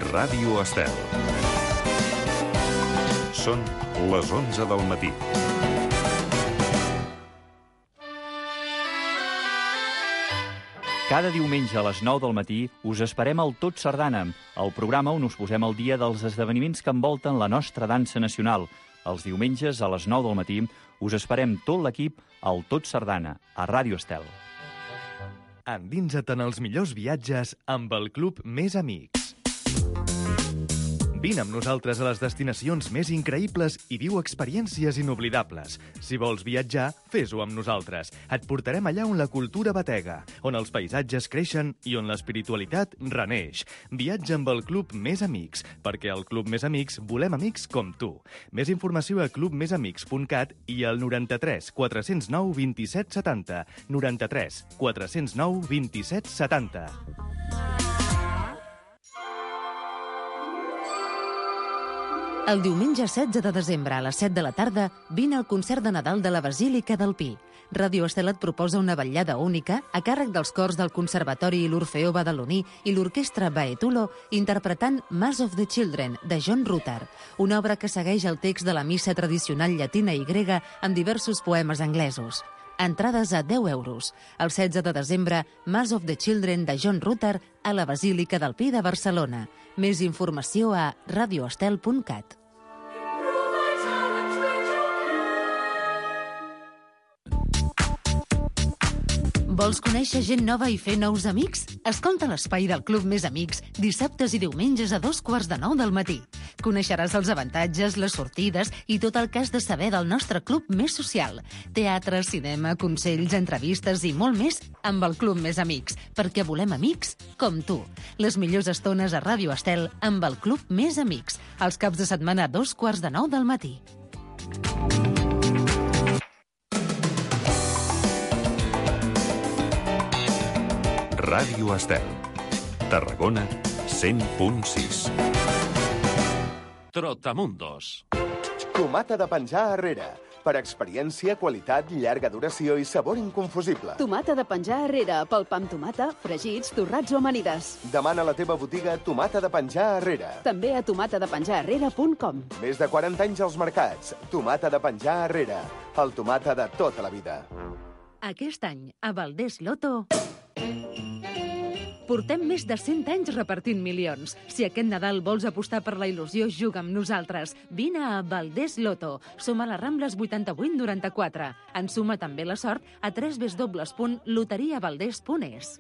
Ràdio Estel. Són les 11 del matí. Cada diumenge a les 9 del matí us esperem al Tot Sardana, el programa on us posem al dia dels esdeveniments que envolten la nostra dansa nacional. Els diumenges a les 9 del matí us esperem tot l'equip al Tot Sardana, a Ràdio Estel. Endinsa't en els millors viatges amb el Club Més Amics. Vine amb nosaltres a les destinacions més increïbles i viu experiències inoblidables. Si vols viatjar, fes-ho amb nosaltres. Et portarem allà on la cultura batega, on els paisatges creixen i on l'espiritualitat reneix. Viatja amb el Club Més Amics, perquè al Club Més Amics volem amics com tu. Més informació a clubmesamics.cat i al 93 409 27 70. 93 409 27 70. El diumenge 16 de desembre a les 7 de la tarda vine al concert de Nadal de la Basílica del Pi. Ràdio Estel et proposa una vetllada única a càrrec dels cors del Conservatori i l'Orfeó Badaloní i l'Orquestra Baetulo interpretant Mass of the Children, de John Rutter, una obra que segueix el text de la missa tradicional llatina i grega amb diversos poemes anglesos. Entrades a 10 euros. El 16 de desembre, Mass of the Children de John Rutter a la Basílica del Pi de Barcelona. Més informació a radioestel.cat. Vols conèixer gent nova i fer nous amics? Escolta l'Espai del Club Més Amics dissabtes i diumenges a 8:45 del matí. Coneixeràs els avantatges, les sortides i tot el que has de saber del nostre club més social. Teatre, cinema, consells, entrevistes i molt més amb el Club Més Amics, perquè volem amics com tu. Les millors estones a Ràdio Estel amb el Club Més Amics, els caps de setmana a 8:45 del matí. Ràdio Estel. Tarragona 100.6. Trotamundos. Tomata de penjar arrere. Per experiència, qualitat, llarga duració i sabor inconfusible. Tomata de penjar arrere, pel pa amb tomata, fregits, torrats o amanides. Demana a la teva botiga Tomata de penjar arrere. També a tomatadepenjararrere.com. Més de 40 anys als mercats. Tomata de penjar arrere. El tomata de tota la vida. Aquest any, a Valdés Loto... Portem més de 100 anys repartint milions. Si aquest Nadal vols apostar per la il·lusió, juga amb nosaltres. Vine a Valdés Loto. Som a les Rambles 8894. Ensuma també la sort a www.loteriavaldés.es.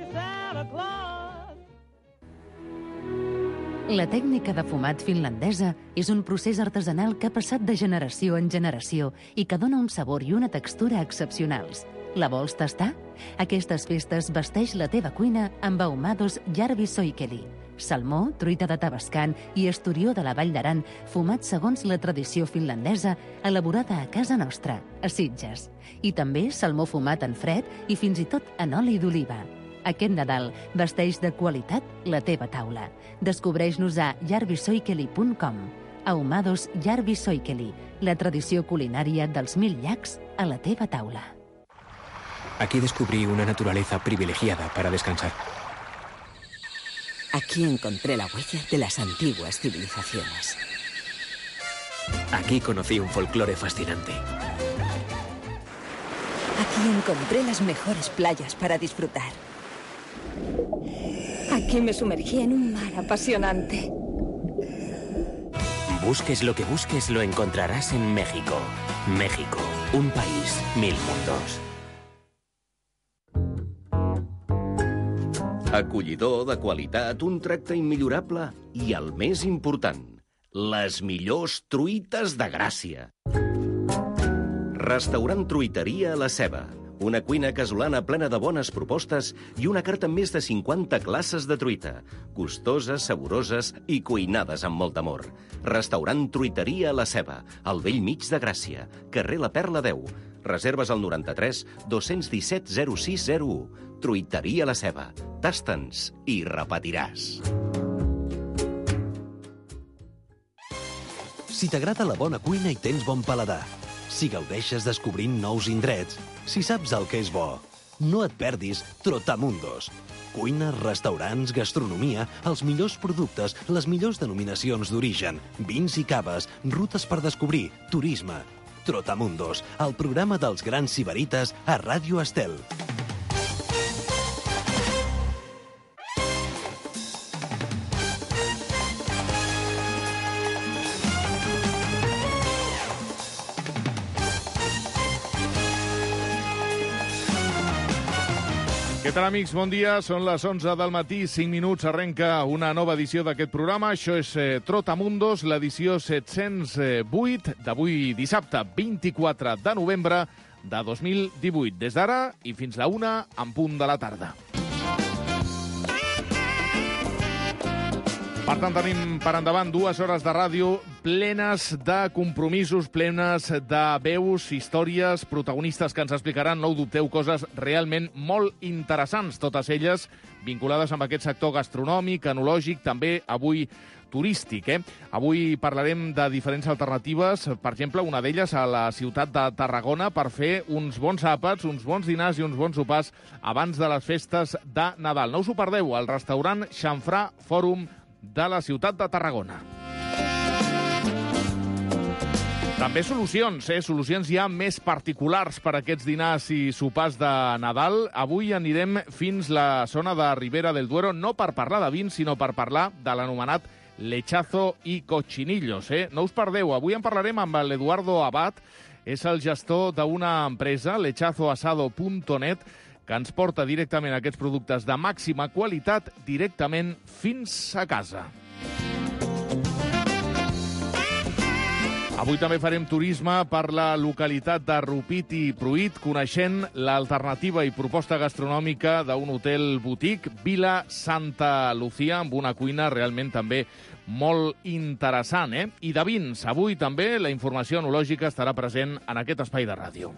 La tècnica de fumat finlandesa és un procés artesanal que ha passat de generació en generació i que dona un sabor i una textura excepcionals. La vols tastar? Aquestes festes vesteix la teva cuina amb ahumados Järvi Soikeli. Salmó, truita de Tabascan i esturió de la Vall d'Aran, fumat segons la tradició finlandesa, elaborada a casa nostra, a Sitges. I també salmó fumat en fred i fins i tot en oli d'oliva. Aquest Nadal vesteix de qualitat la teva taula. Descobreix-nos a järvisoikeli.com. Ahumados Järvi Soikeli, la tradició culinària dels 1000 llacs a la teva taula. Aquí descubrí una naturaleza privilegiada para descansar. Aquí encontré la huella de las antiguas civilizaciones. Aquí conocí un folclore fascinante. Aquí encontré las mejores playas para disfrutar. Aquí me sumergí en un mar apasionante. Busques lo que busques, lo encontrarás en México. México, un país, 1000 mundos. Acollidor, de qualitat, un tracte immillorable i, el més important, les millors truites de Gràcia. Restaurant Truiteria La Ceba. Una cuina casolana plena de bones propostes i una carta amb més de 50 classes de truita. Gustoses, saboroses i cuinades amb molt amor. Restaurant Truiteria La Ceba, al vell mig de Gràcia. Carrer La Perla 10. Reserves al 93 217 0601. Truiteria La Ceba. Tasta'ns i repetiràs. Si t'agrada la bona cuina i tens bon paladar, si gaudeixes descobrint nous indrets, si saps el que és bo, No et perdis Trotamundos. Cuina, restaurants, gastronomia, els millors productes, les millors denominacions d'origen, vins i caves, rutes per descobrir, turisme. Trotamundos, el programa dels grans sibarites a Ràdio Estel. Què tal, amics? Bon dia. Són les 11 del matí, 5 minuts. Arrenca una nova edició d'aquest programa. Això és Trotamundos, l'edició 708 d'avui dissabte, 24 de novembre de 2018. Des d'ara i fins la 1 en punt de la tarda. Per tant, tenim per endavant 2 hores de ràdio plenes de compromisos, plenes de veus, històries, protagonistes que ens explicaran, no ho dubteu, coses realment molt interessants, totes elles vinculades amb aquest sector gastronòmic, enològic, també avui turístic. Avui parlarem de diferents alternatives, per exemple, una d'elles a la ciutat de Tarragona per fer uns bons àpats, uns bons dinars i uns bons sopars abans de les festes de Nadal. No us ho perdeu, al restaurant Xamfrà Fòrum de la ciutat de Tarragona. També solucions, solucions ja més particulars per a aquests dinars i sopars de Nadal. Avui anirem fins la zona de Ribera del Duero, no per parlar de vins, sinó per parlar de l'anomenat lechazo i cochinillos. No us perdeu, avui en parlarem amb l'Eduardo Abad, és el gestor d'una empresa, lechazoasado.net, que ens porta directament aquests productes de màxima qualitat directament fins a casa. Avui també farem turisme per la localitat de Rupit i Pruit, coneixent l'alternativa i proposta gastronòmica d'un hotel boutique, Vila Santa Lucía, amb una cuina realment també molt interessant. I de vins, avui també la informació enològica estarà present en aquest espai de ràdio.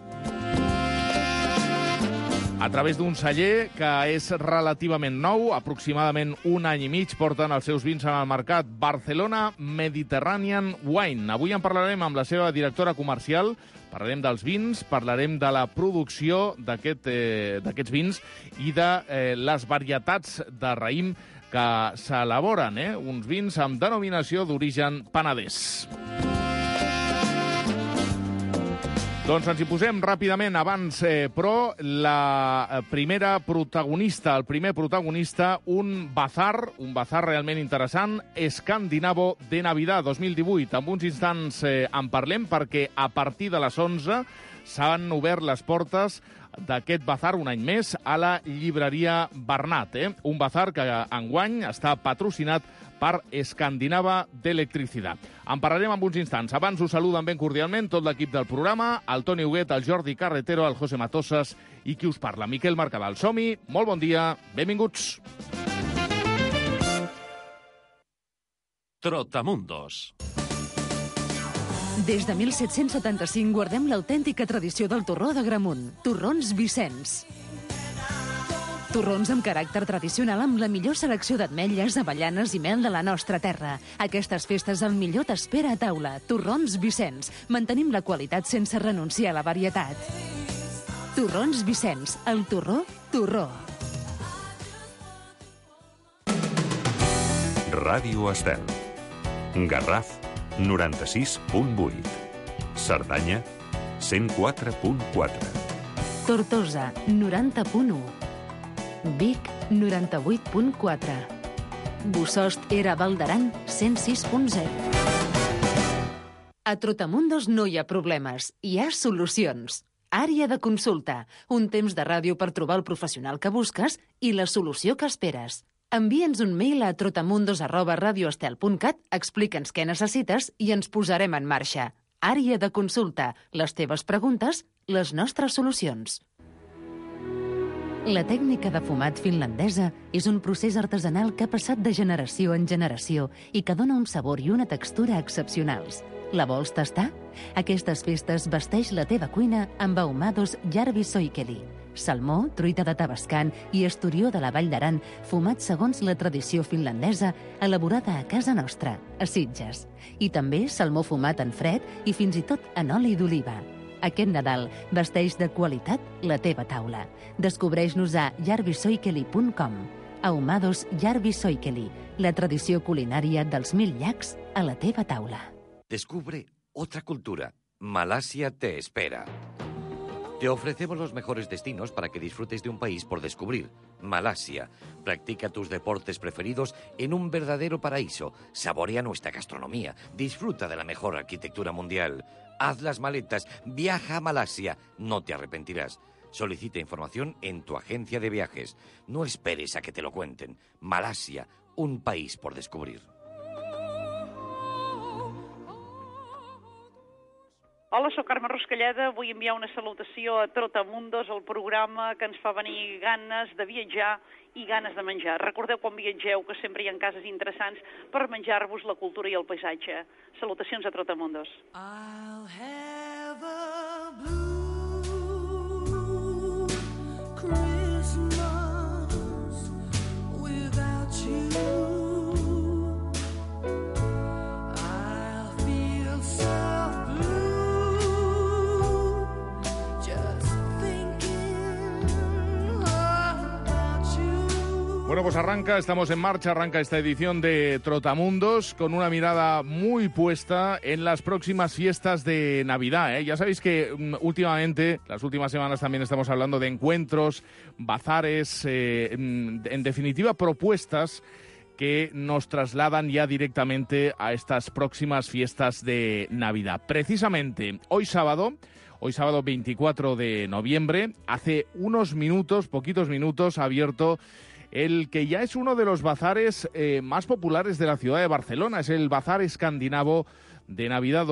A través d'un celler que és relativament nou, aproximadament 1 any i mig porten els seus vins al mercat, Barcelona Mediterranean Wine. Avui en parlarem amb la seva directora comercial, parlarem dels vins, parlarem de la producció d'aquests vins i de les varietats de raïm que s'elaboren, uns vins amb denominació d'origen penedès. Doncs ens hi posem ràpidament abans, però el primer protagonista, un bazar realment interessant, Escandinavo de Navidad 2018. En uns instants en parlem perquè a partir de les 11 s'han obert les portes d'aquest bazar un any més a la llibreria Bernat. Un bazar que enguany està patrocinat per Escandinava d'Electricidad. En parlarem en uns instants. Abans us saluden ben cordialment tot l'equip del programa, el Toni Huguet, el Jordi Carretero, el José Matosas i qui us parla, Miquel Mercadal. Som-hi, molt bon dia, benvinguts. Trotamundos. Des de 1775 guardem l'autèntica tradició del torró d'Agramunt. Torrons Vicenç. Torrons amb caràcter tradicional amb la millor selecció d'ametlles, avellanes i mel de la nostra terra. Aquestes festes el millor t'espera a taula. Torrons Vicenç. Mantenim la qualitat sense renunciar a la varietat. Torrons Vicenç. El torró, torró. Ràdio Estel. Garraf, 96.8. Cerdanya, 104.4. Tortosa, 90.1. Vic, 98.4. Bossòst era Val d'Aran, 106.0. A Trotamundos no hi ha problemes, hi ha solucions. Àrea de consulta, un temps de ràdio per trobar el professional que busques i la solució que esperes. Envia'ns un mail a trotamundos@radioestel.cat, explica'ns què necessites i ens posarem en marxa. Àrea de consulta, les teves preguntes, les nostres solucions. La tècnica de fumat finlandesa és un procés artesanal que ha passat de generació en generació i que dona un sabor i una textura excepcionals. La vols tastar? Aquestes festes vesteix la teva cuina amb ahumados Järvi Soikeli. Salmó, truita de Tabascan i esturió de la Vall d'Aran, fumat segons la tradició finlandesa, elaborada a casa nostra, a Sitges. I també salmó fumat en fred i fins i tot en oli d'oliva. Aquest Nadal vesteix de qualitat la teva taula. Descobreix-nos a jarvisoikeli.com. Ahumados Jarvi Soikeli, la tradició culinària dels 1000 llacs a la teva taula. Descubre otra cultura. Malasia te espera. Te ofrecemos los mejores destinos para que disfrutes de un país por descubrir. Malasia. Practica tus deportes preferidos en un verdadero paraíso. Saborea nuestra gastronomía. Disfruta de la mejor arquitectura mundial. Haz las maletas. Viaja a Malasia. No te arrepentirás. Solicita información en tu agencia de viajes. No esperes a que te lo cuenten. Malasia, un país por descubrir. Hola, soc Carme Ruscalleda. Vull enviar una salutació a Trotamundos, el programa que ens fa venir ganes de viatjar i ganes de menjar. Recordeu quan viatgeu que sempre hi ha cases interessants per menjar-vos la cultura i el paisatge. Salutacions a Trotamundos. I'll have a blue Christmas without you. I'll feel so blue just thinking about you. Bueno, pues estamos en marcha, arranca esta edición de Trotamundos con una mirada muy puesta en las próximas fiestas de Navidad, ¿eh? Ya sabéis que últimamente, las últimas semanas también estamos hablando de encuentros, bazares, en definitiva propuestas que nos trasladan ya directamente a estas próximas fiestas de Navidad. Precisamente hoy sábado 24 de noviembre, hace unos minutos, poquitos minutos, ha abierto el que ya es uno de los bazares más populares de la ciudad de Barcelona. Es el Bazar Escandinavo de Navidad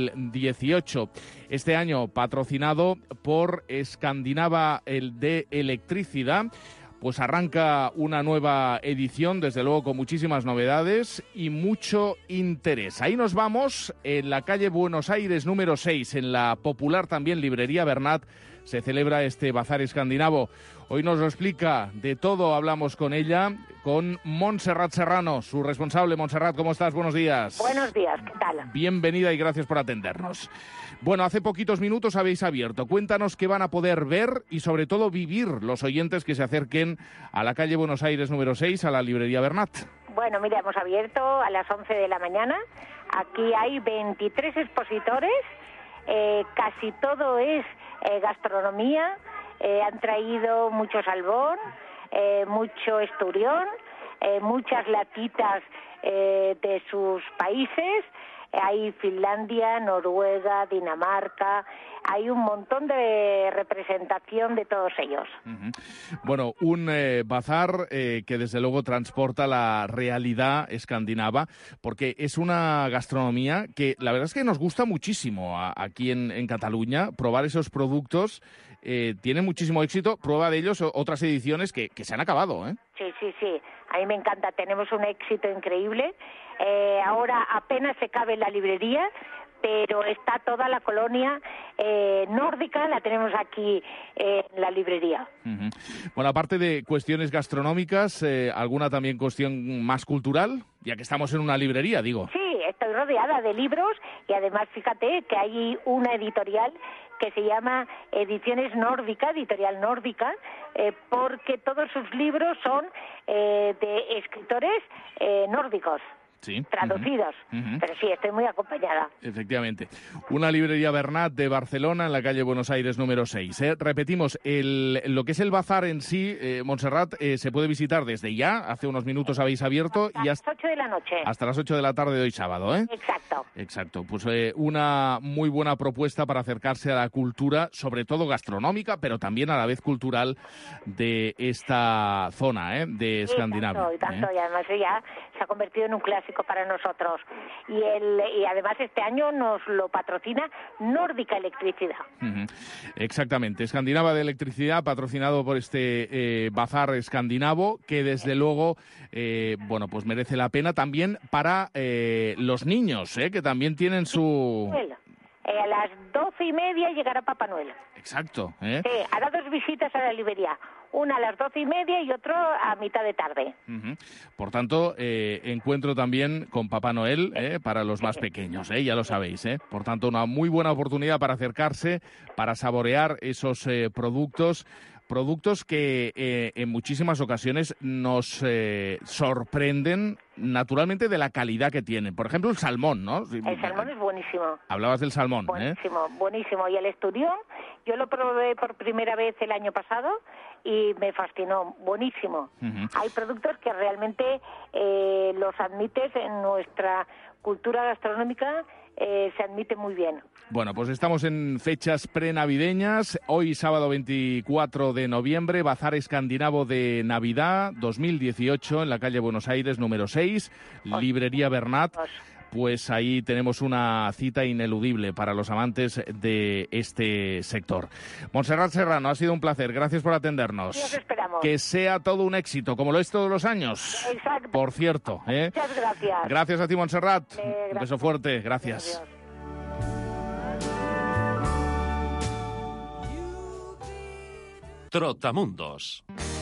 2018. Este año patrocinado por Escandinava de Electricidad. Pues arranca una nueva edición, desde luego con muchísimas novedades y mucho interés. Ahí nos vamos, en la calle Buenos Aires número 6, en la popular también librería Bernat, se celebra este Bazar Escandinavo. Hoy nos lo explica de todo, hablamos con ella, con Montserrat Serrano, su responsable. Montserrat, ¿cómo estás? Buenos días. Buenos días, ¿qué tal? Bienvenida y gracias por atendernos. Bueno, hace poquitos minutos habéis abierto. Cuéntanos qué van a poder ver y sobre todo vivir los oyentes que se acerquen a la calle Buenos Aires número 6, a la librería Bernat. Bueno, mira, hemos abierto a las 11 de la mañana. Aquí hay 23 expositores, casi todo es gastronomía. Han traído mucho salbón, mucho esturión, muchas latitas de sus países. Hay Finlandia, Noruega, Dinamarca, hay un montón de representación de todos ellos. Bueno, un bazar que desde luego transporta la realidad escandinava, porque es una gastronomía que la verdad es que nos gusta muchísimo aquí en Cataluña. Probar esos productos tiene muchísimo éxito. Prueba de ellos otras ediciones que se han acabado, ¿eh? Sí. A mí me encanta. Tenemos un éxito increíble. Ahora apenas se cabe en la librería, pero está toda la colonia nórdica, la tenemos aquí en la librería. Bueno, aparte de cuestiones gastronómicas, ¿alguna también cuestión más cultural? Ya que estamos en una librería, digo. Sí, estoy rodeada de libros y además fíjate que hay una editorial que se llama Ediciones Nórdica, editorial nórdica, porque todos sus libros son de escritores nórdicos. Sí. Traducidos, pero sí, estoy muy acompañada. Efectivamente. Una librería Bernat de Barcelona, en la calle Buenos Aires número 6. Repetimos, lo que es el bazar en sí, Montserrat, se puede visitar desde ya, hace unos minutos habéis abierto. Hasta las 8 de la noche. Hasta las 8 de la tarde de hoy sábado, ¿eh? Exacto. Pues una muy buena propuesta para acercarse a la cultura, sobre todo gastronómica, pero también a la vez cultural de esta zona, de Escandinavia. Y tanto, y además ya se ha convertido en un clásico para nosotros. Y además este año nos lo patrocina Nórdica Electricidad. Exactamente. Escandinava de Electricidad, patrocinado por este bazar escandinavo, que desde luego, pues merece la pena también para los niños, que también tienen su... a las 12:30 llegará Papá Noel. Exacto. Sí, hará 2 visitas a la librería. Una a las 12:30 y otro a mitad de tarde. Por tanto, encuentro también con Papá Noel para los más pequeños, ya lo sabéis. Por tanto, una muy buena oportunidad para acercarse, para saborear esos productos que en muchísimas ocasiones nos sorprenden naturalmente de la calidad que tienen. Por ejemplo, el salmón, ¿no? El salmón es buenísimo. Hablabas del salmón, Buenísimo, buenísimo. Y el esturión, yo lo probé por primera vez el año pasado y me fascinó, buenísimo. Hay productos que realmente los admites en nuestra cultura gastronómica, se admite muy bien. Bueno, pues estamos en fechas prenavideñas. Hoy, sábado 24 de noviembre, Bazar Escandinavo de Navidad 2018 en la calle Buenos Aires, número 6, Librería Bernat. Pues ahí tenemos una cita ineludible para los amantes de este sector. Montserrat Serrano, ha sido un placer. Gracias por atendernos. Y os esperamos. Que sea todo un éxito, como lo es todos los años. Exacto. Por cierto. Muchas gracias. Gracias a ti, Montserrat. Un beso fuerte. Gracias. Adiós. Trotamundos.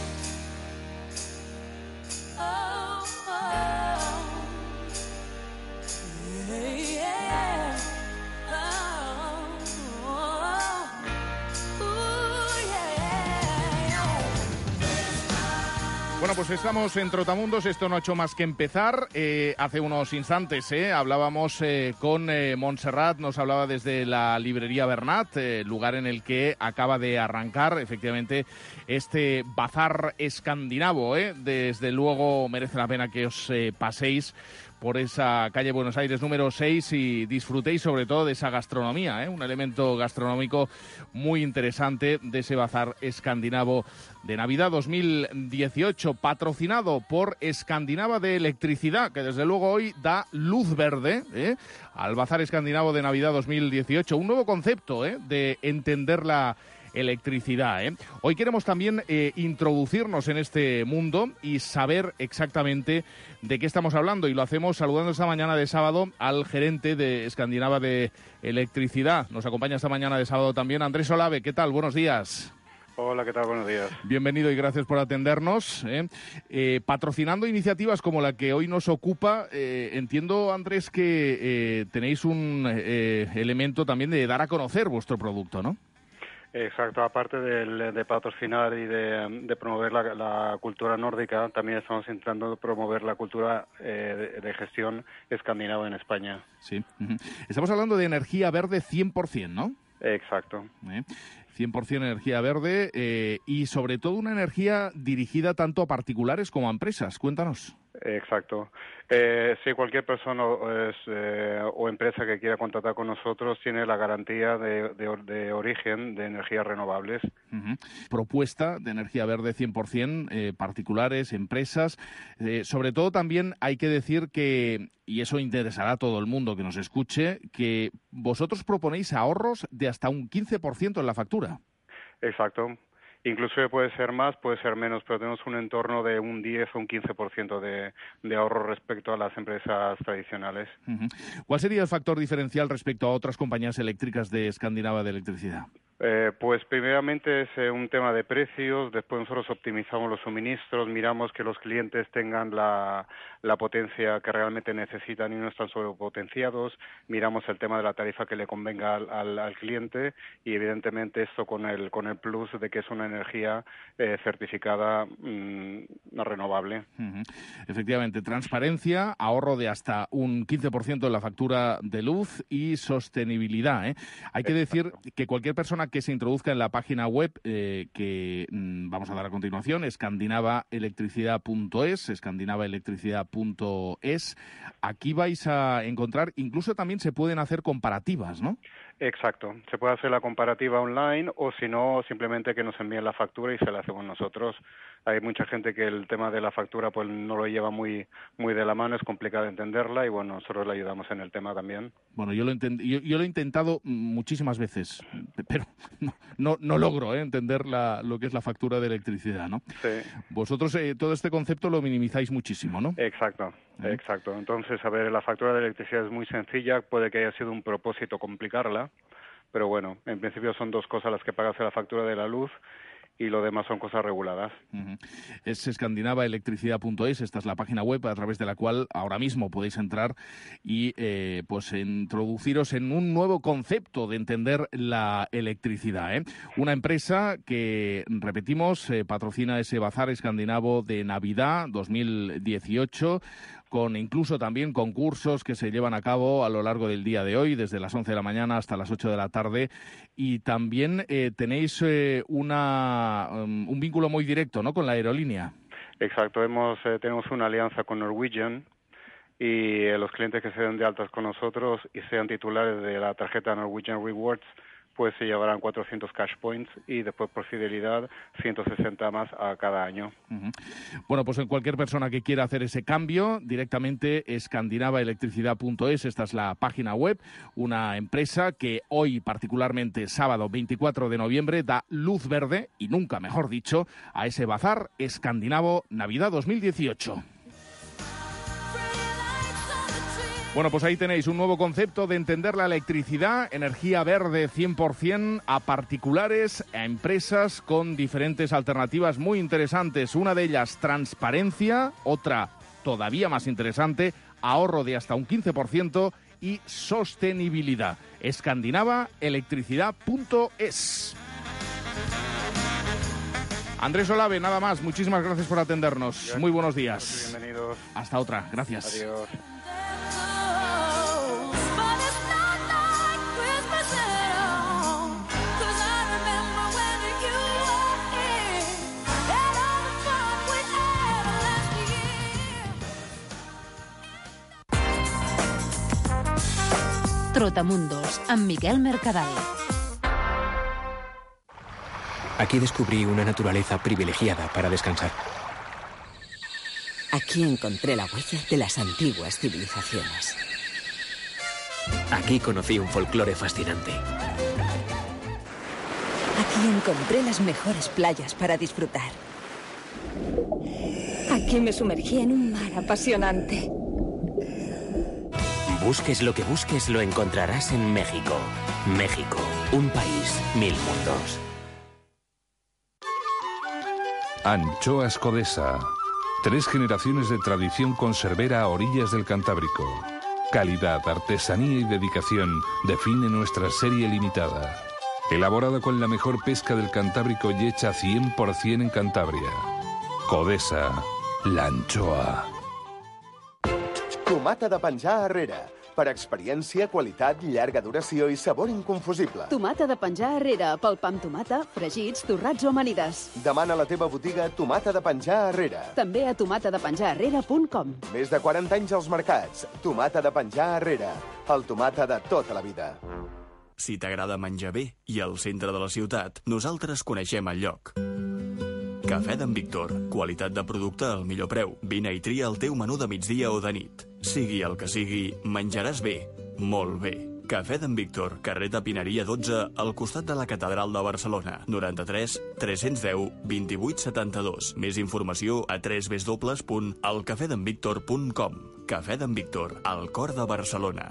Bueno, pues estamos en Trotamundos, esto no ha hecho más que empezar. Hace unos instantes hablábamos con Montserrat, nos hablaba desde la librería Bernat, lugar en el que acaba de arrancar efectivamente este bazar escandinavo. Desde luego merece la pena que os paséis por esa calle Buenos Aires número 6 y disfrutéis sobre todo de esa gastronomía, un elemento gastronómico muy interesante de ese bazar escandinavo de Navidad 2018, patrocinado por Escandinava de Electricidad, que desde luego hoy da luz verde al bazar escandinavo de Navidad 2018, un nuevo concepto de entender la electricidad. Hoy queremos también introducirnos en este mundo y saber exactamente de qué estamos hablando, y lo hacemos saludando esta mañana de sábado al gerente de Escandinava de Electricidad. Nos acompaña esta mañana de sábado también Andrés Olave. ¿Qué tal? Buenos días. Hola, ¿qué tal? Buenos días. Bienvenido y gracias por atendernos. Patrocinando iniciativas como la que hoy nos ocupa, entiendo, Andrés, que tenéis un elemento también de dar a conocer vuestro producto, ¿no? Exacto, aparte de patrocinar y de promover la cultura nórdica, también estamos intentando promover la cultura de gestión escandinava en España. Sí. Estamos hablando de energía verde 100%, ¿no? Exacto. 100% energía verde y sobre todo una energía dirigida tanto a particulares como a empresas. Cuéntanos. Exacto. Sí, cualquier persona o empresa que quiera contratar con nosotros tiene la garantía de origen de energías renovables. Propuesta de energía verde 100%, particulares, empresas. Sobre todo también hay que decir que, y eso interesará a todo el mundo que nos escuche, que vosotros proponéis ahorros de hasta un 15% en la factura. Exacto. Incluso puede ser más, puede ser menos, pero tenemos un entorno de un 10 o un 15% de ahorro respecto a las empresas tradicionales. ¿Cuál sería el factor diferencial respecto a otras compañías eléctricas de Escandinava de Electricidad? Pues primeramente es un tema de precios, después nosotros optimizamos los suministros, miramos que los clientes tengan la potencia que realmente necesitan y no están sobrepotenciados, miramos el tema de la tarifa que le convenga al cliente y evidentemente esto con el plus de que es una energía certificada renovable. Efectivamente, transparencia, ahorro de hasta un 15% en la factura de luz y sostenibilidad. Hay que decir que cualquier persona que se introduzca en la página web que vamos a dar a continuación, escandinavaelectricidad.es, escandinavaelectricidad.es, aquí vais a encontrar, incluso también se pueden hacer comparativas, ¿no? Exacto, se puede hacer la comparativa online o si no, simplemente que nos envíen la factura y se la hacemos nosotros. Hay mucha gente que el tema de la factura pues no lo lleva muy de la mano, es complicado entenderla y bueno, nosotros le ayudamos en el tema también. Bueno, yo lo he intentado muchísimas veces, pero no logro entender lo que es la factura de electricidad, ¿no? Sí. Vosotros todo este concepto lo minimizáis muchísimo, ¿no? Exacto. Exacto. Entonces, a ver, la factura de electricidad es muy sencilla. Puede que haya sido un propósito complicarla, pero bueno, en principio son dos cosas las que pagas en la factura de la luz y lo demás son cosas reguladas. Es escandinavaelectricidad.es, esta es la página web a través de la cual ahora mismo podéis entrar y pues introduciros en un nuevo concepto de entender la electricidad. Una empresa que, repetimos, patrocina ese bazar escandinavo de Navidad 2018, con incluso también concursos que se llevan a cabo a lo largo del día de hoy, desde las 11 de la mañana hasta las 8 de la tarde. Y también tenéis un vínculo muy directo, ¿no?, con la aerolínea. Exacto, tenemos una alianza con Norwegian y los clientes que se den de altas con nosotros y sean titulares de la tarjeta Norwegian Rewards, pues se llevarán 400 cash points y después por fidelidad 160 más a cada año. Bueno, pues en cualquier persona que quiera hacer ese cambio, directamente escandinavaelectricidad.es, esta es la página web, una empresa que hoy, particularmente sábado 24 de noviembre, da luz verde, y nunca mejor dicho, a ese bazar escandinavo Navidad 2018. Bueno, pues ahí tenéis un nuevo concepto de entender la electricidad, energía verde 100% a particulares, a empresas con diferentes alternativas muy interesantes. Una de ellas, transparencia, otra todavía más interesante, ahorro de hasta un 15% y sostenibilidad. escandinavaelectricidad.es. Andrés Olave, nada más, muchísimas gracias por atendernos. Muy buenos días. Bienvenidos. Hasta otra, gracias. Adiós. Trotamundos, amb Miquel Mercadal. Aquí descubrí una naturaleza privilegiada para descansar. Aquí encontré la huella de las antiguas civilizaciones. Aquí conocí un folclore fascinante. Aquí encontré las mejores playas para disfrutar. Aquí me sumergí en un mar apasionante. Busques lo que busques, lo encontrarás en México. México, un país, mil mundos. Anchoas Codesa. 3 generaciones de tradición conservera a orillas del Cantábrico. Calidad, artesanía y dedicación define nuestra serie limitada. Elaborada con la mejor pesca del Cantábrico y hecha 100% en Cantabria. Codesa, la anchoa. Tomata de penjar Herrera. Per experiència, qualitat, llarga duració i sabor inconfusible. Tomata de penjar Herrera, pel pa amb tomata, fregits, torrats o amanides. Demana a la teva botiga Tomata de penjar Herrera. També a tomatadepenjarherrera.com. Més de 40 anys als mercats. Tomata de penjar Herrera. El tomata de tota la vida. Si t'agrada menjar bé i al centre de la ciutat, nosaltres coneixem el lloc. Cafè d'en Víctor. Qualitat de producte al millor preu. Vine i tria el teu menú de migdia o de nit. Sigui el que sigui, menjaràs bé. Molt bé. Cafè d'en Víctor, carrer de Pineria 12, al costat de la Catedral de Barcelona. 93 310 28 72. Més informació a www.elcafedenvictor.com. Cafè d'en Víctor, al cor de Barcelona.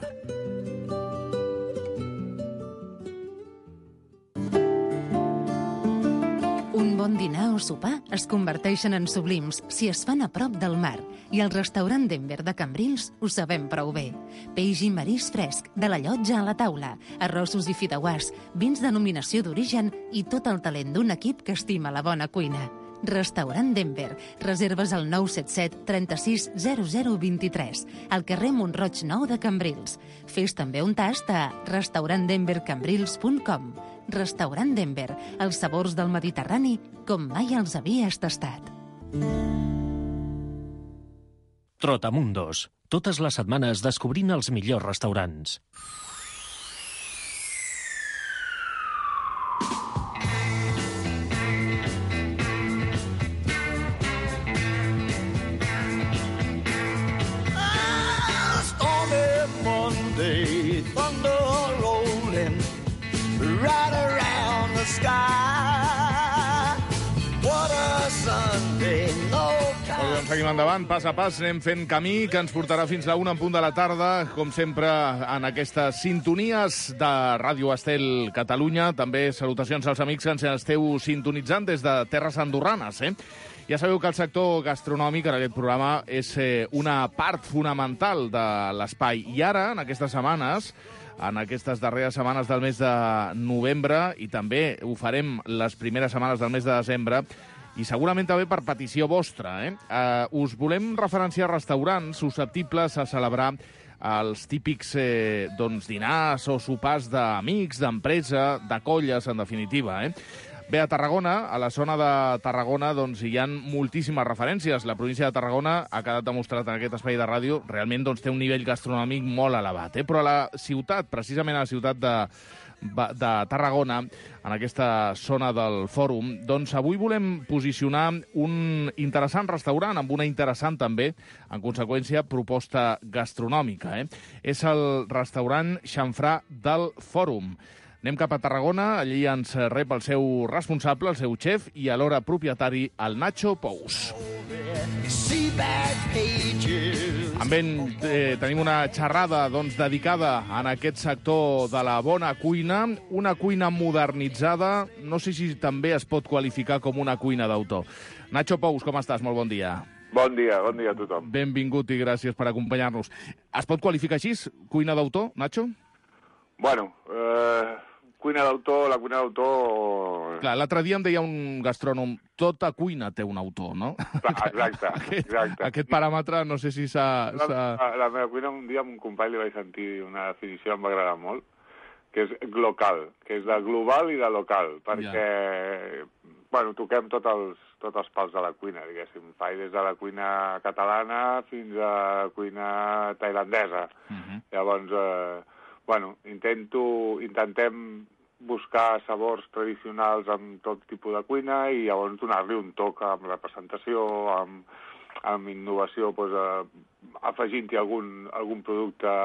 Un bon dinar o sopar es converteixen en sublims si es fan a prop del mar, i al restaurant Denver de Cambrils ho sabem prou bé. Peix i marisc fresc, de la llotja a la taula, arrossos i fideuàs, vins de denominació d'origen i tot el talent d'un equip que estima la bona cuina. Restaurant Denver. Reserves al 977 36 0023, al carrer Montroig 9 de Cambrils. Fes també un tast a restaurantdenvercambrils.com. Restaurant Denver, els sabors del Mediterrani com mai els havies tastat. Trotamundos. Totes les setmanes descobrint els millors restaurants. Stormy Monday, thunder rolling right around the sky. What a Sunday, no time. Doncs seguim endavant, pas a pas, anem fent camí que ens portarà fins a 1 en punt de la tarda, com sempre en aquestes sintonies de Ràdio Estel Catalunya. També salutacions als amics que ens esteu sintonitzant des de terres andorranes. Ja sabeu que el sector gastronòmic en aquest programa és una part fonamental de l'espai. I ara, en aquestes setmanes, en aquestes darreres setmanes del mes de novembre, i també ho farem les primeres setmanes del mes de desembre, i segurament també per petició vostra, us volem referenciar restaurants susceptibles a celebrar els típics dinars o sopars d'amics, d'empresa, de colles, en definitiva. Bé, a Tarragona, a la zona de Tarragona, doncs hi ha moltíssimes referències. La província de Tarragona ha quedat demostrat en aquest espai de ràdio, realment té un nivell gastronòmic molt elevat. Però a la ciutat, precisament a la ciutat de Tarragona, en aquesta zona del fòrum, doncs avui volem posicionar un interessant restaurant amb una interessant també, en conseqüència, proposta gastronòmica. És el restaurant Xamfrà del Fòrum. Anem cap a Tarragona, allí ens rep el seu responsable, el seu xef i alhora propietari, el Nacho Pous. Amb ell tenim una xerrada dedicada a aquest sector de la bona cuina, una cuina modernitzada, no sé si també es pot qualificar com una cuina d'autor. Nacho Pous, com estàs? Molt bon dia. Bon dia a tothom. Benvingut i gràcies per acompanyar-nos. Es pot qualificar així, cuina d'autor, Nacho? Bueno, cuina d'autor, la cuina d'autor... Clar, l'altre dia em deia un gastrònom, tota cuina té un autor, no? Exacte. Aquest paràmetre no sé si s'ha... La meva cuina, un dia amb un company li vaig sentir una definició, em va agradar molt, que és glocal, que és de global i de local, perquè, toquem tots els pals de la cuina, diguéssim. Faig des de la cuina catalana fins a la cuina tailandesa. Llavors, intentem buscar sabors tradicionals amb tot tipus de cuina i llavors donar-li un toc amb representació, amb innovació, afegint-hi algun producte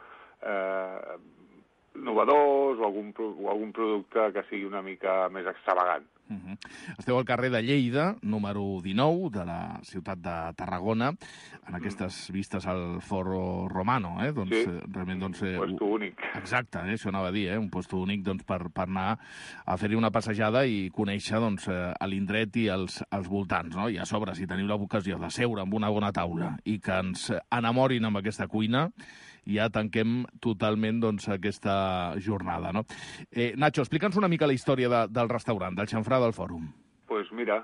innovador o algun producte que sigui una mica més extravagant. Esteu al carrer de Lleida, número 19, de la ciutat de Tarragona, en aquestes vistes al Foro Romano. Sí, un puesto únic. Exacte, això anava a dir, un puesto únic per anar a fer-hi una passejada i conèixer l'indret i els voltants. I a sobre, si teniu l'ocasió de seure amb una bona taula i que ens enamorin amb aquesta cuina, ja tanquem totalment aquesta jornada. Nacho, explica'ns una mica la història del restaurant, del Xamfrà del Fòrum. Doncs mira,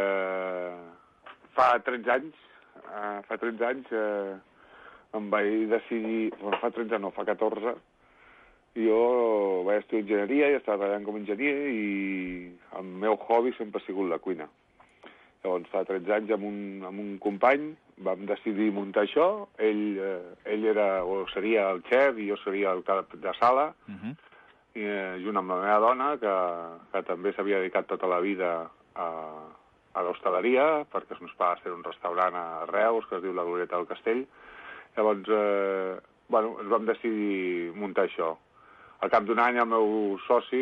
fa 13 anys em vaig decidir... Fa 13 no, fa 14. Jo vaig estudiar enginyeria i estava treballant com a enginyer i el meu hobby sempre ha sigut la cuina. Llavors, fa 13 anys, amb un company, vam decidir muntar això. Ell seria el xef i jo seria el cap de sala, i, junt amb la meva dona, que també s'havia dedicat tota la vida a l'hostaleria, perquè els meus pares tenen un restaurant a Reus, que es diu La Glorieta del Castell. Llavors, ens vam decidir muntar això. Al cap d'un any, el meu soci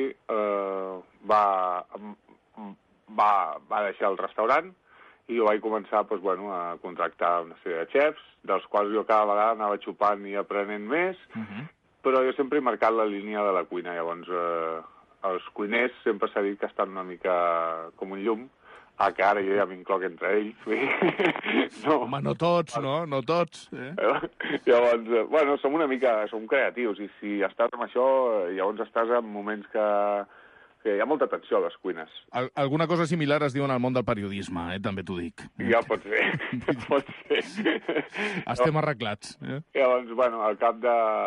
va deixar el restaurant i jo vaig començar a contractar una sèrie de xefs, dels quals jo cada vegada anava xupant i aprenent més, però jo sempre he marcat la línia de la cuina. Llavors, els cuiners sempre s'ha dit que estan una mica com un llum, que ara jo ja m'incloc entre ells. Home, no tots, no? No tots. Llavors, som creatius, i si estàs amb això, llavors estàs en moments que hi ha molta tensió a les cuines. Alguna cosa similar es diu en el món del periodisme, també t'ho dic. Ja pot ser. Estem arreglats. Llavors, al cap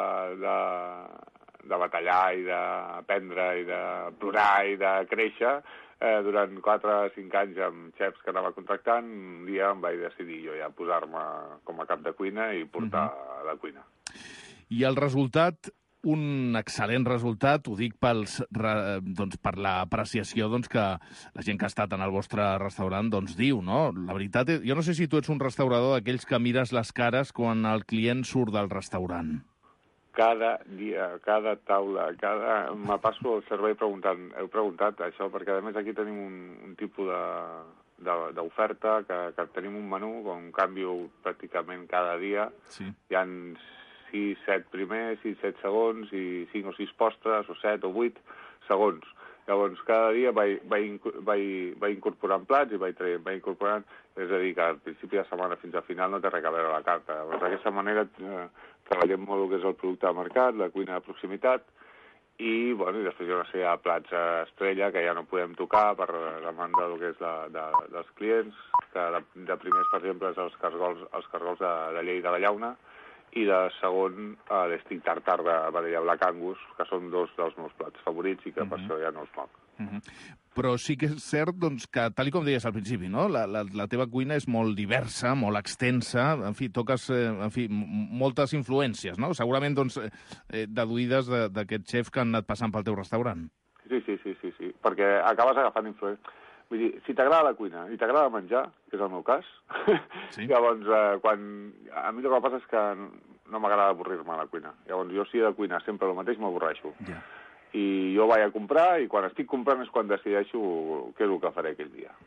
de batallar i d'aprendre i de plorar i de créixer, durant 4 o 5 anys amb xefs que anava contractant, un dia em vaig decidir jo ja posar-me com a cap de cuina i portar la cuina. I el resultat, un excel·lent resultat, ho dic per l'apreciació que la gent que ha estat en el vostre restaurant diu, no? La veritat, jo no sé si tu ets un restaurador d'aquells que mires les cares quan el client surt del restaurant. Cada dia, cada taula, me passo el servei preguntant, heu preguntat això, perquè a més aquí tenim un tipus d'oferta, que tenim un menú on canvio pràcticament cada dia. Sí. Hi ha 6, 7 primers, 6, 7 segons, i 5 o 6 postres, o 7 o 8 segons. Llavors, cada dia vaig incorporant plats i vaig incorporant... És a dir, que al principi de setmana fins al final no té res a veure la carta. Llavors, d'aquesta manera treballem molt el que és el producte de mercat, la cuina de proximitat, i després hi ha una sèrie de plats estrella que ja no podem tocar per demanda del que és dels clients, que de primers, per exemple, és els cargols de llei de la llauna, i de segon l'estic tartar de vedella Black Angus, que són dos dels meus plats favorits i que per això ja no els moc. Però sí que és cert que, tal com deies al principi, no? La teva cuina és molt diversa, molt extensa, en fi, toques moltes influències, no? Segurament deduïdes d'aquest xef que han anat passant pel teu restaurant. Sí, perquè acabes agafant influències. Vull dir, si t'agrada la cuina i t'agrada menjar, que és el meu cas, llavors, a mi el que passa és que no m'agrada avorrir-me a la cuina. Llavors, jo si he de cuinar sempre el mateix, m'avorreixo. I jo vaig a comprar, i quan estic comprant és quan decideixo què és el que faré aquell dia.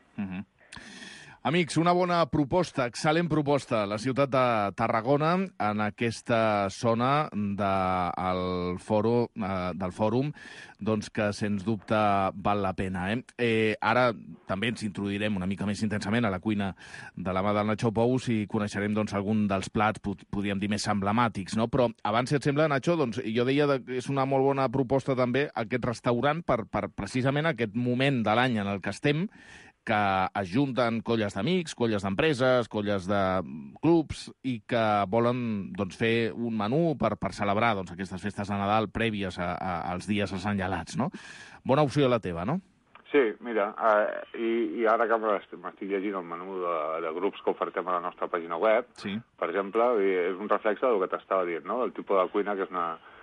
Amics, una bona proposta, excel·lent proposta. La ciutat de Tarragona, en aquesta zona del fòrum, doncs que, sens dubte, val la pena. Ara també ens introduirem una mica més intensament a la cuina de la mà del Nacho Pous i coneixerem algun dels plats, podríem dir, més emblemàtics, no? Però abans, si et sembla, Nacho, jo deia que és una molt bona proposta també aquest restaurant per precisament aquest moment de l'any en el que estem, que es junten colles d'amics, colles d'empreses, colles de clubs i que volen fer un menú per celebrar aquestes festes de Nadal prèvies als dies assenyalats, no? Bona opció la teva, no? Sí, mira, i ara que m'estic llegint el menú de grups que ofertem a la nostra pàgina web, per exemple, és un reflexe del que t'estava dient, no? Del tipus de cuina que és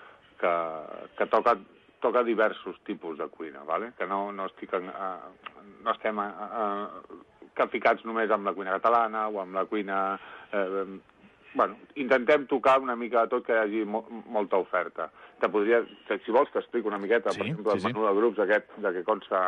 que toca diversos tipus de cuina, ¿vale? Que no estem capficats només amb la cuina catalana o amb la cuina... intentem tocar una mica de tot, que hi hagi molta oferta. Si vols, t'explico una miqueta, per exemple, el menú de grups aquest, de què consta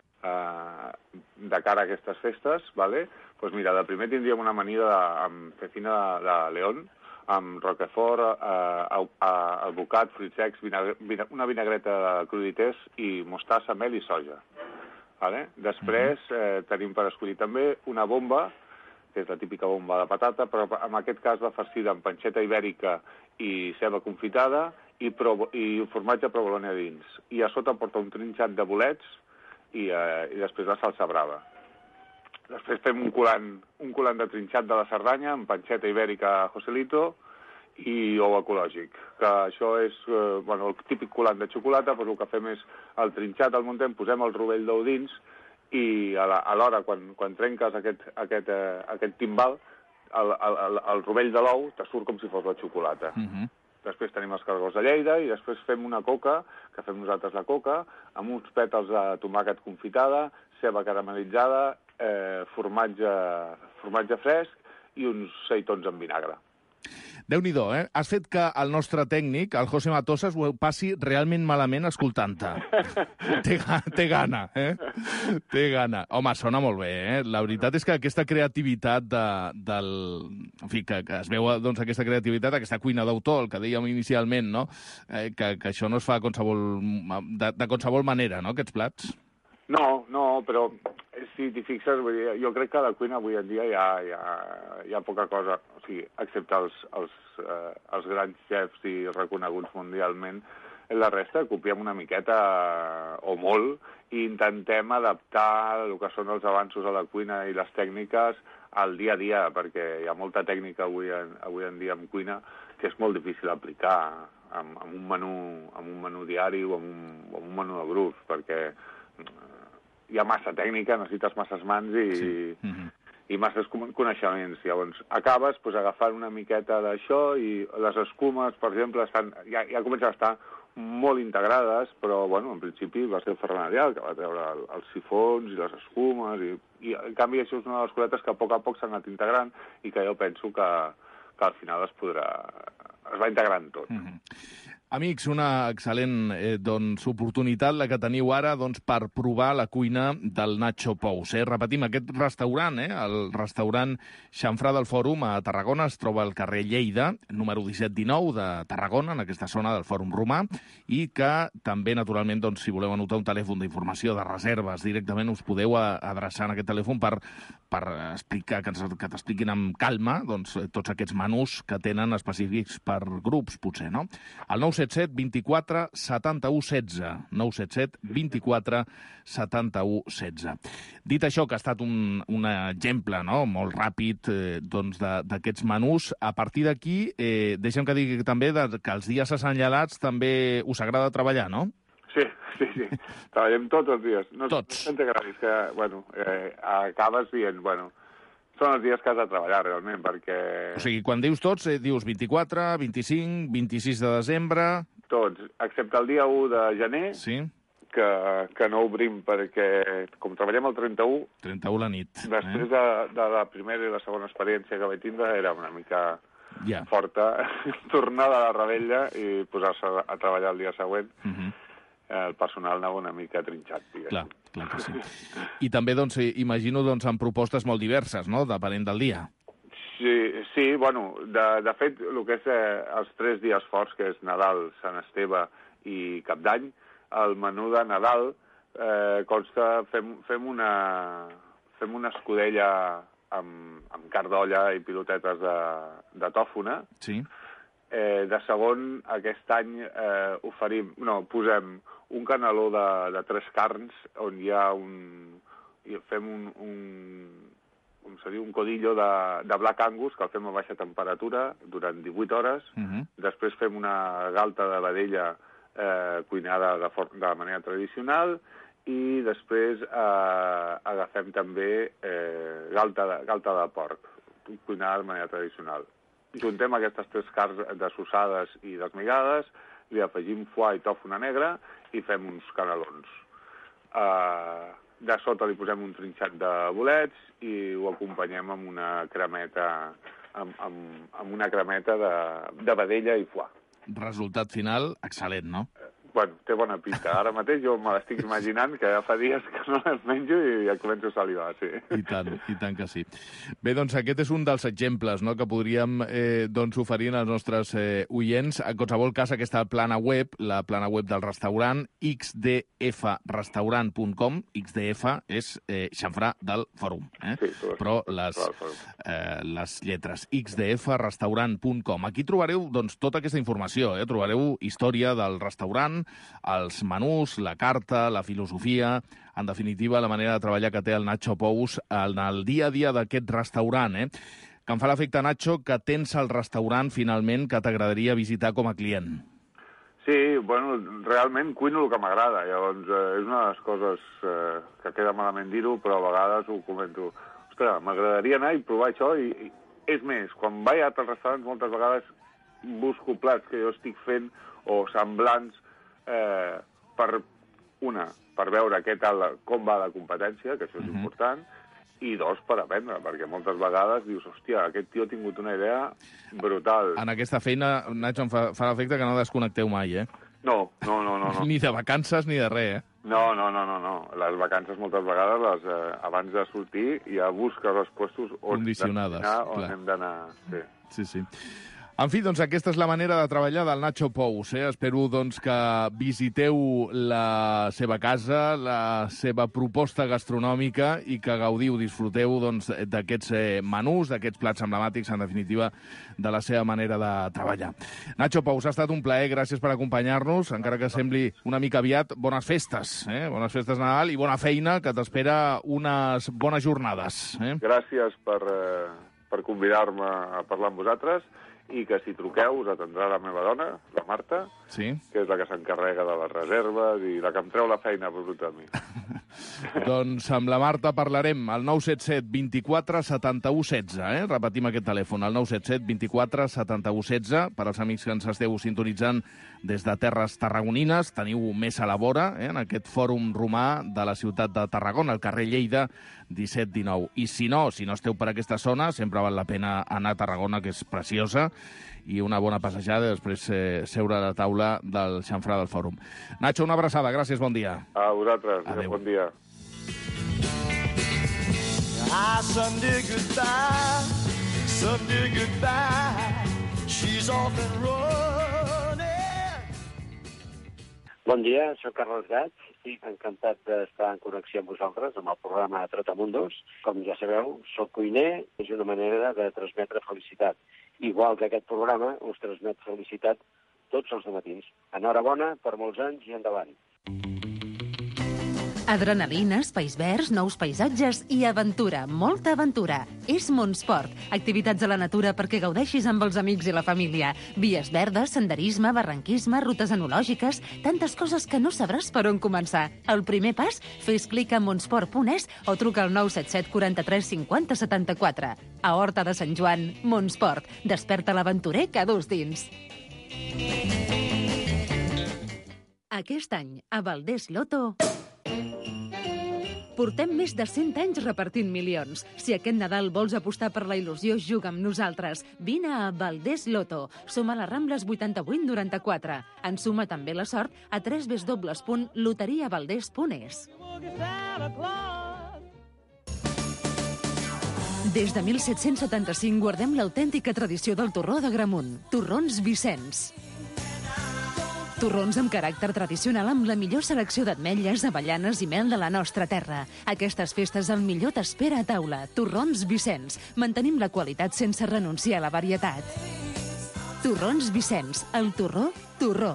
de cara a aquestes festes, ¿vale? Doncs mira, de primer tindríem una amanida amb cecina de León, amb roquefort, alvocat, fruits secs, una vinagreta de crudités i mostassa, mel i soja. Després tenim per escollir també una bomba, que és la típica bomba de patata, però en aquest cas va farcida amb panceta ibèrica i ceba confitada i formatge provolone a dins. I a sota porta un trinxat de bolets i després la salsa brava. Després fem un colant de trinxat de la Cerdanya amb panceta ibèrica Joselito i ou ecològic, que això és el típic colant de xocolata, però el que fem és el trinxat, el muntem, posem el rovell d'ou dins i alhora, quan trenques aquest timbal, el rovell de l'ou te surt com si fos la xocolata. Després tenim els cargols de Lleida i després fem una coca, que fem nosaltres la coca, amb uns pètals de tomàquet confitada, ceba caramelitzada, formatge fresc i uns seitons en vinagre. Déu-n'hi-do, Has fet que el nostre tècnic, el José Matosas, ho passi realment malament escoltant-te. Té gana, Té gana. Home, sona molt bé, La veritat és que aquesta creativitat en fi, que es veu, aquesta creativitat, aquesta cuina d'autor, el que dèiem inicialment, no? Que això no es fa de qualsevol manera, no?, aquests plats. No, però si t'hi fixes, jo crec que a la cuina avui en dia hi ha poca cosa, o sigui, excepte els grans xefs i reconeguts mundialment, la resta copiem una miqueta o molt i intentem adaptar el que són els avanços a la cuina i les tècniques al dia a dia, perquè hi ha molta tècnica avui en dia en cuina que és molt difícil aplicar amb un menú diari o amb un menú de grups, perquè hi ha massa tècnica, necessites masses mans i masses coneixements. Llavors, acabes agafant una miqueta d'això i les escumes, per exemple, ja comencen a estar molt integrades, però, en principi va ser el Ferran Adrià que va treure els sifons i les escumes, i en canvi això és una de les cosetes que a poc s'han anat integrant i que jo penso que al final es va integrant tot. Amics, una excel·lent oportunitat la que teniu ara per provar la cuina del Nacho Pous. Repetim, aquest restaurant, el restaurant Xamfrà del Fòrum a Tarragona, es troba al carrer Lleida, número 1719 de Tarragona, en aquesta zona del Fòrum Romà, i que també, naturalment, si voleu anotar un telèfon d'informació, de reserves, directament us podeu adreçar en aquest telèfon per explicar, que t'expliquin amb calma tots aquests menús que tenen específics per grups, potser, no? El 977 24 71 16. 977 24 71 16. Dit això, que ha estat un exemple molt ràpid d'aquests menús, a partir d'aquí, deixem que digui també que els dies assenyalats també us agrada treballar, no? Sí. Treballem tots els dies. Tots. No t'agradis que, acabes dient, són els dies que has de treballar, realment, perquè... O sigui, quan dius tots, dius 24, 25, 26 de desembre... Tots, excepte el dia 1 de gener, sí, que no obrim perquè, com treballem el 31... 31 la nit. Després de la primera i la segona experiència que vaig tindre, era una mica forta tornar de la rebella i posar-se a treballar el dia següent. El personal anava una mica trinxat, diguéssim. Clar que sí. I també, imagino, amb propostes molt diverses, no?, depenent del dia. Sí, de fet, el que és els 3 dies forts, que és Nadal, Sant Esteve i Cap d'Any, el menú de Nadal consta, fem una escudella amb carn d'olla i pilotetes de tòfona. Sí. De segon, aquest any posem un caneló de 3 carns on hi ha fem un codillo de Black Angus, que el fem a baixa temperatura durant 18 hores. Després fem una galta de vedella cuinada de manera tradicional i després agafem també galta de porc, cuinada de manera tradicional. Juntem aquestes 3 carns dessossades i desmigades, li afegim foie i tòfona negra i fem uns canelons. De sota li posem un trinxat de bolets i ho acompanyem amb una cremeta de vedella i foie. Resultat final excel·lent, no? Té bona pinta. Ara mateix jo me l'estic imaginant, que ja fa dies que no les menjo i ja començo a salivar, sí. I tant que sí. Bé, aquest és un dels exemples que podríem oferir als nostres oients. En qualsevol cas, aquesta plana web, la plana web del restaurant, xdfrestaurant.com, XDF és xamfrà del Fòrum, sí, però les lletres, xdfrestaurant.com. Aquí trobareu tota aquesta informació, trobareu història del restaurant, els menús, la carta, la filosofia, en definitiva, la manera de treballar que té el Nacho Pous en el dia a dia d'aquest restaurant, que em fa l'efecte, Nacho, que tens el restaurant, finalment, que t'agradaria visitar com a client. Sí, realment cuino el que m'agrada, llavors és una de les coses que queda malament dir-ho, però a vegades ho comento. Ostres, m'agradaria anar i provar això, i és més, quan vaig a altres restaurants moltes vegades busco plats que jo estic fent o semblants per veure com va la competència, que això és important, i 2, per aprendre, perquè moltes vegades dius, hòstia, aquest tio ha tingut una idea brutal. En aquesta feina, Nacho, em fa l'efecte que no desconnecteu mai, No. Ni de vacances ni de res, No. Les vacances moltes vegades, abans de sortir, ja busques els puestos on hem d'anar. Sí. En fi, aquesta és la manera de treballar del Nacho Pous. Espero, que visiteu la seva casa, la seva proposta gastronòmica i que gaudiu, disfruteu d'aquests menús, d'aquests plats emblemàtics, en definitiva, de la seva manera de treballar. Nacho Pous, ha estat un plaer, gràcies per acompanyar-nos, encara que sembli una mica aviat. Bones festes, bones festes de Nadal i bona feina, que t'espera unes bones jornades. Gràcies per convidar-me a parlar amb vosaltres, i que si truqueu us atendrà la meva dona, la Marta, que és la que s'encarrega de les reserves i la que em treu la feina per mi. Doncs amb la Marta parlarem al 977 24 71 16. Repetim aquest telèfon, al 977 24 71 16. Per als amics que ens esteu sintonitzant des de terres tarragonines, teniu més a la vora en aquest fòrum romà de la ciutat de Tarragona, al carrer Lleida 17-19. I si no esteu per aquesta zona, sempre val la pena anar a Tarragona, que és preciosa, i una bona passejada i després seure a la taula del xamfrà del fòrum. Nacho, una abraçada, gràcies, bon dia. A vosaltres, adéu. Bon dia. Sunday goodbye, she's off and running. Bon dia, soc Carles Gats, estic encantat d'estar en connexió amb vosaltres, amb el programa Trotamundos. Com ja sabeu, soc cuiner, és una manera de transmetre felicitat. Igual que aquest programa us transmet felicitat tots els matins. Enhorabona per molts anys i endavant. Adrenalina, espais verds, nous paisatges i aventura, molta aventura. És Montsport, activitats a la natura perquè gaudeixis amb els amics i la família. Vies verdes, senderisme, barranquisme, rutes enològiques, tantes coses que no sabràs per on començar. El primer pas? Fes clic a montsport.es o truca al 977 43 50 74. A Horta de Sant Joan, Montsport. Desperta l'aventurer que dus dins. Aquest any, a Valdés Loto... Portem més de 100 anys repartint milions. Si aquest Nadal vols apostar per la il·lusió, juga amb nosaltres. Vine a Valdés Loto. Som a les Rambles 8894. Ensuma també la sort a www.loteriavaldés.es. Des de 1775 guardem l'autèntica tradició del torró d'Agramunt. Torrons Vicenç. Torrons amb caràcter tradicional amb la millor selecció d'ametlles, avellanes i mel de la nostra terra. Aquestes festes el millor t'espera a taula. Torrons Vicenç. Mantenim la qualitat sense renunciar a la varietat. Torrons Vicenç. El torró, torró.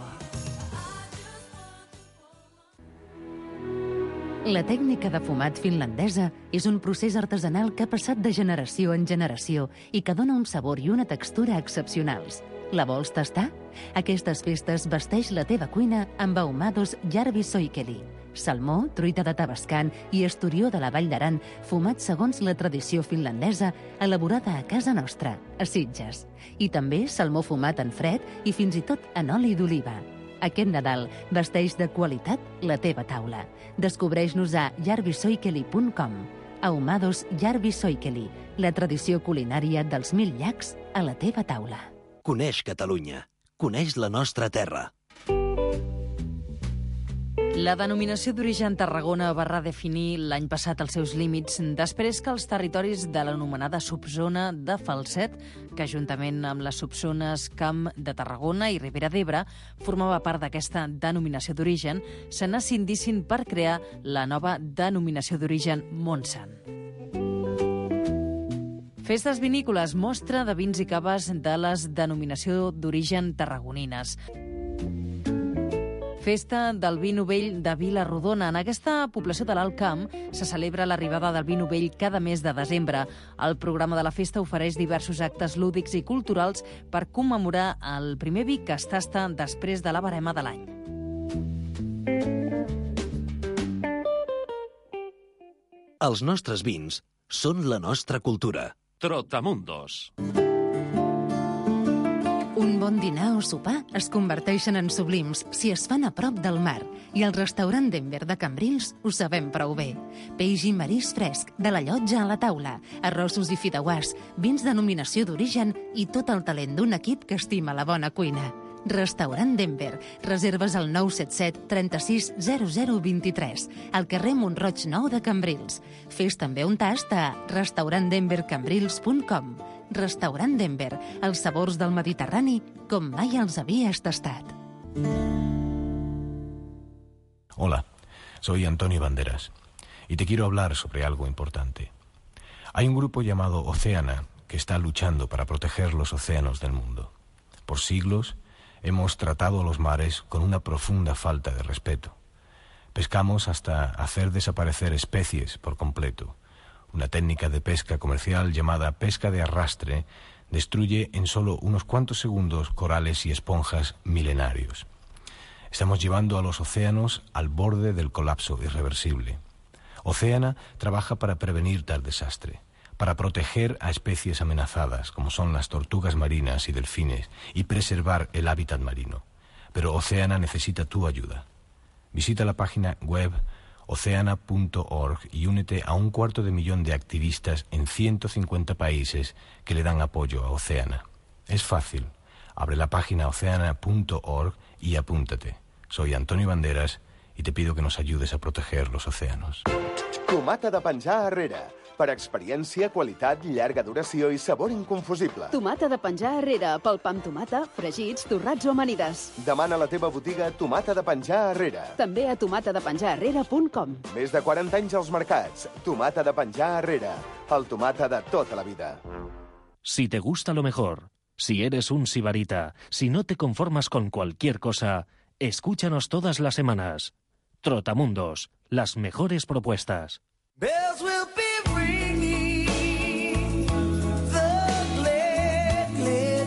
La tècnica de fumat finlandesa és un procés artesanal que ha passat de generació en generació i que dona un sabor i una textura excepcionals. La vols tastar? Aquestes festes vesteix la teva cuina amb ahumados Järvi Soikeli. Salmó, truita de Tabascan i esturió de la Vall d'Aran, fumat segons la tradició finlandesa, elaborada a casa nostra, a Sitges. I també salmó fumat en fred i fins i tot en oli d'oliva. Aquest Nadal vesteix de qualitat la teva taula. Descobreix-nos a järvisoikeli.com. Ahumados Järvi Soikeli, la tradició culinària dels 1000 llacs a la teva taula. Coneix Catalunya. Coneix la nostra terra. La denominació d'origen Tarragona va redefinir l'any passat els seus límits després que els territoris de l'anomenada subzona de Falset, que juntament amb les subzones Camp de Tarragona i Ribera d'Ebre formava part d'aquesta denominació d'origen, se n'escindissin per crear la nova denominació d'origen Montsant. Festes vinícoles, mostra de vins i caves de les denominació d'origen tarragonines. Festa del vi novell de Vila-rodona. En aquesta població de l'Alt Camp se celebra l'arribada del vi novell cada mes de desembre. El programa de la festa ofereix diversos actes lúdics i culturals per commemorar el primer vi que es tasta després de la barema de l'any. Els nostres vins són la nostra cultura. Trotamundos. Un bon dinar o sopar es converteixen en sublims si es fan a prop del mar, i al restaurant Denver de Cambrils ho sabem prou bé. Peix i marís fresc, de la llotja a la taula, arrossos i fideuàs, vins de denominació d'origen i tot el talent d'un equip que estima la bona cuina. Restaurant Denver. Reserves al 977 36 0023, al carrer Montroig 9 de Cambrils. Fes també un tast a restaurantdenvercambrils.com. Restaurant Denver. Els sabors del Mediterrani com mai els havies tastat. Hola, soy Antonio Banderas y te quiero hablar sobre algo importante. Hay un grupo llamado Oceana que está luchando para proteger los océanos del mundo. Por siglos hemos tratado a los mares con una profunda falta de respeto. Pescamos hasta hacer desaparecer especies por completo. Una técnica de pesca comercial llamada pesca de arrastre destruye en solo unos cuantos segundos corales y esponjas milenarios. Estamos llevando a los océanos al borde del colapso irreversible. Oceana trabaja para prevenir tal desastre, para proteger a especies amenazadas, como son las tortugas marinas y delfines, y preservar el hábitat marino. Pero Oceana necesita tu ayuda. Visita la página web oceana.org y únete a 250.000 de activistas en 150 países que le dan apoyo a Oceana. Es fácil. Abre la página oceana.org y apúntate. Soy Antonio Banderas y te pido que nos ayudes a proteger los océanos. Tomata de penjar arrere. Per experiència, qualitat, llarga duració i sabor inconfusible. Tomata de penjar arrere, pel pa amb tomata, fregits, torrats o amanides. Demana a la teva botiga Tomata de penjar arrere. També a tomatadepenjararrere.com. Més de 40 anys als mercats. Tomata de penjar arrere. El tomata de tota la vida. Si te gusta lo mejor, si eres un sibarita, si no te conformas con cualquier cosa, escúchanos todas las semanas. Trotamundos, las mejores propuestas. Bells will be ringing the glad, glad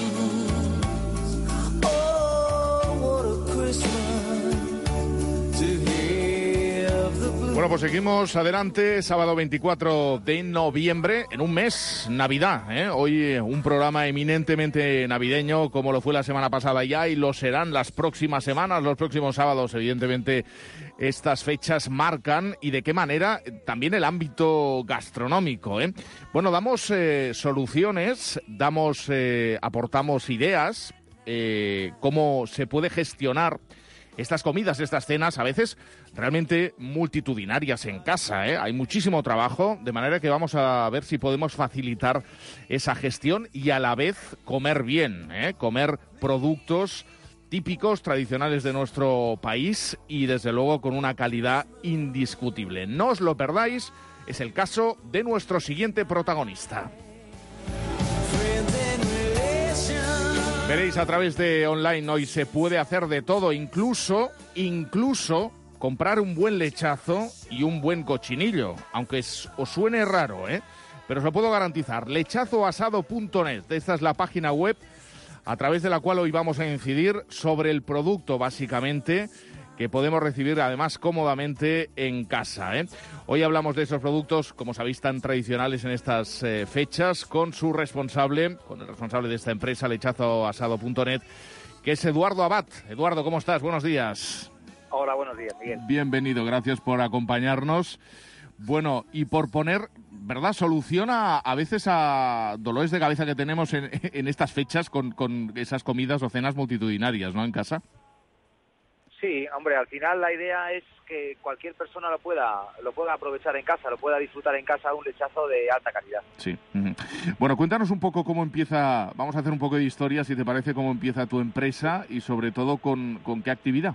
news. Oh, what a Christmas to have the blue. Bueno, pues seguimos adelante, sábado 24 de noviembre, en un mes, Navidad, ¿eh? Hoy un programa eminentemente navideño, como lo fue la semana pasada ya, y lo serán las próximas semanas, los próximos sábados, evidentemente. Estas fechas marcan, y de qué manera, también el ámbito gastronómico, ¿eh? Bueno, damos soluciones, aportamos ideas, cómo se puede gestionar estas comidas, estas cenas, a veces realmente multitudinarias en casa, ¿eh? Hay muchísimo trabajo, de manera que vamos a ver si podemos facilitar esa gestión y a la vez comer bien, ¿eh? Comer productos típicos, tradicionales de nuestro país y desde luego con una calidad indiscutible. No os lo perdáis, es el caso de nuestro siguiente protagonista. Veréis a través de online hoy se puede hacer de todo, incluso comprar un buen lechazo y un buen cochinillo, aunque os suene raro, ¿eh? Pero os lo puedo garantizar. Lechazoasado.net, esta es la página web a través de la cual hoy vamos a incidir sobre el producto, básicamente, que podemos recibir además cómodamente en casa, ¿eh? Hoy hablamos de esos productos, como sabéis, tan tradicionales en estas fechas, con el responsable de esta empresa, lechazoasado.net, que es Eduardo Abad. Eduardo, ¿cómo estás? Buenos días. Hola, buenos días, Miguel. Bienvenido, gracias por acompañarnos. Bueno, y por poner, ¿verdad?, solución a veces a dolores de cabeza que tenemos en estas fechas con esas comidas o cenas multitudinarias, ¿no?, en casa. Sí, hombre, al final la idea es que cualquier persona lo pueda aprovechar en casa, lo pueda disfrutar en casa, un lechazo de alta calidad. Sí. Bueno, cuéntanos un poco cómo empieza, vamos a hacer un poco de historia, si te parece, cómo empieza tu empresa y sobre todo con qué actividad.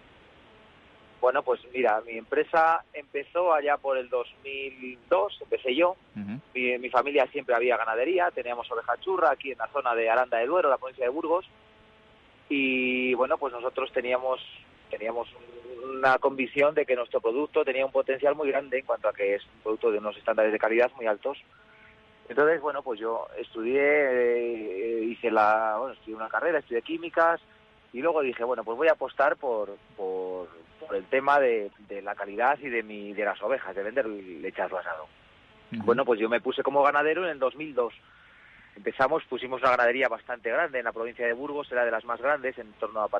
Bueno, pues mira, mi empresa empezó allá por el 2002, empecé yo. Mi familia siempre había ganadería, teníamos oveja churra aquí en la zona de Aranda de Duero, la provincia de Burgos. Y bueno, pues nosotros teníamos una convicción de que nuestro producto tenía un potencial muy grande en cuanto a que es un producto de unos estándares de calidad muy altos. Entonces, bueno, pues yo estudié, hice una carrera, estudié químicas y luego dije, bueno, pues voy a apostar por el tema de la calidad y de las ovejas, de vender lechazo asado. Bueno, pues yo me puse como ganadero en el 2002. Pusimos una ganadería bastante grande en la provincia de Burgos, era de las más grandes, en torno a,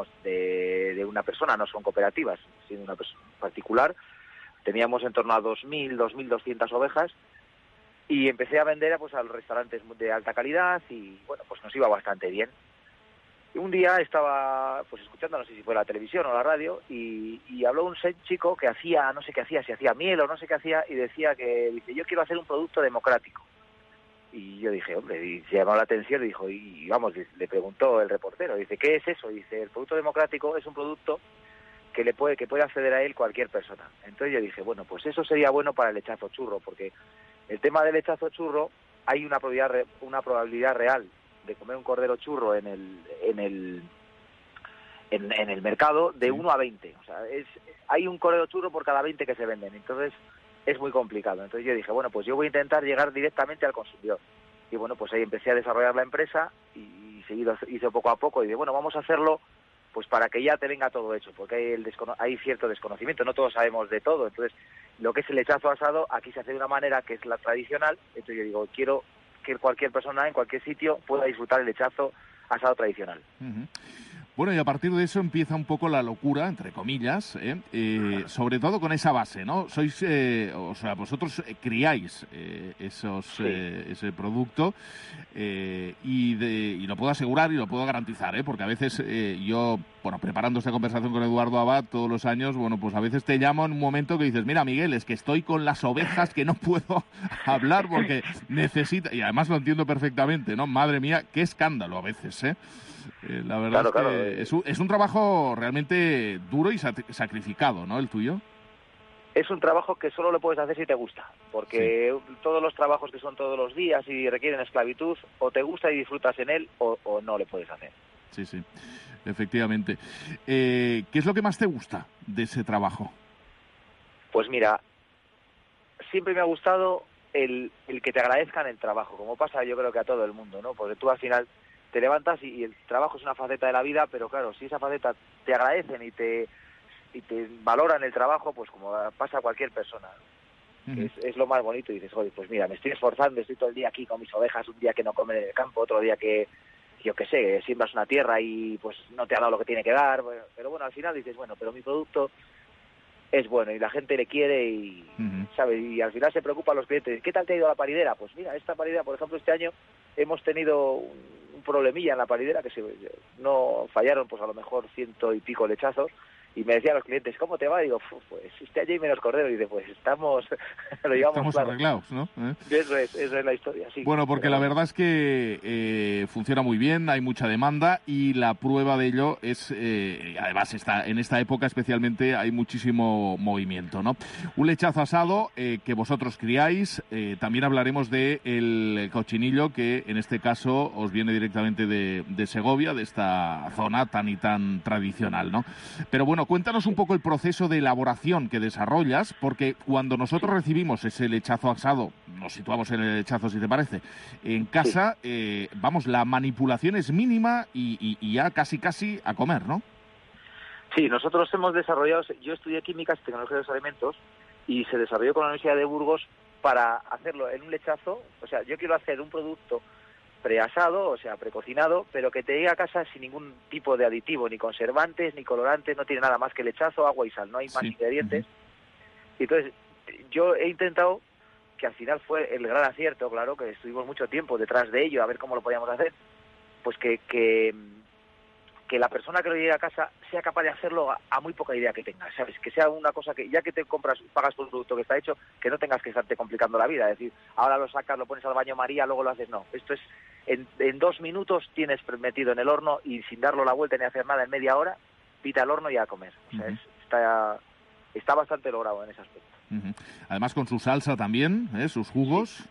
de una persona, no son cooperativas, sino una persona particular. Teníamos en torno a 2.200 ovejas y empecé a vender pues a los restaurantes de alta calidad y bueno, pues nos iba bastante bien. Y un día estaba pues escuchando, no sé si fue la televisión o la radio, y habló un chico que hacía, no sé qué hacía, si hacía miel o no sé qué hacía, y decía dice, yo quiero hacer un producto democrático. Y yo dije, hombre, y se llamó la atención y dijo, y vamos, le preguntó el reportero, dice, ¿qué es eso? Dice, el producto democrático es un producto que puede acceder a él cualquier persona. Entonces yo dije, bueno, pues eso sería bueno para el lechazo churro, porque el tema del lechazo churro, hay una probabilidad real de comer un cordero churro en el mercado de 1 a 20. O sea, hay un cordero churro por cada 20 que se venden. Entonces es muy complicado. Entonces yo dije, bueno, pues yo voy a intentar llegar directamente al consumidor. Y bueno, pues ahí empecé a desarrollar la empresa y seguido hice poco a poco. Y dije, bueno, vamos a hacerlo pues para que ya te venga todo hecho, porque hay cierto desconocimiento, no todos sabemos de todo. Entonces lo que es el lechazo asado, aquí se hace de una manera que es la tradicional. Entonces yo digo, quiero que cualquier persona en cualquier sitio pueda disfrutar el lechazo asado tradicional. Bueno, y a partir de eso empieza un poco la locura, entre comillas, sobre todo con esa base, ¿no? Sois, o sea, vosotros criáis ese producto y lo puedo asegurar y lo puedo garantizar, porque a veces yo, bueno, preparando esta conversación con Eduardo Abad todos los años, bueno, pues a veces te llamo en un momento que dices, mira, Miguel, es que estoy con las ovejas que no puedo hablar porque necesita, y además lo entiendo perfectamente, ¿no? Madre mía, qué escándalo a veces, la verdad es que es un trabajo realmente duro y sacrificado, ¿no? El tuyo. Es un trabajo que solo lo puedes hacer si te gusta, porque todos los trabajos que son todos los días y requieren esclavitud, o te gusta y disfrutas en él, o no le puedes hacer. Sí, efectivamente. ¿Qué es lo que más te gusta de ese trabajo? Pues mira, siempre me ha gustado el que te agradezcan el trabajo, como pasa yo creo que a todo el mundo, ¿no? Porque tú al final te levantas y el trabajo es una faceta de la vida, pero claro, si esa faceta te agradecen y te valoran el trabajo, pues como pasa a cualquier persona, es lo más bonito. Y dices, oye, pues mira, me estoy esforzando, estoy todo el día aquí con mis ovejas, un día que no comen en el campo, otro día que, yo qué sé, siembras una tierra y pues no te ha dado lo que tiene que dar, pero bueno, al final dices, bueno, pero mi producto es bueno y la gente le quiere y, ¿sabes? Y al final se preocupan los clientes. ¿Qué tal te ha ido la paridera? Pues mira, esta paridera, por ejemplo, este año hemos tenido un problemilla en la paridera que no fallaron, pues a lo mejor 100 y pico lechazos. Y me decían los clientes, ¿cómo te va? Y digo, pues este año hay menos corderos. Y dice, pues estamos claro. Arreglados, ¿no? Eso es la historia, sí. Bueno, porque la verdad es que funciona muy bien, hay mucha demanda y la prueba de ello es, además en esta época especialmente hay muchísimo movimiento, ¿no? Un lechazo asado que vosotros criáis, también hablaremos de el cochinillo que en este caso os viene directamente de Segovia, de esta zona tan y tan tradicional, ¿no? Pero bueno, cuéntanos un poco el proceso de elaboración que desarrollas, porque cuando nosotros recibimos ese lechazo asado, nos situamos en el lechazo si te parece, en casa, vamos, la manipulación es mínima y ya casi a comer, ¿no? Sí, nosotros hemos desarrollado, yo estudié Químicas y Tecnología de los Alimentos y se desarrolló con la Universidad de Burgos para hacerlo en un lechazo. O sea, yo quiero hacer un producto preasado, o sea, precocinado, pero que te llegue a casa sin ningún tipo de aditivo, ni conservantes, ni colorantes, no tiene nada más que lechazo, agua y sal, no hay más ingredientes. Y entonces, yo he intentado, que al final fue el gran acierto, claro, que estuvimos mucho tiempo detrás de ello, a ver cómo lo podíamos hacer, pues que la persona que lo llegue a casa sea capaz de hacerlo a muy poca idea que tenga, ¿sabes? Que sea una cosa que, ya que te pagas por un producto que está hecho, que no tengas que estarte complicando la vida, es decir, ahora lo sacas, lo pones al baño María, luego lo haces, no. Esto es, en 2 minutos tienes metido en el horno y sin darlo la vuelta ni hacer nada en media hora, pita al horno y a comer. O sea, está bastante logrado en ese aspecto. Además con su salsa también, sus jugos.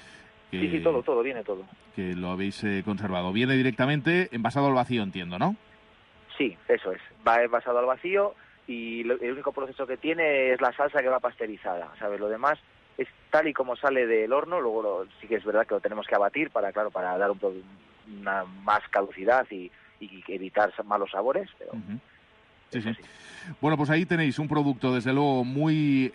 Sí, todo, viene todo. Que lo habéis conservado. Viene directamente envasado al vacío, entiendo, ¿no? Sí, eso es. Va envasado al vacío y el único proceso que tiene es la salsa que va pasteurizada, ¿sabes? Lo demás es tal y como sale del horno, luego sí que es verdad que lo tenemos que abatir para dar una más caducidad y evitar malos sabores, pero... Sí. Bueno, pues ahí tenéis un producto, desde luego, muy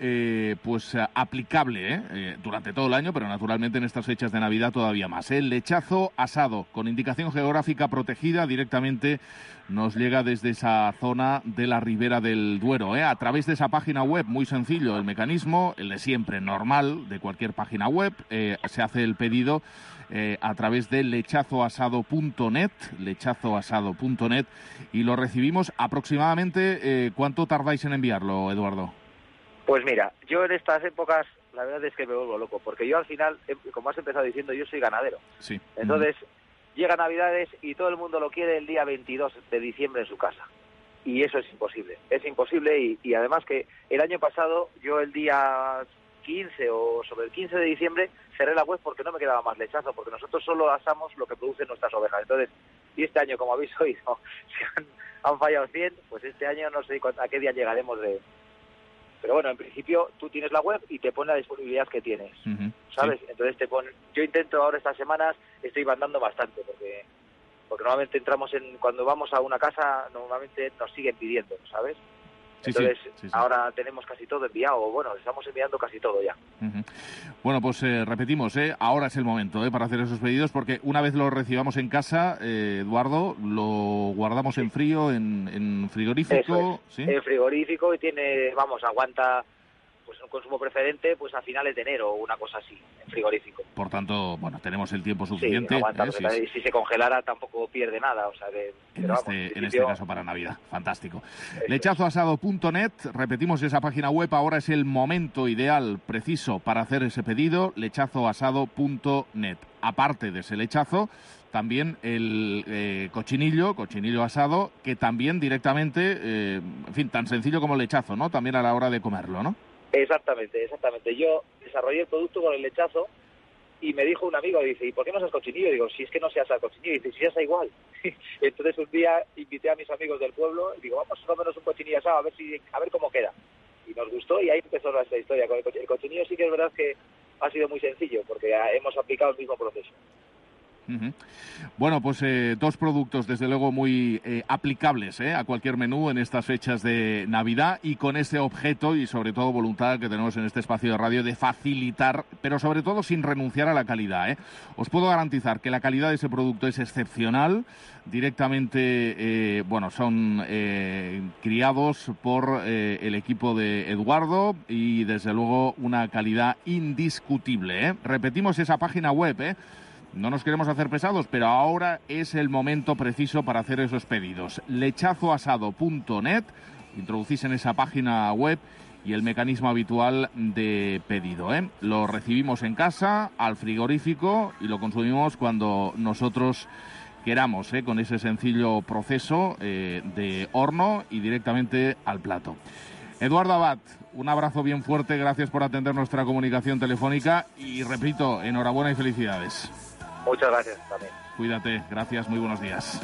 aplicable durante todo el año, pero naturalmente en estas fechas de Navidad todavía más. El lechazo asado, con indicación geográfica protegida, directamente nos llega desde esa zona de la Ribera del Duero. A través de esa página web, muy sencillo el mecanismo, el de siempre, normal, de cualquier página web, se hace el pedido a través de lechazoasado.net, y lo recibimos aproximadamente. ¿Cuánto tardáis en enviarlo, Eduardo? Pues mira, yo en estas épocas la verdad es que me vuelvo loco, porque yo al final, como has empezado diciendo, yo soy ganadero. Sí. Entonces, llega Navidades y todo el mundo lo quiere el día 22 de diciembre en su casa. Y eso es imposible y además que el año pasado yo el día 15 o sobre el 15 de diciembre cerré la web porque no me quedaba más lechazo, porque nosotros solo asamos lo que producen nuestras ovejas. Entonces, y este año, como habéis oído, se han fallado 100, pues este año no sé a qué día llegaremos de... Pero bueno, en principio tú tienes la web y te pone la disponibilidad que tienes, ¿sabes? Sí. Entonces yo intento ahora estas semanas, estoy mandando bastante, porque normalmente cuando vamos a una casa, normalmente nos siguen pidiendo, ¿sabes? Entonces, ahora tenemos casi todo enviado, bueno, estamos enviando casi todo ya. Bueno, pues repetimos, ahora es el momento para hacer esos pedidos, porque una vez lo recibamos en casa, Eduardo, lo guardamos en frío, en frigorífico. Eso es, ¿sí? En frigorífico, y tiene, aguanta pues un consumo preferente pues a finales de enero o una cosa así, en frigorífico. Por tanto, bueno, tenemos el tiempo suficiente. Aguanta, si se congelara tampoco pierde nada, o sea que... En este caso para Navidad, fantástico. Lechazoasado.net, repetimos esa página web, ahora es el momento ideal, preciso, para hacer ese pedido, lechazoasado.net. Aparte de ese lechazo, también el cochinillo asado, que también directamente, en fin, tan sencillo como el lechazo, ¿no? También a la hora de comerlo, ¿no? Exactamente. Yo desarrollé el producto con el lechazo y me dijo un amigo, dice, ¿y por qué no asas cochinillo? Digo, si es que no se asa cochinillo. Dice, si se asa igual. Entonces un día invité a mis amigos del pueblo y digo, vamos a comernos un cochinillo asado a ver cómo queda. Y nos gustó y ahí empezó nuestra historia. Con el cochinillo sí que es verdad que ha sido muy sencillo porque hemos aplicado el mismo proceso. Bueno, pues dos productos desde luego muy aplicables a cualquier menú en estas fechas de Navidad, y con ese objeto y sobre todo voluntad que tenemos en este espacio de radio de facilitar, pero sobre todo sin renunciar a la calidad. Os puedo garantizar que la calidad de ese producto es excepcional. Directamente, son criados por el equipo de Eduardo y desde luego una calidad indiscutible. Repetimos esa página web, No nos queremos hacer pesados, pero ahora es el momento preciso para hacer esos pedidos. Lechazoasado.net, introducís en esa página web y el mecanismo habitual de pedido. Lo recibimos en casa, al frigorífico, y lo consumimos cuando nosotros queramos, con ese sencillo proceso de horno y directamente al plato. Eduardo Abad, un abrazo bien fuerte, gracias por atender nuestra comunicación telefónica y, repito, enhorabuena y felicidades. Muchas gracias también. Cuídate, gracias, muy buenos días.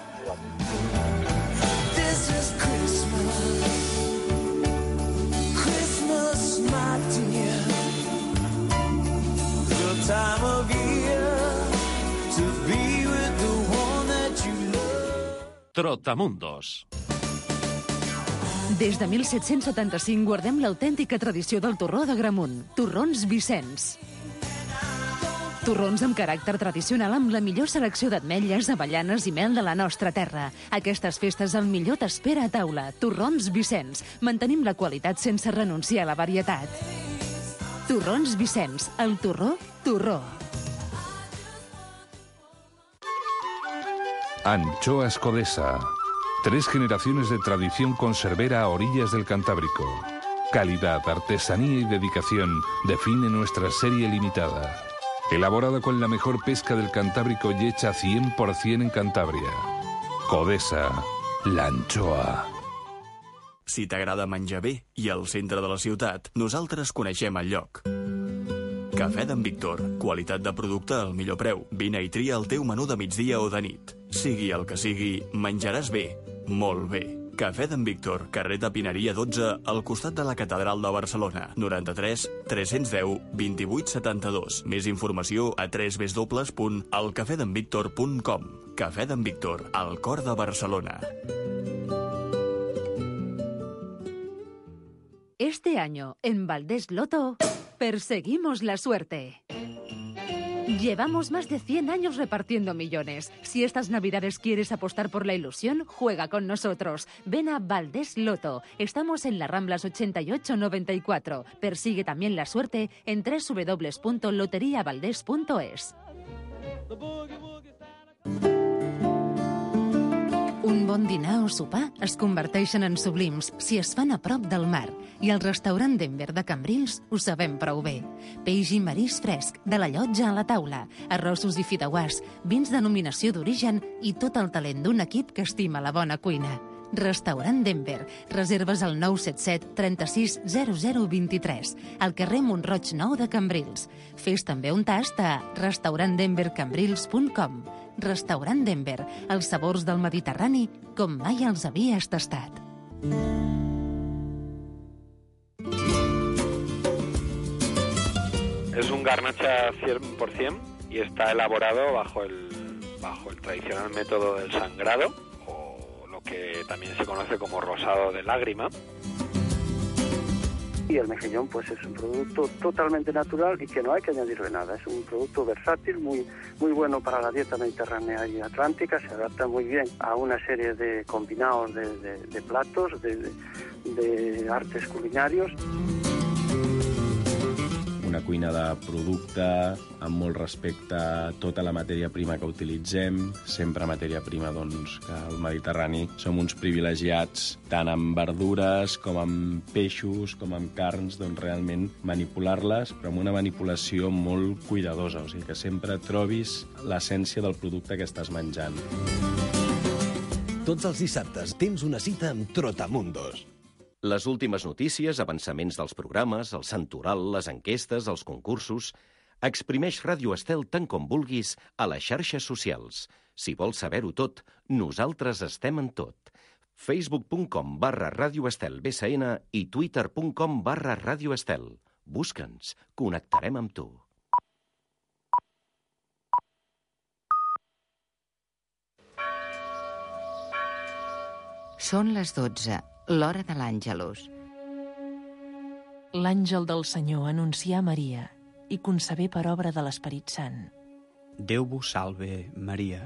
Trotamundos. Des de 1775 guardem l'autèntica tradició del torró d'Agramunt. Torrons Vicenç. Torrons amb caràcter tradicional amb la millor selecció d'ametlles, avellanes i mel de la nostra terra. Aquestes festes el millor t'espera a taula. Torrons Vicenç. Mantenim la qualitat sense renunciar a la varietat. Torrons Vicenç. El torró, torró. Anchoas Codesa. 3 generaciones de tradición conservera a orillas del Cantábrico. Calidad, artesanía y dedicación define nuestra serie limitada. Elaborada con la mejor pesca del Cantábrico y hecha 100% en Cantabria. Codesa, la anchoa. Si t'agrada menjar bé i al centre de la ciutat, nosaltres coneixem el lloc. Cafè d'en Víctor. Qualitat de producte al millor preu. Vine i tria el teu menú de migdia o de nit. Sigui el que sigui, menjaràs bé. Molt bé. Cafè d'en Víctor, carrer de Pineria 12, al costat de la Catedral de Barcelona. 93 310 28 72. Més informació a www.elcafedenvictor.com. Cafè d'en Víctor, al cor de Barcelona. Este año, en Valdés Loto, perseguimos la suerte. Llevamos más de 100 años repartiendo millones. Si estas Navidades quieres apostar por la ilusión, juega con nosotros. Ven a Valdés Loto. Estamos en las Ramblas 8894. Persigue también la suerte en www.loteriavaldés.es. Un bon dinar o sopar es converteixen en sublims si es fan a prop del mar, i al restaurant Denver de Cambrils ho sabem prou bé. Peix i marisc fresc, de la llotja a la taula, arrossos i fideuàs, vins denominació d'origen i tot el talent d'un equip que estima la bona cuina. Restaurant Denver. Reserves al 977 36 0023, al carrer Montroig 9 de Cambrils. Fes també un tast a restaurantdenvercambrils.com. Restaurant Denver, els sabors del Mediterrani com mai els havies tastat. Es un garnacha 100% y está elaborado bajo el tradicional método del sangrado, o lo que también se conoce como rosado de lágrima. Y el mejillón pues es un producto totalmente natural y que no hay que añadirle nada. Es un producto versátil, muy bueno para la dieta mediterránea y atlántica. Se adapta muy bien a una serie de combinados de platos, de artes culinarios. Una cuina de producte, amb molt respecte a tota la matèria prima que utilitzem, sempre matèria prima doncs, que al Mediterrani som uns privilegiats tant amb verdures com amb peixos, com amb carns, doncs realment manipular-les, però amb una manipulació molt cuidadosa, o sigui que sempre trobis l'essència del producte que estàs menjant. Tots els dissabtes tens una cita amb Trotamundos. Les últimes notícies, avançaments dels programes, el santoral, les enquestes, els concursos... Exprimeix Ràdio Estel tant com vulguis a les xarxes socials. Si vols saber-ho tot, nosaltres estem en tot. Facebook.com/Ràdio Estel BCN i Twitter.com/Ràdio Estel. Busca'ns, connectarem amb tu. Són les 12. L'hora de l'Àngelus. L'àngel del Senyor anuncià a Maria i concebé per obra de l'Esperit Sant. Déu vos salve, Maria.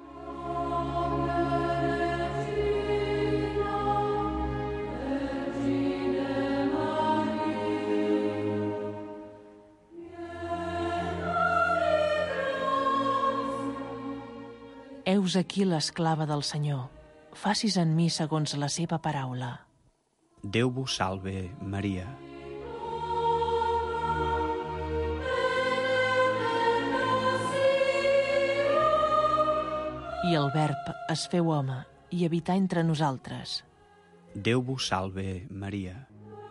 Heus aquí l'esclava del Senyor. Facis en mi segons la seva paraula. Déu vos salve, Maria. I el Verb es feu home i habità entre nosaltres. Déu vos salve, Maria.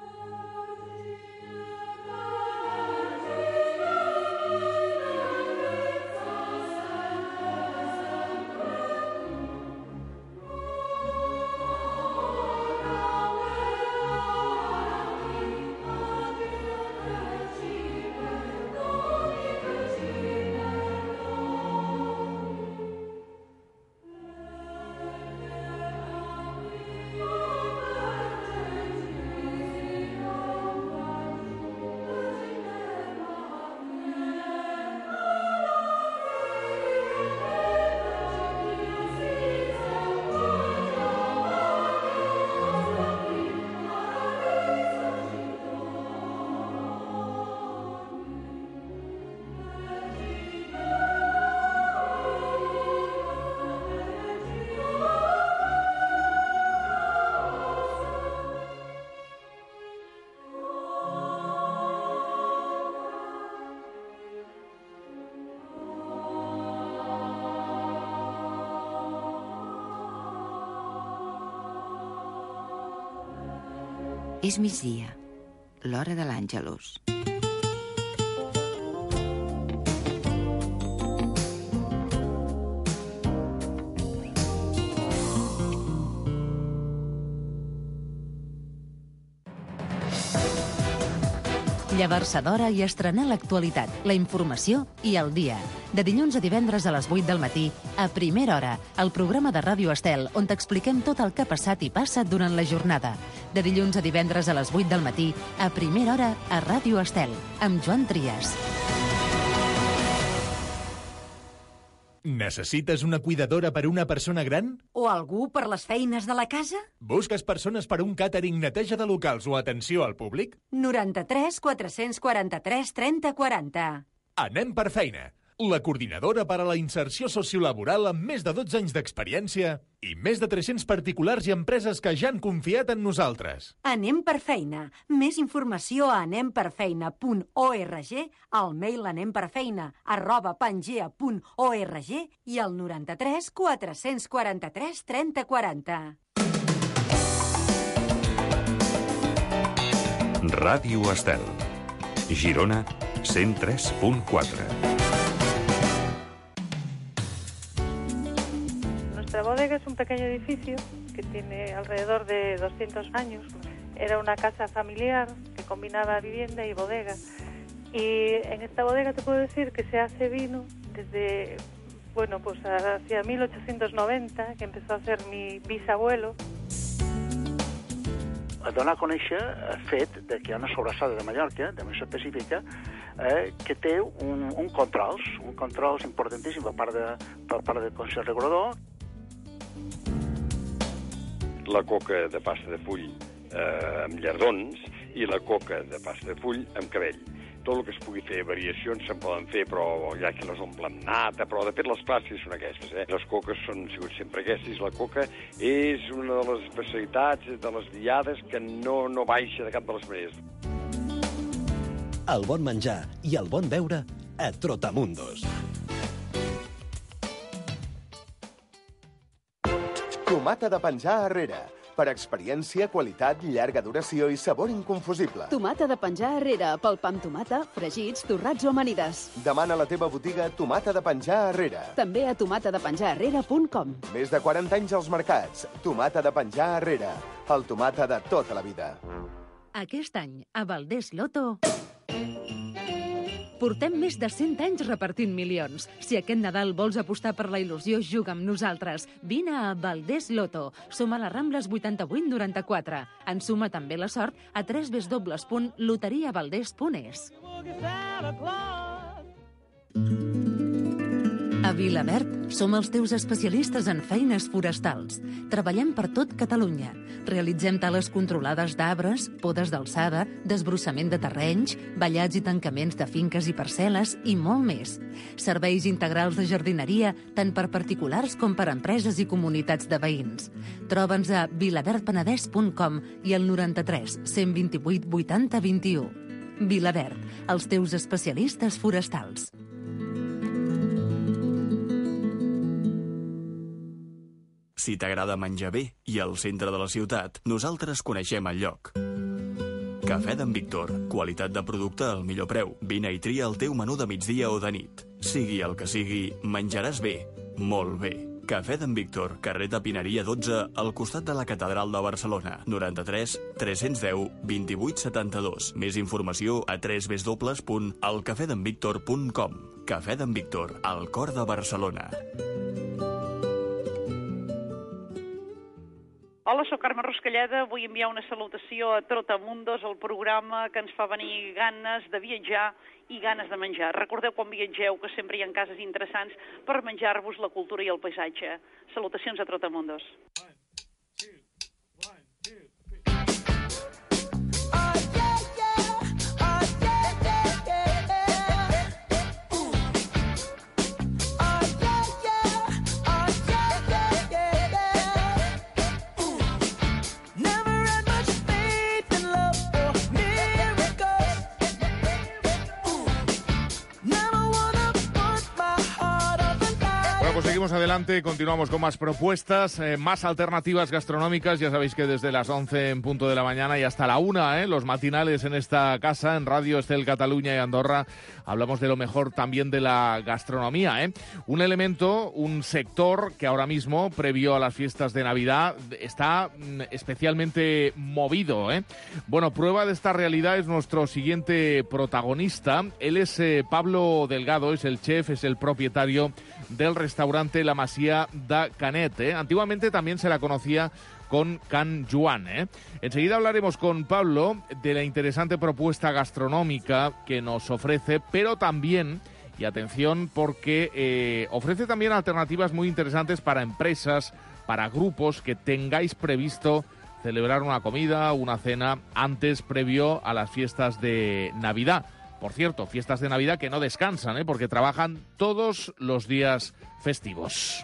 És migdia, l'hora de l'Àngelus. Llevar-se d'hora i estrenar l'actualitat, la informació i el dia. De dilluns a divendres a les 8 del matí, a Primera Hora, el programa de Ràdio Estel, on t'expliquem tot el que ha passat i passa durant la jornada. De dilluns a divendres a les 8 del matí, a Primera Hora, a Ràdio Estel, amb Joan Trias. Necessites una cuidadora per a una persona gran? O algú per les feines de la casa? Busques persones per a un càtering, neteja de locals o atenció al públic? 93 443 30 40. Anem per feina. La coordinadora per a la inserció sociolaboral amb més de 12 anys d'experiència i més de 300 particulars i empreses que ja han confiat en nosaltres. Anem per feina. Més informació a anemperfeina.org, al mail anemperfeina@pangea.org i al 93 443 30 40. Ràdio Estel. Girona 103.4. Nuestra bodega es un pequeño edificio que tiene alrededor de 200 años. Era una casa familiar que combinaba vivienda y bodega. Y en esta bodega te puedo decir que se hace vino desde, bueno, pues hacia 1890, que empezó a hacer mi bisabuelo. a donar a conèixer el fet que hi ha una sobrassada de Mallorca, de més específica, que té un controls importantíssim per part del Consell Regulador. La coca de pasta de full amb llardons i la coca de pasta de full amb cabell. Tot el que es pugui fer, variacions se'n poden fer, però hi ha qui les omple amb nata, però de fet les clàssiques són aquestes. Les coques han sigut sempre aquestes. La coca és una de les especialitats de les diades que no baixa de cap de les maneres. El bon menjar i el bon beure a Trotamundos. Tomata de penjar arrere. Per experiència, qualitat, llarga duració i sabor inconfusible. Tomata de penjar arrere, pel pa amb tomata, fregits, torrats o amanides. Demana a la teva botiga Tomata de penjar arrere. També a tomatadepenjararrere.com. Més de 40 anys als mercats. Tomata de penjar arrere. El tomata de tota la vida. Aquest any, a Valdés Loto... Portem més de 100 anys repartint milions. Si aquest Nadal vols apostar per la il·lusió, juga amb nosaltres. Vine a Valdés Loto. Som a les Rambles 8894. Ensuma també la sort a www.loteriavaldés.es. A Vilaverd som els teus especialistes en feines forestals. Treballem per tot Catalunya. Realitzem tales controlades d'arbres, podes d'alçada, desbrossament de terrenys, ballats i tancaments de finques i parcel·les i molt més. Serveis integrals de jardineria, tant per particulars com per empreses i comunitats de veïns. Troba'ns a vilaverdpenedès.com i al 93 128 80 21. Vilaverd, els teus especialistes forestals. Si t'agrada menjar bé i al centre de la ciutat, nosaltres coneixem el lloc. Cafè d'en Víctor. Qualitat de producte al millor preu. Vine i tria el teu menú de migdia o de nit. Sigui el que sigui, menjaràs bé. Molt bé. Cafè d'en Víctor, carrer de Pineria 12, al costat de la Catedral de Barcelona. 93 310 28 72. Més informació a www.elcafedenvictor.com. Cafè d'en Víctor, al cor de Barcelona. Hola, soc Carme Ruscalleda. Vull enviar una salutació a Trotamundos, el programa que ens fa venir ganes de viatjar i ganes de menjar. Recordeu quan viatgeu que sempre hi ha cases interessants per menjar-vos la cultura i el paisatge. Salutacions a Trotamundos. Seguimos adelante, continuamos con más propuestas, más alternativas gastronómicas. Ya sabéis que desde las 11 en punto de la mañana y hasta la 1, los matinales en esta casa, en Radio Estel Cataluña y Andorra, hablamos de lo mejor también de la gastronomía. Un elemento, un sector que ahora mismo, previo a las fiestas de Navidad, está especialmente movido. Bueno, prueba de esta realidad es nuestro siguiente protagonista. Él es Pablo Delgado, es el chef, es el propietario del restaurante La Masía de Canet. Antiguamente también se la conocía con Can Joan. Enseguida hablaremos con Pablo de la interesante propuesta gastronómica que nos ofrece, pero también, y atención, porque ofrece también alternativas muy interesantes para empresas, para grupos que tengáis previsto celebrar una comida, una cena antes, previo a las fiestas de Navidad. Por cierto, fiestas de Navidad que no descansan, porque trabajan todos los días festivos.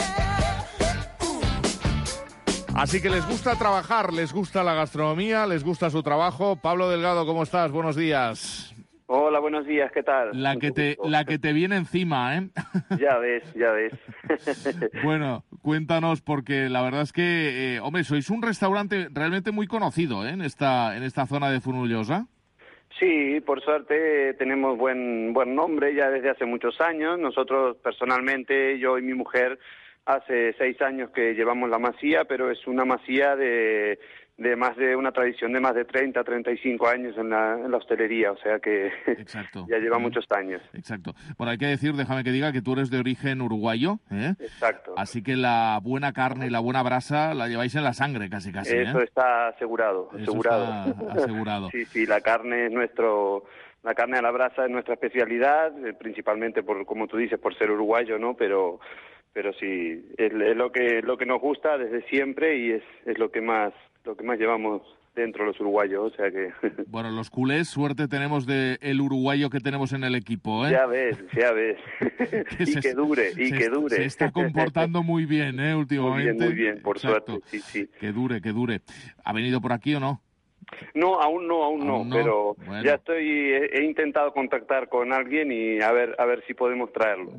Así que les gusta trabajar, les gusta la gastronomía, les gusta su trabajo. Pablo Delgado, ¿cómo estás? Buenos días. Hola, buenos días, ¿qué tal? La que te viene encima, ¿eh? Ya ves. Bueno, cuéntanos, porque la verdad es que, hombre, sois un restaurante realmente muy conocido, en esta zona de Fonollosa. Sí, por suerte tenemos buen nombre ya desde hace muchos años. Nosotros personalmente, yo y mi mujer, hace 6 años que llevamos la masía, pero es una masía de de una tradición de más de 30, 35 años en la hostelería, o sea que ya lleva muchos años. Exacto. Bueno, hay que decir, déjame que diga, que tú eres de origen uruguayo, ¿eh? Exacto. Así que la buena carne y la buena brasa la lleváis en la sangre casi, ¿eh? Eso está asegurado. Está asegurado. Sí, la carne es la carne a la brasa es nuestra especialidad, principalmente por, como tú dices, por ser uruguayo, ¿no? Pero sí, es lo que nos gusta desde siempre y es lo que más llevamos dentro los uruguayos, o sea que... Bueno, los culés, suerte tenemos de el uruguayo que tenemos en el equipo, ¿eh? Ya ves. que dure. Se está comportando muy bien, ¿eh? Últimamente. Muy bien, por suerte, sí. Que dure. ¿Ha venido por aquí o no? No, aún no, pero bueno. Ya he intentado contactar con alguien y a ver si podemos traerlo.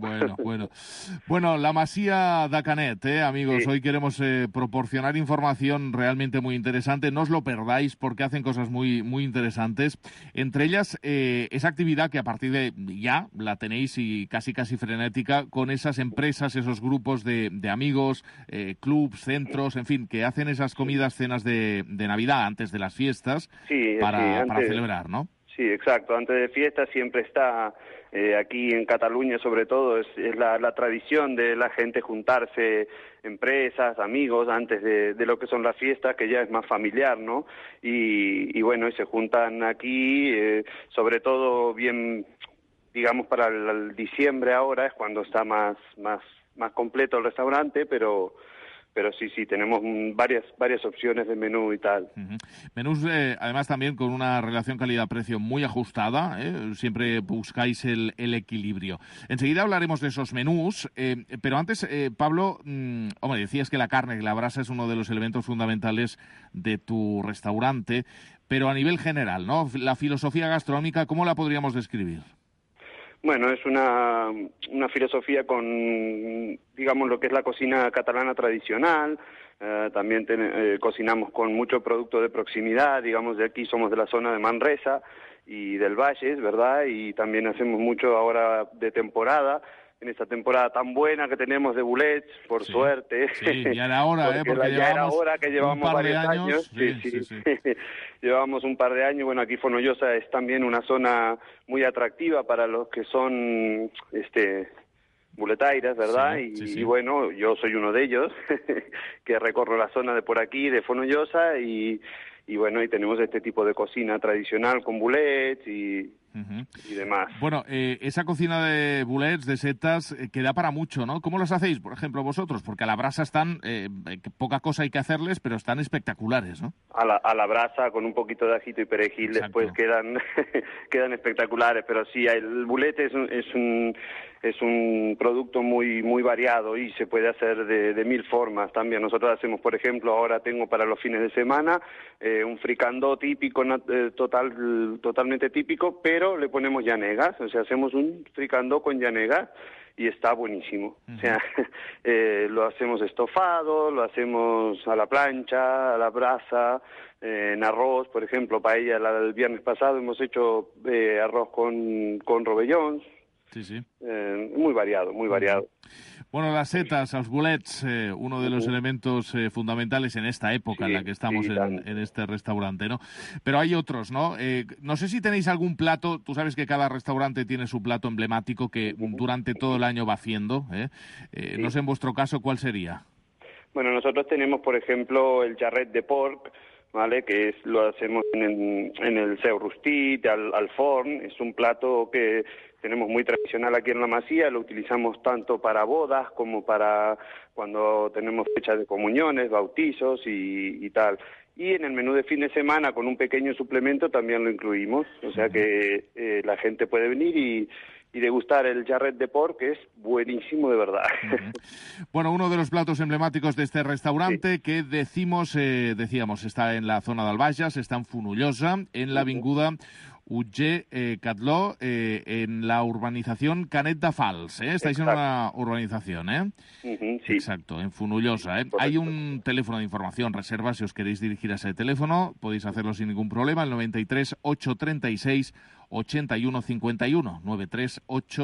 Bueno, la Masía de Canet, amigos, sí. Hoy queremos proporcionar información realmente muy interesante, no os lo perdáis porque hacen cosas muy, muy interesantes, entre ellas esa actividad que a partir de ya la tenéis y casi frenética con esas empresas, esos grupos de amigos, clubs, centros, en fin, que hacen esas comidas, cenas de Navidad antes de las fiestas. Para celebrar, ¿no? Sí, exacto. Antes de fiestas siempre está, aquí en Cataluña sobre todo, es la tradición de la gente juntarse, empresas, amigos, antes de lo que son las fiestas, que ya es más familiar, ¿no? Y bueno, y se juntan aquí, sobre todo bien, digamos, para el diciembre ahora es cuando está más completo el restaurante, pero sí, tenemos varias opciones de menú y tal. Uh-huh. Menús, además, también con una relación calidad-precio muy ajustada, siempre buscáis el equilibrio. Enseguida hablaremos de esos menús, pero antes, Pablo, decías que la carne y la brasa es uno de los elementos fundamentales de tu restaurante, pero a nivel general, ¿no? La filosofía gastronómica, ¿cómo la podríamos describir? Bueno, es una filosofía con, digamos, lo que es la cocina catalana tradicional. También cocinamos con mucho producto de proximidad, digamos, de aquí somos de la zona de Manresa y del Valles, ¿verdad? Y también hacemos mucho ahora de temporada, en esta temporada tan buena que tenemos de boulets, por suerte. Sí, ya era hora, porque ya era hora que llevamos varios años. Sí. Llevamos un par de años. Bueno, aquí Fonollosa es también una zona muy atractiva para los que son buletairas, ¿verdad? Y bueno, yo soy uno de ellos, que recorro la zona de por aquí, de Fonollosa, y bueno, y tenemos este tipo de cocina tradicional con boulets y demás. Bueno, esa cocina de boulets, de setas, que da para mucho, ¿no? ¿Cómo las hacéis, por ejemplo, vosotros? Porque a la brasa están, poca cosa hay que hacerles, pero están espectaculares, ¿no? A la brasa, con un poquito de ajito y perejil, después quedan espectaculares, pero sí, el boulet es un producto muy muy variado y se puede hacer de mil formas también. Nosotros hacemos, por ejemplo, ahora tengo para los fines de semana un fricandó típico, totalmente típico, pero le ponemos llanegas, o sea, hacemos un fricandó con llanegas y está buenísimo. O sea, lo hacemos estofado, lo hacemos a la plancha, a la brasa, en arroz, por ejemplo, paella el viernes pasado hemos hecho arroz con rovellons. Sí. Muy variado. Bueno, las setas, los boulets, uno de los elementos fundamentales en esta época en la que estamos en este restaurante, ¿no? Pero hay otros, ¿no? No sé si tenéis algún plato, tú sabes que cada restaurante tiene su plato emblemático que durante todo el año va haciendo, no sé en vuestro caso cuál sería. Bueno, nosotros tenemos, por ejemplo, el jarret de porc, ¿vale? Que lo hacemos en el seu rostit, al forn. Es un plato que tenemos muy tradicional aquí en la Masía, lo utilizamos tanto para bodas como para cuando tenemos fechas de comuniones, bautizos y tal. Y en el menú de fin de semana, con un pequeño suplemento, también lo incluimos. O sea que la gente puede venir y degustar el jarret de porc, que es buenísimo de verdad. Bueno, uno de los platos emblemáticos de este restaurante que decíamos, está en la zona del Bages, está en Fonollosa, en la avinguda Utge Catló, en la urbanización Canet de Fals, Estáis en una urbanización, Sí. Exacto, en Fonollosa, Hay un teléfono de información, reserva, si os queréis dirigir a ese teléfono, podéis hacerlo sin ningún problema, el 93 836 81 51, 93 8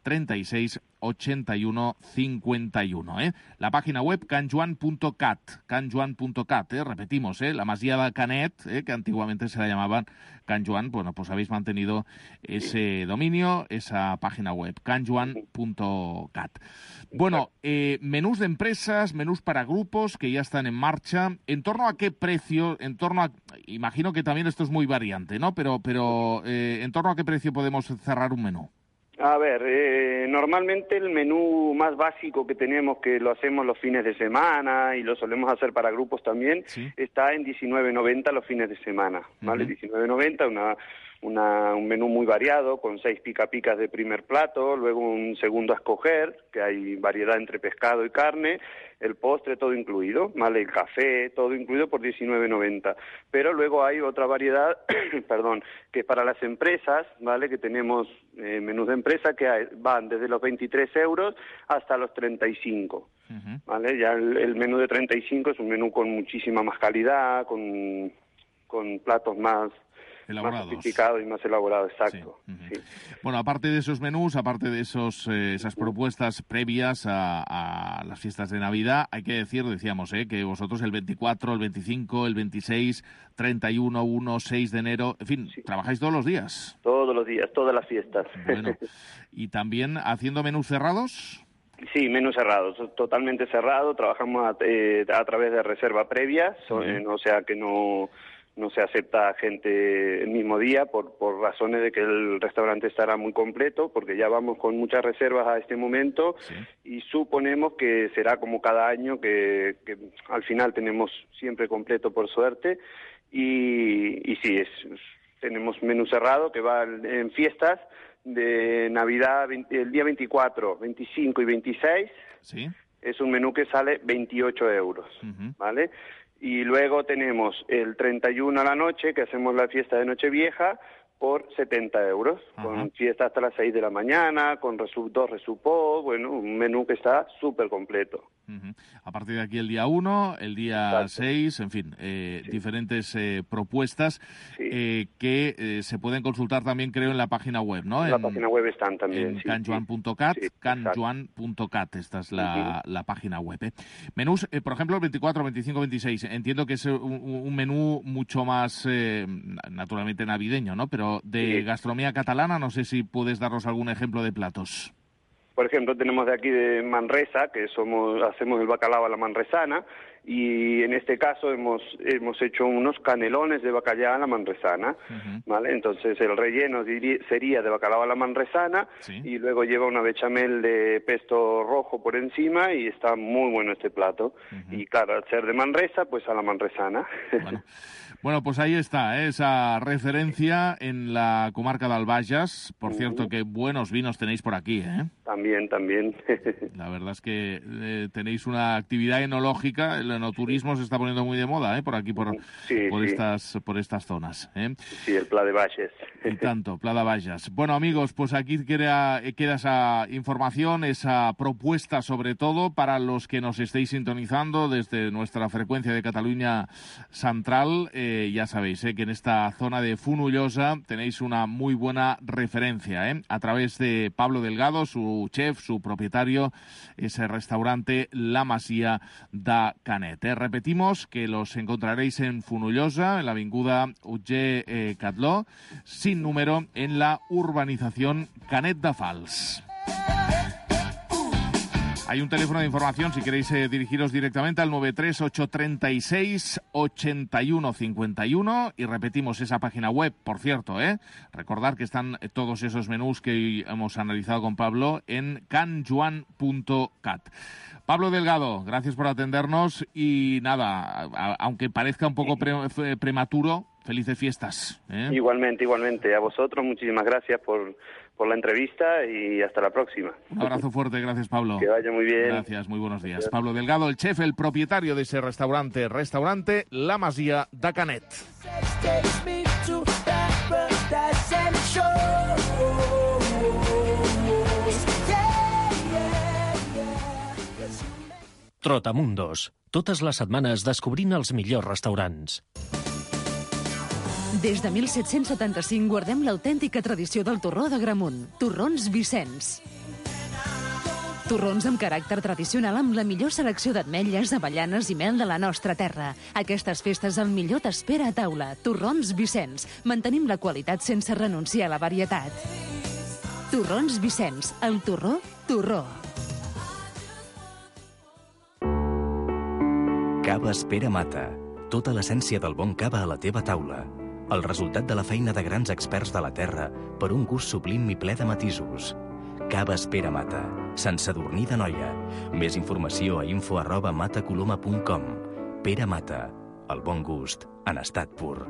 36 81 51. La página web canjoan.cat, canjoan.cat, repetimos, la masía de Canet, que antiguamente se la llamaban Can Joan, bueno, pues habéis mantenido ese dominio, esa página web, canjoan.cat. Bueno, menús de empresas, menús para grupos que ya están en marcha. ¿En torno a qué precio? Imagino que también esto es muy variante, ¿no? Pero ¿en torno a qué precio podemos cerrar un menú? A ver, normalmente el menú más básico que tenemos, que lo hacemos los fines de semana y lo solemos hacer para grupos también, está en 19.90 los fines de semana, ¿vale? 19.90, un menú muy variado, con 6 pica-picas de primer plato, luego un segundo a escoger, que hay variedad entre pescado y carne, el postre todo incluido, ¿vale? El café, todo incluido por 19.90. Pero luego hay otra variedad, perdón, que es para las empresas, ¿vale? Que tenemos menús de empresa que van desde los 23 euros hasta los 35. ¿Vale? Ya el menú de 35 es un menú con muchísima más calidad, con platos más elaborados, más sofisticados y más elaborados, exacto. Sí. Bueno, aparte de esos menús, aparte de esas propuestas previas a las fiestas de Navidad, hay que decíamos, que vosotros el 24, el 25, el 26, 31, 1, 6 de enero, en fin, trabajáis todos los días. Todos los días, todas las fiestas. Bueno, ¿y también haciendo menús cerrados? Sí, menús cerrados, totalmente cerrado. Trabajamos a través de reserva previa, o sea que no se acepta gente el mismo día por razones de que el restaurante estará muy completo, porque ya vamos con muchas reservas a este momento y suponemos que será como cada año, que al final tenemos siempre completo por suerte y sí, tenemos menú cerrado que va en fiestas de Navidad, el día 24, 25 y 26, es un menú que sale 28 euros, ¿vale? Y luego tenemos el 31 a la noche, que hacemos la fiesta de Nochevieja, por 70 euros, con fiesta hasta las 6 de la mañana, con dos resupós, bueno, un menú que está súper completo. A partir de aquí el día 1, el día 6, en fin, diferentes propuestas que se pueden consultar también, creo, en la página web, ¿no? En la página web están también. En canjoan.cat, canjoan.cat, esta es la página web. Menús, por ejemplo, el 24, 25, 26, entiendo que es un menú mucho más, naturalmente, navideño, ¿no? Pero de gastronomía catalana, no sé si puedes darnos algún ejemplo de platos. Por ejemplo, tenemos de aquí de Manresa, que hacemos el bacalao a la manresana, y en este caso hemos hecho unos canelones de bacalao a la manresana, ¿vale? Entonces el relleno sería de bacalao a la manresana y luego lleva una bechamel de pesto rojo por encima y está muy bueno este plato. Y claro, al ser de Manresa, pues a la manresana. Bueno, pues ahí está, esa referencia en la comarca del Bages. Por cierto, que buenos vinos tenéis por aquí, ¿eh? También. La verdad es que tenéis una actividad enológica, el enoturismo se está poniendo muy de moda, por aquí, por estas zonas, Sí, el Pla de Bages. Y tanto, Pla de Bages. Bueno, amigos, pues aquí queda esa información, esa propuesta, sobre todo, para los que nos estéis sintonizando desde nuestra frecuencia de Cataluña Central. Ya sabéis que en esta zona de Fonollosa tenéis una muy buena referencia, a través de Pablo Delgado, su chef, su propietario, ese restaurante La Masía de Canet. Repetimos que los encontraréis en Fonollosa, en la avinguda Utger Catló, sin número, en la urbanización Canet de Fals. Hay un teléfono de información si queréis dirigiros directamente al 938368151 y repetimos esa página web, por cierto, recordar que están todos esos menús que hemos analizado con Pablo en canjoan.cat. Pablo Delgado, gracias por atendernos y nada, aunque parezca un poco prematuro, felices fiestas. Igualmente. A vosotros, muchísimas gracias por la entrevista y hasta la próxima. Un abrazo fuerte, gracias, Pablo. Que vaya muy bien. Gracias, muy buenos días. Pablo Delgado, el chef, el propietario de ese restaurante La Masía de Canet. Trotamundos. Totes les setmanes descobrint els millors restaurants. Des de 1775 guardem l'autèntica tradició del torró d'Agramunt. Torrons Vicenç. Torrons amb caràcter tradicional amb la millor selecció d'ametlles, avellanes i mel de la nostra terra. Aquestes festes el millor t'espera a taula. Torrons Vicenç. Mantenim la qualitat sense renunciar a la varietat. Torrons Vicenç. El torró, torró. Caves Pere Mata. Tota l'essència del bon cava a la teva taula. El resultat de la feina de grans experts de la terra per un gust sublim i ple de matisos. Caves Pere Mata. Sant Sadurní d'Anoia. Més informació a info@matacoloma.com. Pere Mata. El bon gust en estat pur.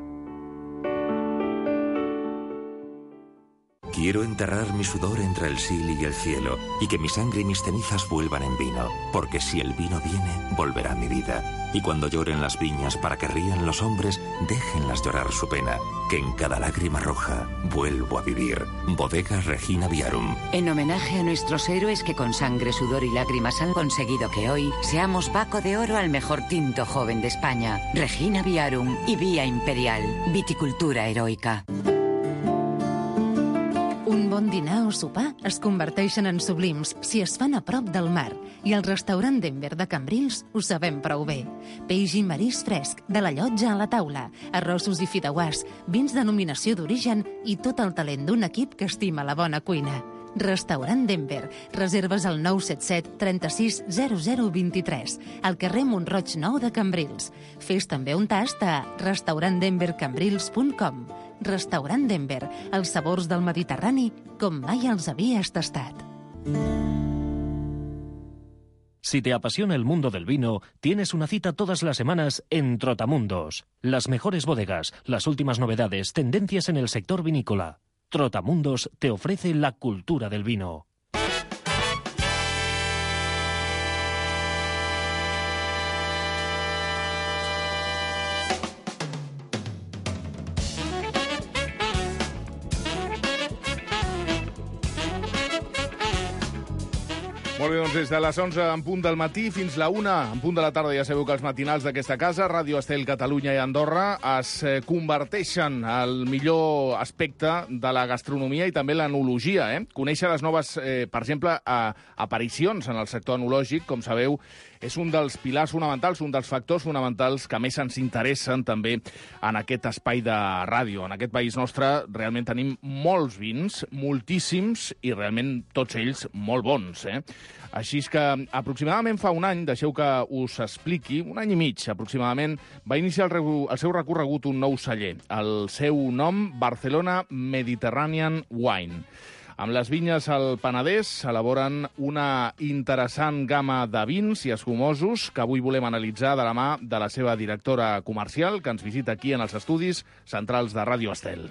Quiero enterrar mi sudor entre el sil y el cielo, y que mi sangre y mis cenizas vuelvan en vino, porque si el vino viene, volverá mi vida. Y cuando lloren las viñas para que rían los hombres, déjenlas llorar su pena, que en cada lágrima roja vuelvo a vivir. Bodega Regina Viarum. En homenaje a nuestros héroes que con sangre, sudor y lágrimas han conseguido que hoy seamos Baco de Oro al mejor tinto joven de España. Regina Viarum y Vía Imperial. Viticultura heroica. Un bon dinar o sopar es converteixen en sublims si es fan a prop del mar, i al restaurant Denver de Cambrils ho sabem prou bé. Peix i marís fresc, de la llotja a la taula, arrossos i fideuàs, vins denominació d'origen i tot el talent d'un equip que estima la bona cuina. Restaurant Denver. Reserves al 977 36 0023, al carrer Montroig 9 de Cambrils. Fes també un tast a restaurantdenvercambrils.com. Restaurant Denver, els sabors del Mediterrani com mai els havies tastat. Si te apasiona el mundo del vino, tienes una cita todas las semanas en Trotamundos. Las mejores bodegas, las últimas novedades, tendencias en el sector vinícola. Trotamundos te ofrece la cultura del vino. Molt bé, doncs des de les 11 en punt del matí fins la 1 en punt de la tarda, ja sabeu que els matinals d'aquesta casa, Ràdio Estel Catalunya i Andorra, es converteixen al millor aspecte de la gastronomia i també l'enologia. Conèixer les noves, per exemple, aparicions en el sector enològic, com sabeu, és un dels pilars fonamentals, un dels factors fonamentals que més ens interessen també en aquest espai de ràdio. En aquest país nostre realment tenim molts vins, moltíssims, i realment tots ells molt bons. Així és que aproximadament fa un any, deixeu que us expliqui, un any i mig aproximadament, va iniciar el seu recorregut un nou celler. El seu nom, Barcelona Mediterranean Wine. Amb les vinyes al Penedès s'elaboren una interessant gamma de vins i escumosos que avui volem analitzar de la mà de la seva directora comercial, que ens visita aquí en els estudis centrals de Ràdio Estel.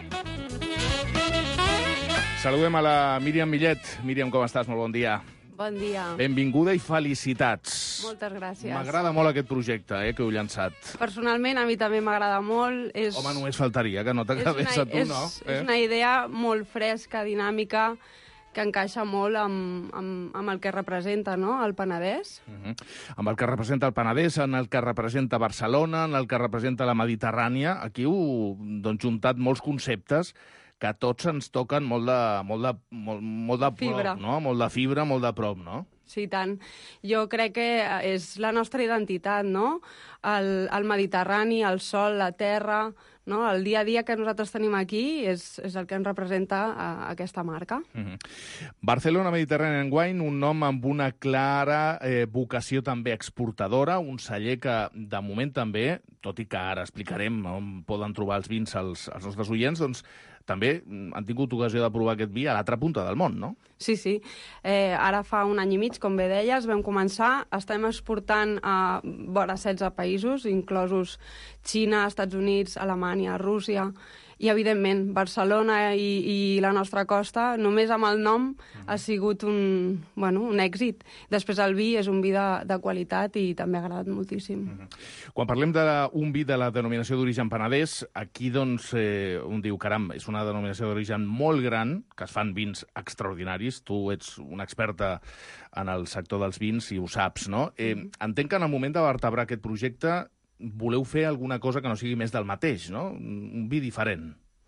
Saludem a la Míriam Millet. Míriam, com estàs? Molt bon dia. Bon dia. Benvinguda i felicitats. Moltes gràcies. M'agrada molt aquest projecte que heu llançat. Personalment, a mi també m'agrada molt. Home, només faltaria que no t'agradés a tu, no? És una idea molt fresca, dinàmica, que encaixa molt amb el que representa, no?, el Penedès. Amb el que representa el Penedès, en el que representa Barcelona, en el que representa la Mediterrània. Aquí heu juntat molts conceptes que tots ens toquen molt de fibra, prop, no? Molt de fibra, molt de prop, no? Sí, tant. Jo crec que és la nostra identitat, no? El Mediterrani, el sol, la terra, no? El dia a dia que nosaltres tenim aquí és el que ens representa aquesta marca. Barcelona Mediterranean Wine, un nom amb una clara vocació també exportadora, un celler que de moment també, tot i que ara explicarem on poden trobar els vins els nostres oients, doncs també han tingut ocasió de provar aquest vi a l'altra punta del món, no? Sí, sí. Ara fa un any i mig, com bé deies, vam començar. Estem exportant a vora 16 països, inclosos Xina, Estats Units, Alemanya, Rússia. I, evidentment, Barcelona i la nostra costa, només amb el nom, ha sigut un èxit. Després el vi és un vi de qualitat i també ha agradat moltíssim. Quan parlem d'un vi de la denominació d'origen Penedès, aquí doncs un diu, caram, és una denominació d'origen molt gran, que es fan vins extraordinaris. Tu ets una experta en el sector dels vins i ho saps, no? Entenc que en el moment de vertebrar aquest projecte voleu fer alguna cosa que no sigui més del mateix, no? Un vi diferent.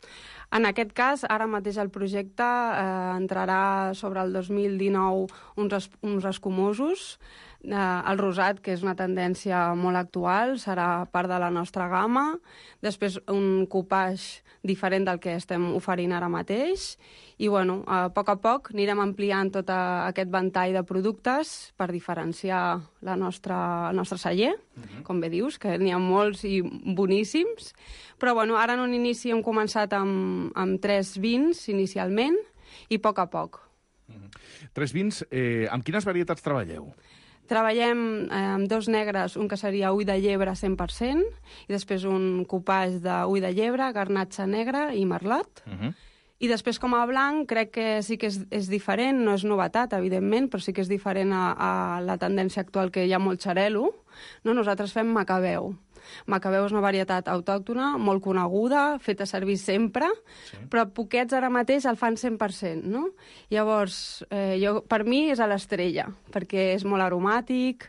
En aquest cas, ara mateix el projecte entrarà sobre el 2019 uns escumosos. El rosat, que és una tendència molt actual, serà part de la nostra gamma. Després un coupage diferent del que estem oferint ara mateix. I, bueno, a poc anirem ampliant tot aquest ventall de productes per diferenciar el nostre celler, com bé dius, que n'hi ha molts i boníssims. Però, bueno, ara en un inici hem començat amb 3 vins inicialment i a poc. 3 vins. Amb quines varietats treballeu? Treballem amb 2 negres, un que seria ull de llebre 100%, i després un coupage d'ull de llebre, garnatxa negra i merlot. I després, com a blanc, crec que sí que és diferent, no és novetat, evidentment, però sí que és diferent a la tendència actual, que hi ha molt xarel·lo. Nosaltres fem macabeu. Macabeu és una varietat autòctona, molt coneguda, feta servir sempre, però poquets ara mateix el fan 100%, no? Llavors, per mi és a l'estrella, perquè és molt aromàtic,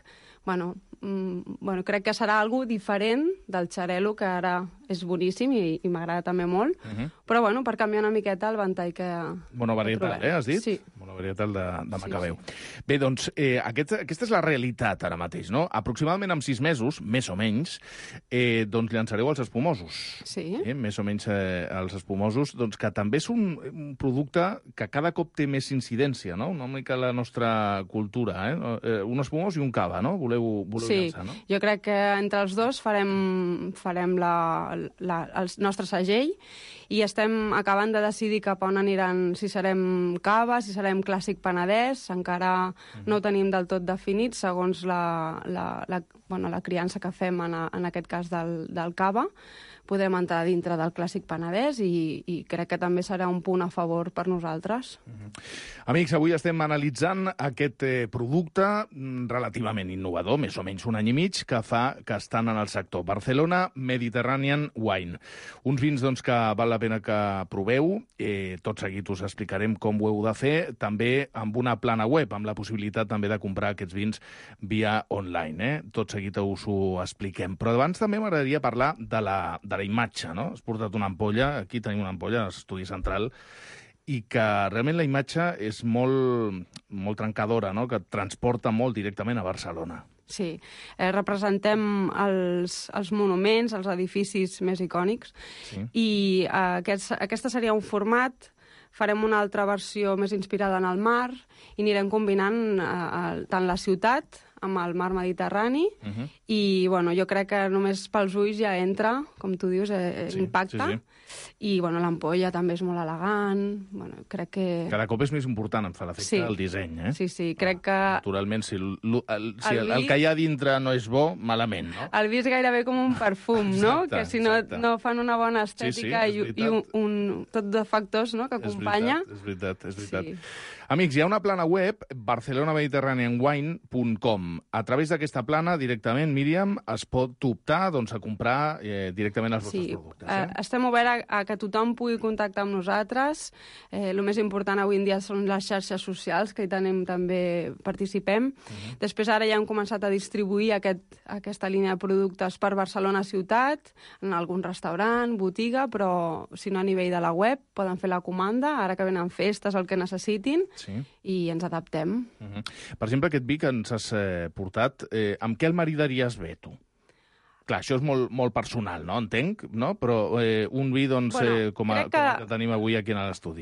crec que serà algo diferent del xarel·lo, que ara és boníssim i m'agrada també molt, però per canviar una miqueta el ventall que monovarietal, has dit? Sí. Monovarietal de macabeu. Bé, doncs, aquesta és la realitat ara mateix, no? Aproximadament en 6 mesos, més o menys, doncs llançareu els espumosos. Sí. Més o menys els espumosos, doncs que també és un producte que cada cop té més incidència, no? Una mica la nostra cultura, un espumós i un cava, no? Voleu llançar, no? Sí, jo crec que entre els dos farem el nostre segell i estem acabant de decidir cap a on aniran, si serem cava, si serem clàssic penedès, encara no ho tenim del tot definit segons la criança que fem en aquest cas del cava. Podem entrar dintre del clàssic penedès i crec que també serà un punt a favor per nosaltres. Amics, avui estem analitzant aquest producte relativament innovador, més o menys un any i mig, que fa que estan en el sector. Barcelona Mediterranean Wine. Uns vins doncs, que val la pena que proveu. Tot seguit us explicarem com ho heu de fer, també amb una plana web, amb la possibilitat també de comprar aquests vins via online. Tot seguit us ho expliquem. Però abans també m'agradaria parlar de la imatge, no? Has portat una ampolla, aquí tenim una ampolla a l'estudi central, i que realment la imatge és molt trencadora, no? Que et transporta molt directament a Barcelona. Sí, representem els monuments, els edificis més icònics, i aquesta seria un format. Farem una altra versió més inspirada en el mar i anirem combinant tant la ciutat amb el mar Mediterrani i jo crec que només pels ulls ja entra, com tu dius, impacta. I l'ampolla també és molt elegant. Crec que... Cada cop és més important, em fa l'efecte, el disseny. Sí, crec que... Naturalment, si el que hi ha dintre no és bo, malament, no? El vi és gairebé com un perfum, no? Que si no fan una bona estètica i un tot de factors que acompanya... És veritat. Amics, hi ha una plana web, barcelonamediterraneanwine.com. A través d'aquesta plana, directament, Míriam, es pot optar a comprar directament els vostres productes. Estem oberts a que tothom pugui contactar amb nosaltres. El més important avui en dia són les xarxes socials, que hi també participem. Després ara ja hem començat a distribuir aquesta línia de productes per Barcelona ciutat, en algun restaurant, botiga, però si no a nivell de la web poden fer la comanda, ara que venen festes, el que necessitin, i ens adaptem. Per exemple, aquest vi que ens has portat, amb què el maridaries bé, tu? Clar, això és molt personal, no? Entenc, no? Però un vi, com el que tenim avui aquí en l'estudi.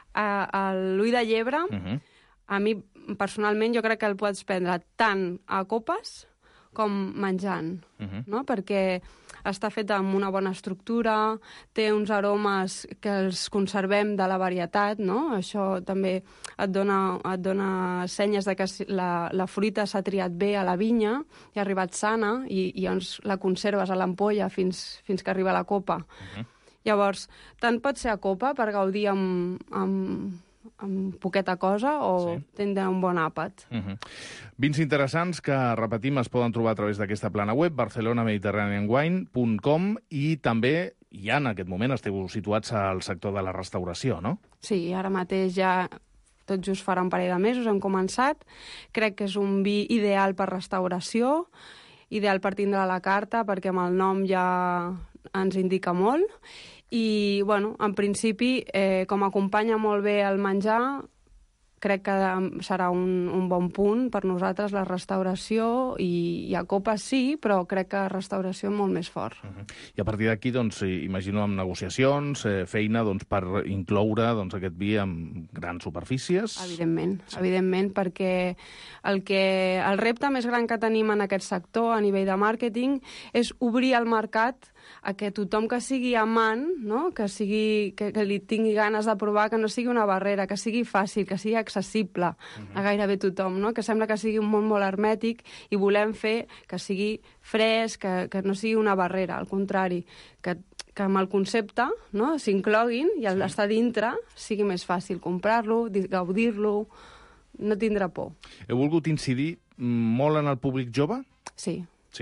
L'ull de llebre, a mi, personalment, jo crec que el pots prendre tant a copes com menjant, no? Perquè està fet amb una bona estructura, té uns aromes que els conservem de la varietat, no? Això també et dona senyes de que la fruita s'ha triat bé a la vinya i ha arribat sana i llavors la conserves a l'ampolla fins que arriba a la copa. Llavors, tant pot ser a copa per gaudir amb poqueta cosa o tindre un bon àpat. Vins interessants que, repetim, es poden trobar a través d'aquesta plana web, barcelonamediterraneanwine.com, i també ja en aquest moment esteu situats al sector de la restauració, no? Sí, ara mateix ja tot just farà un parell de mesos hem començat. Crec que és un vi ideal per restauració, ideal per tindre a la carta, perquè amb el nom ja ens indica molt, I, bueno, en principi, com acompanya molt bé el menjar, crec que serà un bon punt per nosaltres la restauració, i a copes sí, però crec que restauració molt més fort. I a partir d'aquí, doncs, imagino amb negociacions, feina per incloure aquest vi amb grans superfícies. Evidentment, perquè el repte més gran que tenim en aquest sector a nivell de màrqueting és obrir el mercat a que tothom que sigui amant, no? que li tingui ganes de provar, que no sigui una barrera, que sigui fàcil, que sigui accessible a gairebé tothom, no? Que sembla que sigui un món molt hermètic i volem fer que sigui fresc, que no sigui una barrera, al contrari, que amb el concepte, no? S'incloguin i al estar dintre sigui més fàcil comprar-lo, gaudir-lo, no tindre por. Heu volgut incidir molt en el públic jove? Sí.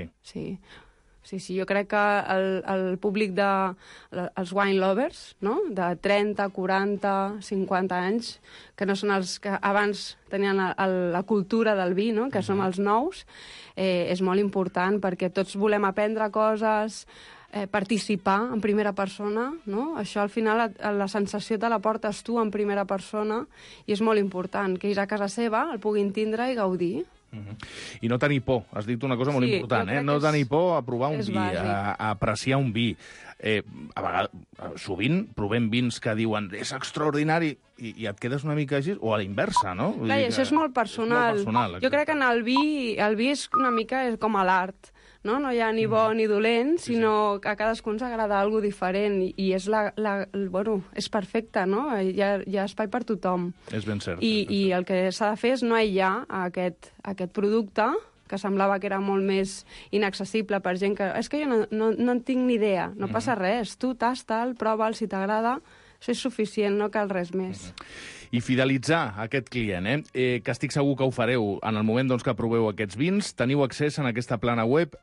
Sí, jo crec que el públic els wine lovers, no? De 30, 40, 50 anys, que no són els que abans tenien la cultura del vi, no? Que som els nous, és molt important perquè tots volem aprendre coses, participar en primera persona, no? Això al final la sensació te la portes tu en primera persona i és molt important que ells a casa seva el puguin tindre i gaudir. I no tenir por, has dit una cosa molt important, no tenir por a provar un vi, a apreciar un vi. A vegades, sovint provem vins que diuen és extraordinari i et quedes una mica així, o a la inversa, no? Clar, això és molt personal. Jo crec que en el vi és una mica com a l'art. No hi ha ni bo ni dolent, sinó que a cadascú ens agrada alguna cosa diferent i és és perfecte, no? Hi ha espai per tothom. És ben cert. I el que s'ha de fer és no aïllar aquest producte, que semblava que era molt més inaccessible per gent que... És que jo no en tinc ni idea, no passa res. Tu tasta'l, prova'l, si t'agrada, això és suficient, no cal res més. I fidelitzar aquest client, que estic segur que ho fareu en el moment que proveu aquests vins. Teniu accés en aquesta plana web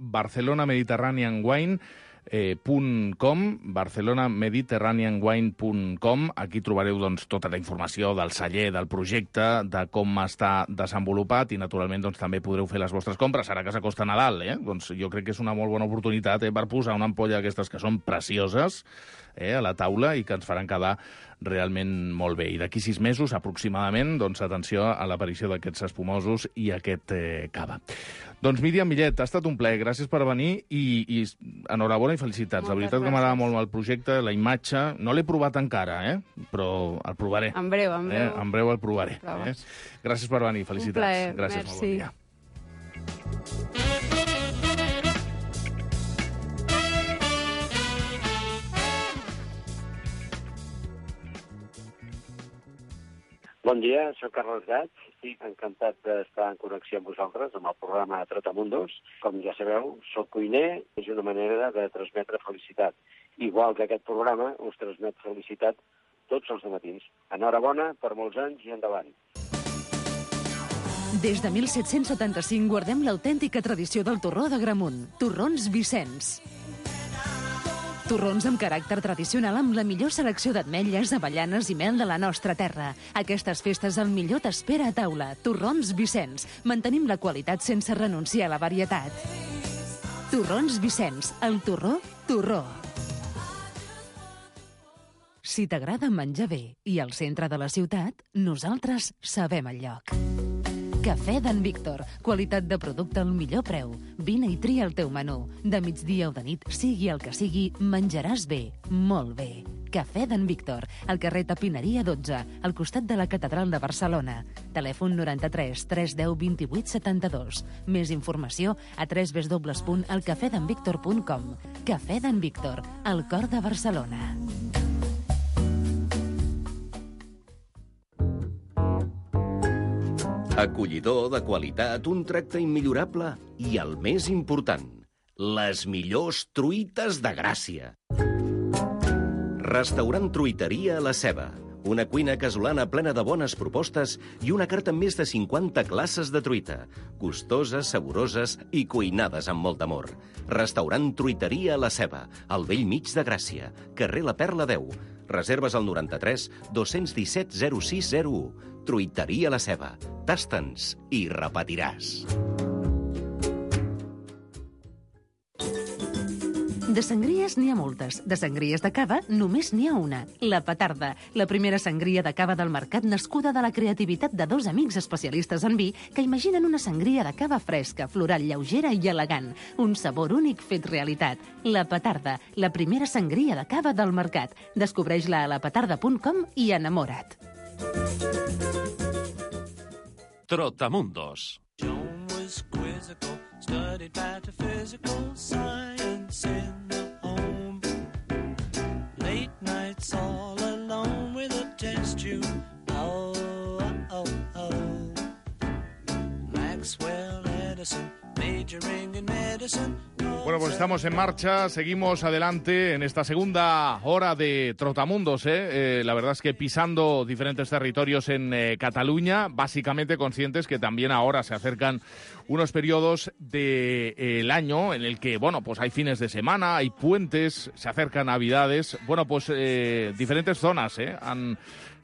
barcelonamediterraneanwine.com. Aquí trobareu tota la informació del celler, del projecte, de com està desenvolupat i, naturalment, també podreu fer les vostres compres. Ara que s'acosta Nadal, jo crec que és una molt bona oportunitat per posar una ampolla d'aquestes que són precioses a la taula i que ens faran quedar realment molt bé. I d'aquí 6 mesos, aproximadament, atenció a l'aparició d'aquests espumosos i aquest cava. Doncs Míriam Millet, ha estat un plaer, gràcies per venir i enhorabona i felicitats. La veritat que m'agrada molt el projecte, la imatge. No l'he provat encara, però el provaré. En breu. En breu el provaré. Gràcies per venir, felicitats. Un plaer, gràcies, merci. Molt bon dia. Bon dia, soc Carles Gats i encantat d'estar en connexió amb vosaltres, amb el programa Trotamundos. Com ja sabeu, soc cuiner, és una manera de transmetre felicitat. Igual que aquest programa us transmet felicitat tots els matins. Enhorabona per molts anys i endavant. Des de 1775 guardem l'autèntica tradició del torró d'Agramunt. Torrons Vicenç. Torrons amb caràcter tradicional amb la millor selecció d'ametlles, avellanes i mel de la nostra terra. Aquestes festes el millor t'espera a taula. Torrons Vicenç. Mantenim la qualitat sense renunciar a la varietat. Torrons Vicenç. El torró, torró. Si t'agrada menjar bé i al centre de la ciutat, nosaltres sabem el lloc. Cafè d'en Víctor. Qualitat de producte al millor preu. Vine i tria el teu menú. De migdia o de nit, sigui el que sigui, menjaràs bé, molt bé. Cafè d'en Víctor, al carrer Tapineria 12, al costat de la Catedral de Barcelona. Telèfon 93 310 28 72. Més informació a www.elcafedenvictor.com. Cafè d'en Víctor, al cor de Barcelona. Acollidor, de qualitat, un tracte immillorable i, el més important, les millors truites de Gràcia. Restaurant Truiteria La Ceba. Una cuina casolana plena de bones propostes i una carta amb més de 50 classes de truita. Gustoses, saboroses i cuinades amb molt amor. Restaurant Truiteria La Ceba, al vell mig de Gràcia, carrer La Perla 10. Reserves al 93 217 0601. Truiteria La Ceba. Tasta'ns i repetiràs. De sangries n'hi ha moltes. De sangries de cava només n'hi ha una. La Petarda, la primera sangria de cava del mercat nascuda de la creativitat de dos amics especialistes en vi que imaginen una sangria de cava fresca, floral, lleugera i elegant. Un sabor únic fet realitat. La Petarda, la primera sangria de cava del mercat. Descobreix-la a lapetarda.com i enamora't. Trotamundos. John was quizzical, studied metaphysical science in the home. Late nights all alone with a test tube. Oh, oh, oh. Maxwell Edison, majoring in medicine. Bueno, pues estamos en marcha, seguimos adelante en esta segunda hora de Trotamundos. La verdad es que pisando diferentes territorios en Cataluña, básicamente conscientes que también ahora se acercan unos periodos del año en el que, bueno, pues hay fines de semana, hay puentes, se acercan Navidades. Bueno, pues diferentes zonas han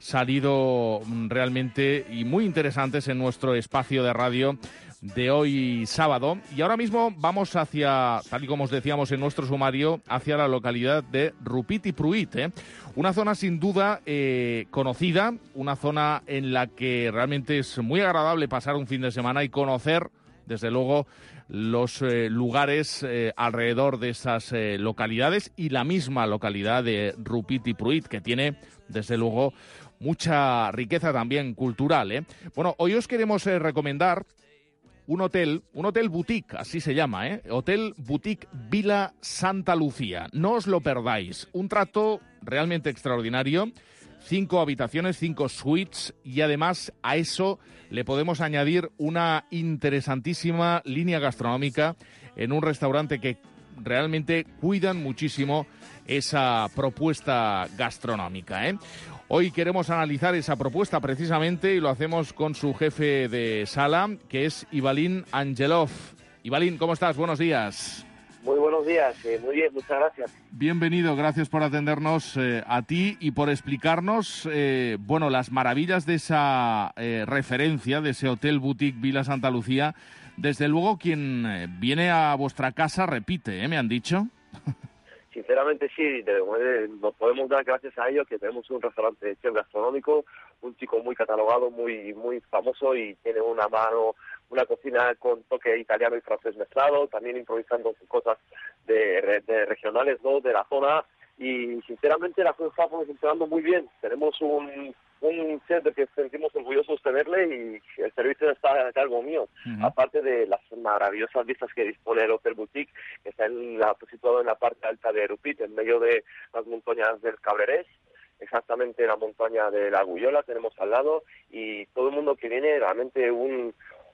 salido realmente y muy interesantes en nuestro espacio de radio de hoy sábado. Y ahora mismo vamos hacia, tal y como os decíamos en nuestro sumario, hacia la localidad de Rupit i Pruit. Una zona sin duda conocida, una zona en la que realmente es muy agradable pasar un fin de semana y conocer, desde luego, los lugares alrededor de esas localidades y la misma localidad de Rupit i Pruit, que tiene, desde luego, mucha riqueza también cultural. Bueno, hoy os queremos recomendar un hotel boutique, así se llama, Hotel Boutique Vila Santa Lucía. No os lo perdáis. Un trato realmente extraordinario. 5 habitaciones, 5 suites y además a eso le podemos añadir una interesantísima línea gastronómica en un restaurante que realmente cuidan muchísimo esa propuesta gastronómica. Hoy queremos analizar esa propuesta precisamente y lo hacemos con su jefe de sala, que es Ivalin Angelov. Ivalin, ¿cómo estás? Buenos días. Muy buenos días, muy bien, muchas gracias. Bienvenido, gracias por atendernos a ti y por explicarnos, bueno, las maravillas de esa referencia, de ese Hotel Boutique Vila Santa Lucía. Desde luego, quien viene a vuestra casa repite, ¿me han dicho? Sinceramente sí, nos podemos dar gracias a ellos que tenemos un restaurante de chef gastronómico, un chico muy catalogado, muy famoso y tiene una cocina con toque italiano y francés mezclado, también improvisando cosas de regionales, ¿no?, de la zona, y sinceramente la cosa está funcionando muy bien. Tenemos un chef del que sentimos orgullosos de tenerle y el servicio está a cargo mío. Aparte de las maravillosas vistas que dispone el Hotel Boutique, que está situado en la parte alta de Rupit, en medio de las montañas del Cabrerès, exactamente la montaña de la Gullola tenemos al lado, y todo el mundo que viene realmente un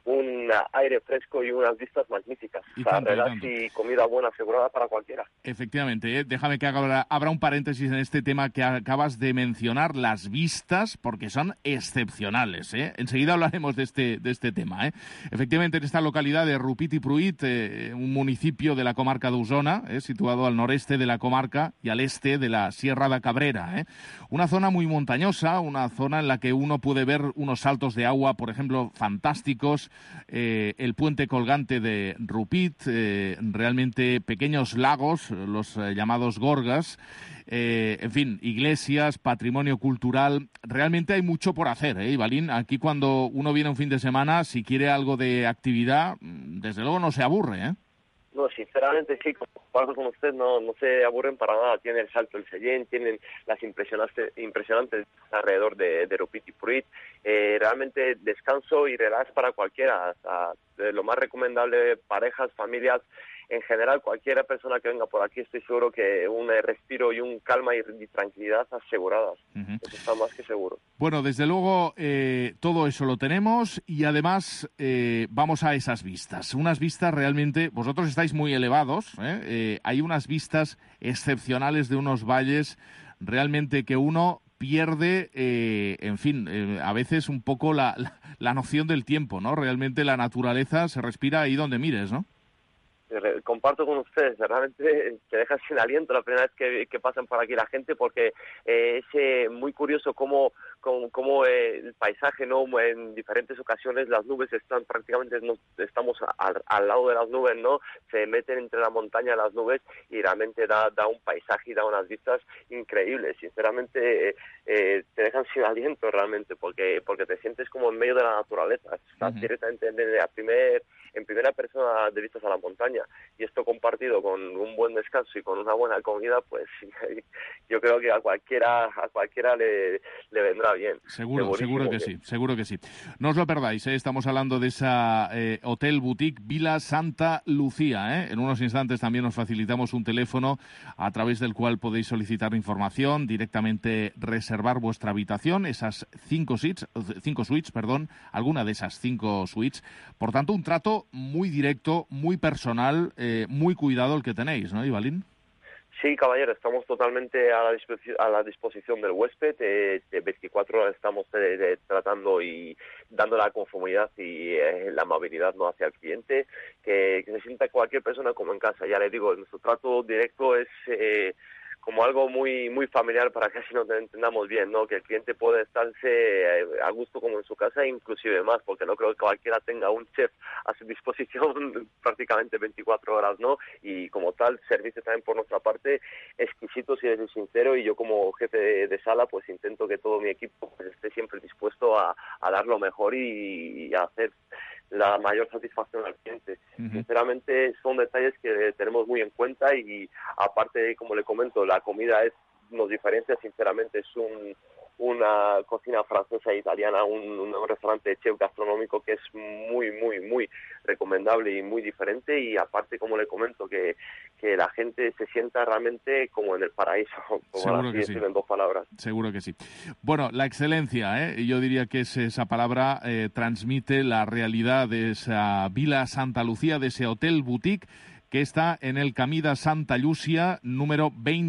aire fresco y unas vistas magníficas. Relax y comida buena asegurada para cualquiera. Efectivamente, déjame que abra un paréntesis en este tema que acabas de mencionar, las vistas, porque son excepcionales. Enseguida hablaremos de este tema. Efectivamente, en esta localidad de Rupit i Pruit, un municipio de la comarca d'Osona, situado al noreste de la comarca y al este de la Sierra de Cabrera. Una zona muy montañosa, una zona en la que uno puede ver unos saltos de agua, por ejemplo, fantásticos, el puente colgante de Rupit, realmente pequeños lagos, los llamados gorgas, en fin, iglesias, patrimonio cultural. Realmente hay mucho por hacer, Ivalin. Aquí cuando uno viene un fin de semana, si quiere algo de actividad, desde luego no se aburre, No, sinceramente sí, comparto con usted, no se aburren para nada. Tienen el Salto del Sallent, tienen las impresionantes alrededor de Rupit i Pruit. Realmente descanso y relax para cualquiera. Lo más recomendable, parejas, familias, en general, cualquier persona que venga por aquí, estoy seguro que un respiro y un calma y tranquilidad aseguradas. Eso está más que seguro. Bueno, desde luego, todo eso lo tenemos y además vamos a esas vistas. Unas vistas realmente, vosotros estáis muy elevados, hay unas vistas excepcionales de unos valles realmente que uno pierde, en fin, a veces un poco la noción del tiempo, ¿no? Realmente la naturaleza se respira ahí donde mires, ¿no? comparto con ustedes, realmente te dejan sin aliento la primera vez que pasan por aquí la gente, porque es muy curioso cómo el paisaje, ¿no? En diferentes ocasiones las nubes están prácticamente, estamos al lado de las nubes, ¿no? Se meten entre la montaña las nubes y realmente da un paisaje y da unas vistas increíbles. Sinceramente te dejan sin aliento realmente, porque te sientes como en medio de la naturaleza, estás directamente en primera persona de vistas a la montaña, y esto compartido con un buen descanso y con una buena comida, pues yo creo que a cualquiera le vendrá bien. Seguro que sí. No os lo perdáis, estamos hablando de esa hotel boutique Vila Santa Lucía. En unos instantes también os facilitamos un teléfono a través del cual podéis solicitar información, directamente reservar vuestra habitación, esas 5 suites, alguna de esas 5 suites. Por tanto, un trato muy directo, muy personal, muy cuidado el que tenéis, ¿no, Ivalín? Sí, caballero, estamos totalmente a la disposición del huésped. 24 horas estamos tratando y dando la conformidad y la amabilidad, ¿no?, hacia el cliente, que se sienta cualquier persona como en casa. Ya le digo, nuestro trato directo es como algo muy muy familiar, para que así nos entendamos bien, ¿no? Que el cliente puede estarse a gusto como en su casa, inclusive más, porque no creo que cualquiera tenga un chef a su disposición prácticamente 24 horas, ¿no? Y como tal, servicio también por nuestra parte exquisito, si eres sincero, y yo como jefe de sala, pues intento que todo mi equipo pues esté siempre dispuesto a dar lo mejor y a hacer la mayor satisfacción al cliente. Sinceramente, son detalles que tenemos muy en cuenta, y aparte, como le comento, la comida nos diferencia, sinceramente. Es una cocina francesa e italiana, un restaurante de chef gastronómico que es muy, muy, muy recomendable y muy diferente, y aparte, como le comento, que la gente se sienta realmente como en el paraíso, como así decirlo en 2 palabras. Seguro que sí. Bueno, la excelencia, yo diría que esa palabra transmite la realidad de esa Vila Santa Lucía, de ese hotel boutique que está en el Camí de Santa Llúcia, número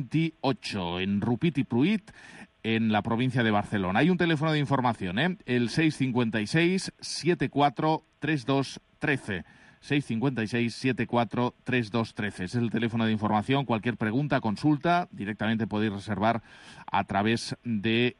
28, en Rupit i Pruit, en la provincia de Barcelona. Hay un teléfono de información, el 656 74 32 13. 656 74 32 13. Es el teléfono de información. Cualquier pregunta, consulta, directamente podéis reservar a través de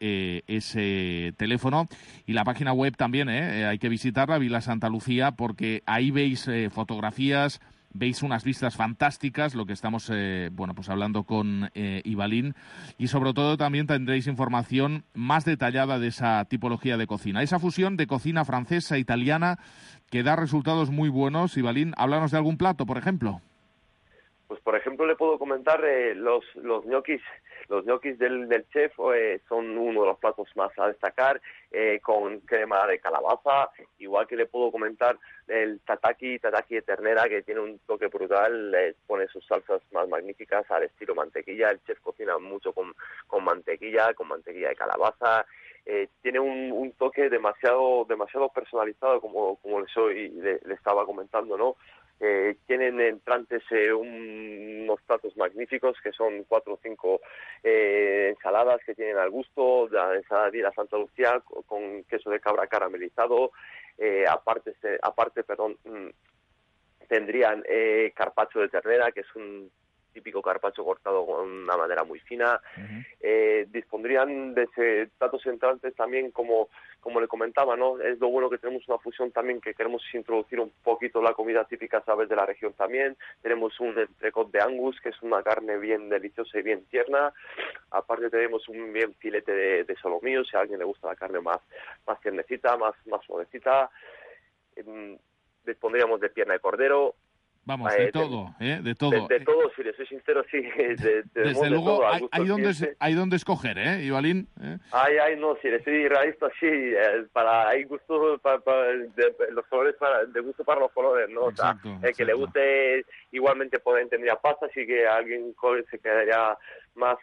ese teléfono. Y la página web también, hay que visitarla, Vila Santa Lucía, porque ahí veis fotografías, veis unas vistas fantásticas, lo que estamos pues hablando con Ivalín, y sobre todo también tendréis información más detallada de esa tipología de cocina, esa fusión de cocina francesa, italiana, que da resultados muy buenos. Ivalín, háblanos de algún plato, por ejemplo. Pues, por ejemplo, le puedo comentar los ñoquis. Los ñoquis del chef son uno de los platos más a destacar, con crema de calabaza. Igual que le puedo comentar el tataki de ternera, que tiene un toque brutal, pone sus salsas más magníficas al estilo mantequilla. El chef cocina mucho con mantequilla de calabaza. Tiene un toque demasiado personalizado, como le estaba comentando, ¿no? Tienen entrantes unos platos magníficos, que son 4 o 5 ensaladas que tienen al gusto, la ensalada de la Santa Lucía con queso de cabra caramelizado. Aparte, tendrían carpaccio de ternera, que es un típico carpaccio cortado con una madera muy fina. Dispondrían de platos entrantes también, como le comentaba, ¿no? Es lo bueno que tenemos una fusión también, que queremos introducir un poquito la comida típica, ¿sabes?, de la región también. Tenemos un entrecot de Angus, que es una carne bien deliciosa y bien tierna. Aparte tenemos un bien filete de solomillo, si a alguien le gusta la carne más tiernecita, más suavecita. Dispondríamos de pierna de cordero. Vamos, de todo, de todo. De todo, si le soy sincero, sí. Desde luego, hay donde escoger, Ivalín. No, si le soy realista, sí. Hay gusto los colores, de gusto para los colores, ¿no? Exacto, o sea, el que le guste, igualmente tendría pasta, así que alguien se quedaría más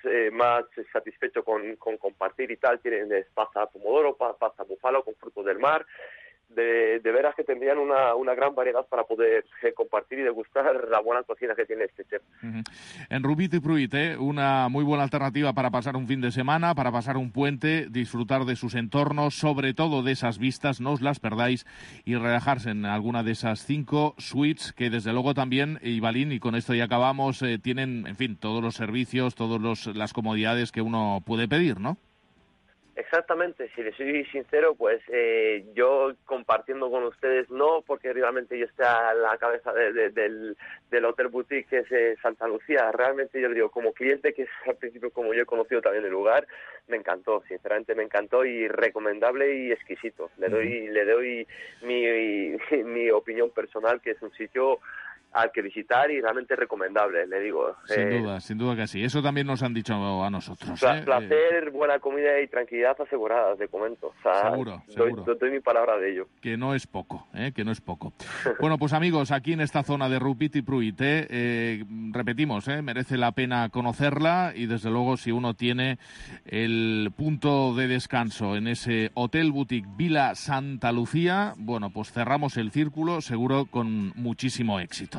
satisfecho con compartir y tal. Tienen pasta pomodoro, pasta búfalo con frutos del mar. de veras que tendrían una gran variedad para poder compartir y degustar la buena cocina que tiene este chef. En Rupit y Pruit, una muy buena alternativa para pasar un fin de semana, para pasar un puente, disfrutar de sus entornos, sobre todo de esas vistas, no os las perdáis, y relajarse en alguna de esas 5 suites que desde luego también, Ibalín, y con esto ya acabamos, tienen, en fin, todos los servicios, todas las comodidades que uno puede pedir, ¿no? Exactamente, si les soy sincero, pues yo compartiendo con ustedes, no porque realmente yo esté a la cabeza del Hotel Boutique que es Santa Lucía, realmente yo digo, como cliente, que es al principio como yo he conocido también el lugar, me encantó, sinceramente me encantó, y recomendable y exquisito. Le doy mi opinión personal, que es un sitio al que visitar y realmente recomendable, le digo. Sin duda que sí. Eso también nos han dicho a nosotros. Placer, buena comida y tranquilidad aseguradas, te comento. O sea, seguro. Doy mi palabra de ello. Que no es poco, que no es poco. Bueno, pues amigos, aquí en esta zona de Rupit y Pruit, repetimos, merece la pena conocerla, y desde luego si uno tiene el punto de descanso en ese Hotel Boutique Vila Santa Lucía, bueno, pues cerramos el círculo, seguro con muchísimo éxito.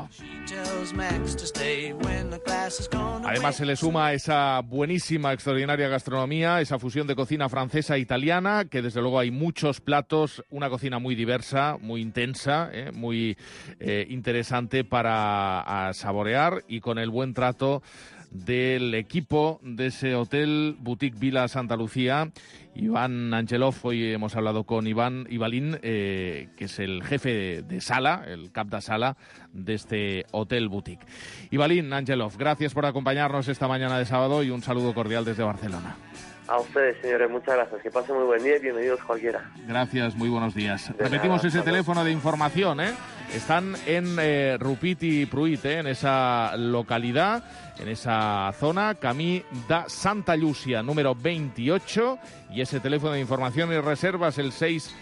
Además se le suma esa buenísima, extraordinaria gastronomía, esa fusión de cocina francesa e italiana, que desde luego hay muchos platos, una cocina muy diversa, muy intensa, muy interesante para saborear, y con el buen trato del equipo de ese Hotel Boutique Vila Santa Lucía. Iván Angelov, hoy hemos hablado con Ibalín, que es el jefe de sala, el cap de sala de este Hotel Boutique. Ibalín Angelov, gracias por acompañarnos esta mañana de sábado, y un saludo cordial desde Barcelona. A ustedes, señores, muchas gracias. Que pasen muy buen día y bienvenidos cualquiera. Gracias, muy buenos días. Repetimos ese teléfono de información, Están en Rupit y Pruit, en esa localidad, en esa zona, Camí de Santa Llúcia, número 28, y ese teléfono de información y reservas, el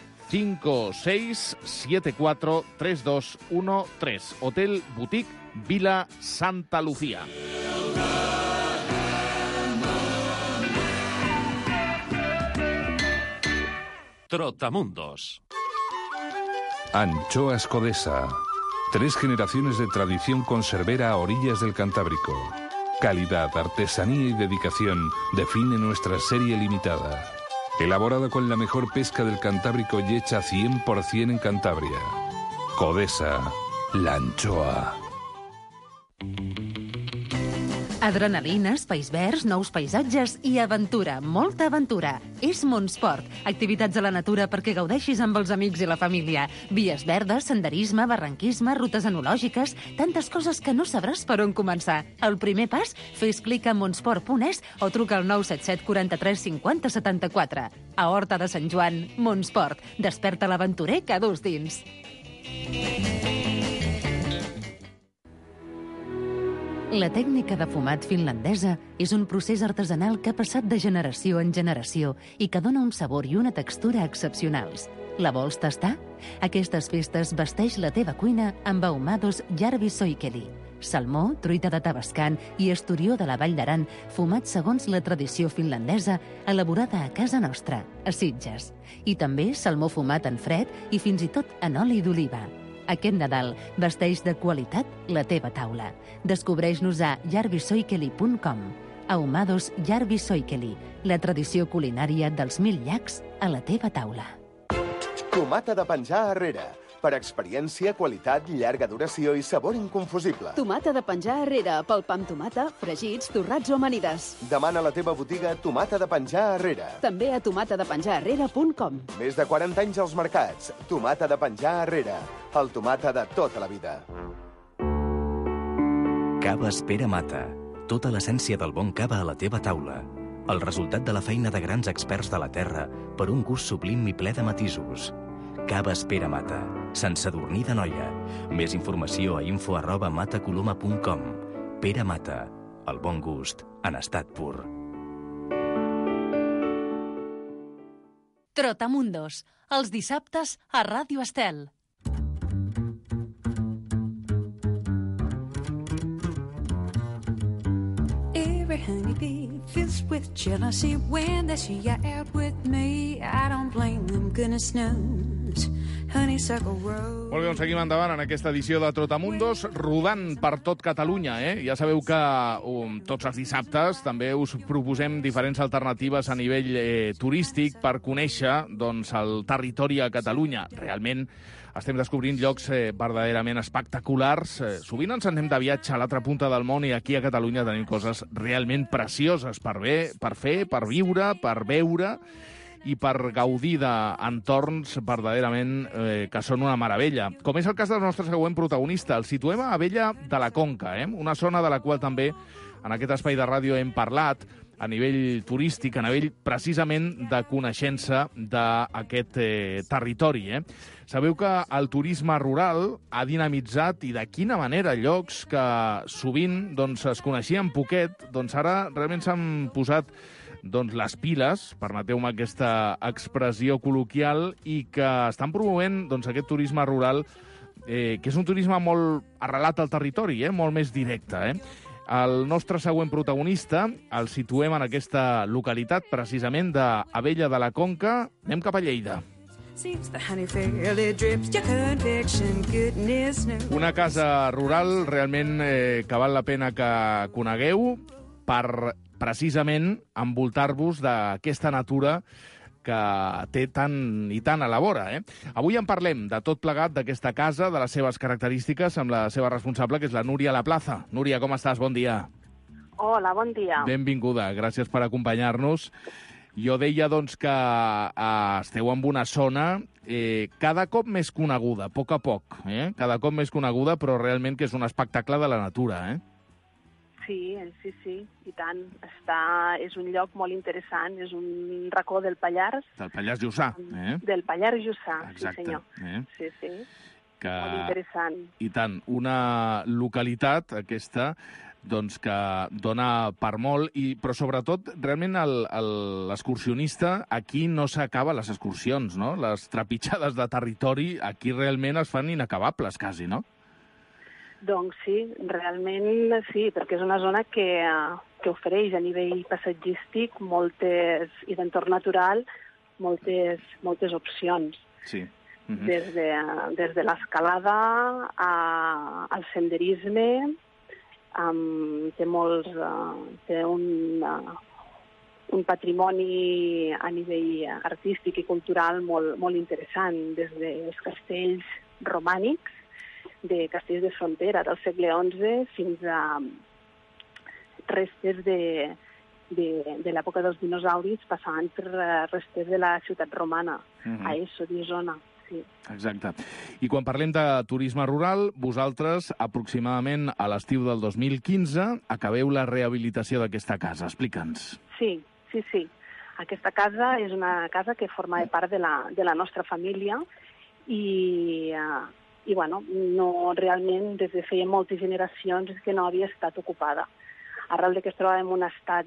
656743213. Hotel Boutique Vila Santa Lucía. Trotamundos. Anchoas Codesa. 3 generaciones de tradición conservera a orillas del Cantábrico. Calidad, artesanía y dedicación define nuestra serie limitada. Elaborada con la mejor pesca del Cantábrico y hecha 100% en Cantabria. Codesa, la anchoa. Adrenalina, espais verds, nous paisatges i aventura, molta aventura. És Montsport, activitats a la natura perquè gaudeixis amb els amics i la família. Vies verdes, senderisme, barranquisme, rutes enològiques, tantes coses que no sabràs per on començar. El primer pas, fes clic a montsport.es o truca al 977 43 50 74. A Horta de Sant Joan, Montsport. Desperta l'aventurer que dus dins. La tècnica de fumat finlandesa és un procés artesanal que ha passat de generació en generació i que dona un sabor i una textura excepcionals. La vols tastar? Aquestes festes vesteix la teva cuina amb ahumados Järvi Soikeli. Salmó, truita de Tabascan i esturió de la Vall d'Aran, fumat segons la tradició finlandesa, elaborada a casa nostra, a Sitges. I també salmó fumat en fred i fins i tot en oli d'oliva. Aquest Nadal vesteix de qualitat la teva taula. Descobreix-nos a jarvisoikeli.com. Ahumados Järvi Soikeli, la tradició culinària dels 1000 llacs a la teva taula. Tomata de penjar arrere. Per experiència, qualitat, llarga duració i sabor inconfusible. Tomata de penjar arrere, pel pa amb tomata, fregits, torrats o amanides. Demana a la teva botiga Tomata de penjar arrere. També a tomatadepenjararrere.com. Més de 40 anys als mercats. Tomata de penjar arrere. El tomata de tota la vida. Caves Pere Mata. Tota l'essència del bon cava a la teva taula. El resultat de la feina de grans experts de la terra per un gust sublim i ple de matisos. Caves Pere Mata. Sant Sadurní d'Anoia. Més informació a info@matacoloma.com. Pere Mata. El bon gust en estat pur. Trotamundos. Els dissabtes a Ràdio Estel. Every honeybee fills with jealousy when they see you out with me. I don't blame them, goodness knows Honeysuckle Road. Molt bé, doncs seguim endavant en aquesta edició de Trotamundos, rodant per tot Catalunya. Ja sabeu que tots els dissabtes també us proposem diferents alternatives a nivell turístic per conèixer doncs, el territori a Catalunya. Realment estem descobrint llocs verdaderament espectaculars. Sovint ens anem de viatge a l'altra punta del món i aquí a Catalunya tenim coses realment precioses per fer, per viure, per veure i per gaudir d'entorns verdaderament que són una meravella. Com és el cas del nostre següent protagonista. El situem a Abella de la Conca, una zona de la qual també en aquest espai de ràdio hem parlat a nivell turístic, a nivell precisament de coneixença d'aquest territori. Sabeu que el turisme rural ha dinamitzat, i de quina manera, llocs que sovint doncs, es coneixien poquet, doncs ara realment s'han posat les piles, permeteu-me aquesta expressió col·loquial, i que estan promovent aquest turisme rural, que és un turisme molt arrelat al territori, molt més directe. El nostre següent protagonista el situem en aquesta localitat, precisament d'Abella de la Conca. Anem cap a Lleida. Una casa rural realment que val la pena que conegueu per precisament envoltar-vos d'aquesta natura que té tant i tant a la vora. Avui en parlem de tot plegat d'aquesta casa, de les seves característiques, amb la seva responsable, que és la Núria Laplaza. Núria, com estàs? Bon dia. Hola, bon dia. Benvinguda, gràcies per acompanyar-nos. Jo deia, doncs, que esteu en una zona cada cop més coneguda, a poc, cada cop més coneguda, però realment que és un espectacle de la natura, Sí, i tant. És un lloc molt interessant, és un racó del Pallars. Del Pallars Jussà, Del Pallars Jussà, exacte, sí senyor. Sí. Molt interessant. I tant, una localitat aquesta doncs que dona per molt, però sobretot realment l'excursionista aquí no s'acaba les excursions, no? Les trepitjades de territori aquí realment es fan inacabables quasi, no? Doncs sí, realment sí, perquè és una zona que ofereix a nivell passatgístic i d'entorn natural moltes opcions. Sí. Des de l'escalada al senderisme, té un patrimoni a nivell artístic i cultural molt interessant, des dels castells romànics, de castells de frontera del segle XI fins a restes de l'època dels dinosauris, passant per restes de la ciutat romana, a Esso, d'Isona. Sí. Exacte. I quan parlem de turisme rural, vosaltres, aproximadament a l'estiu del 2015, acabeu la rehabilitació d'aquesta casa. Explica'ns. Sí. Aquesta casa és una casa que forma part de la nostra família i bueno, no, realment des de feia moltes generacions que no havia estat ocupada. Arrel que es trobava en un estat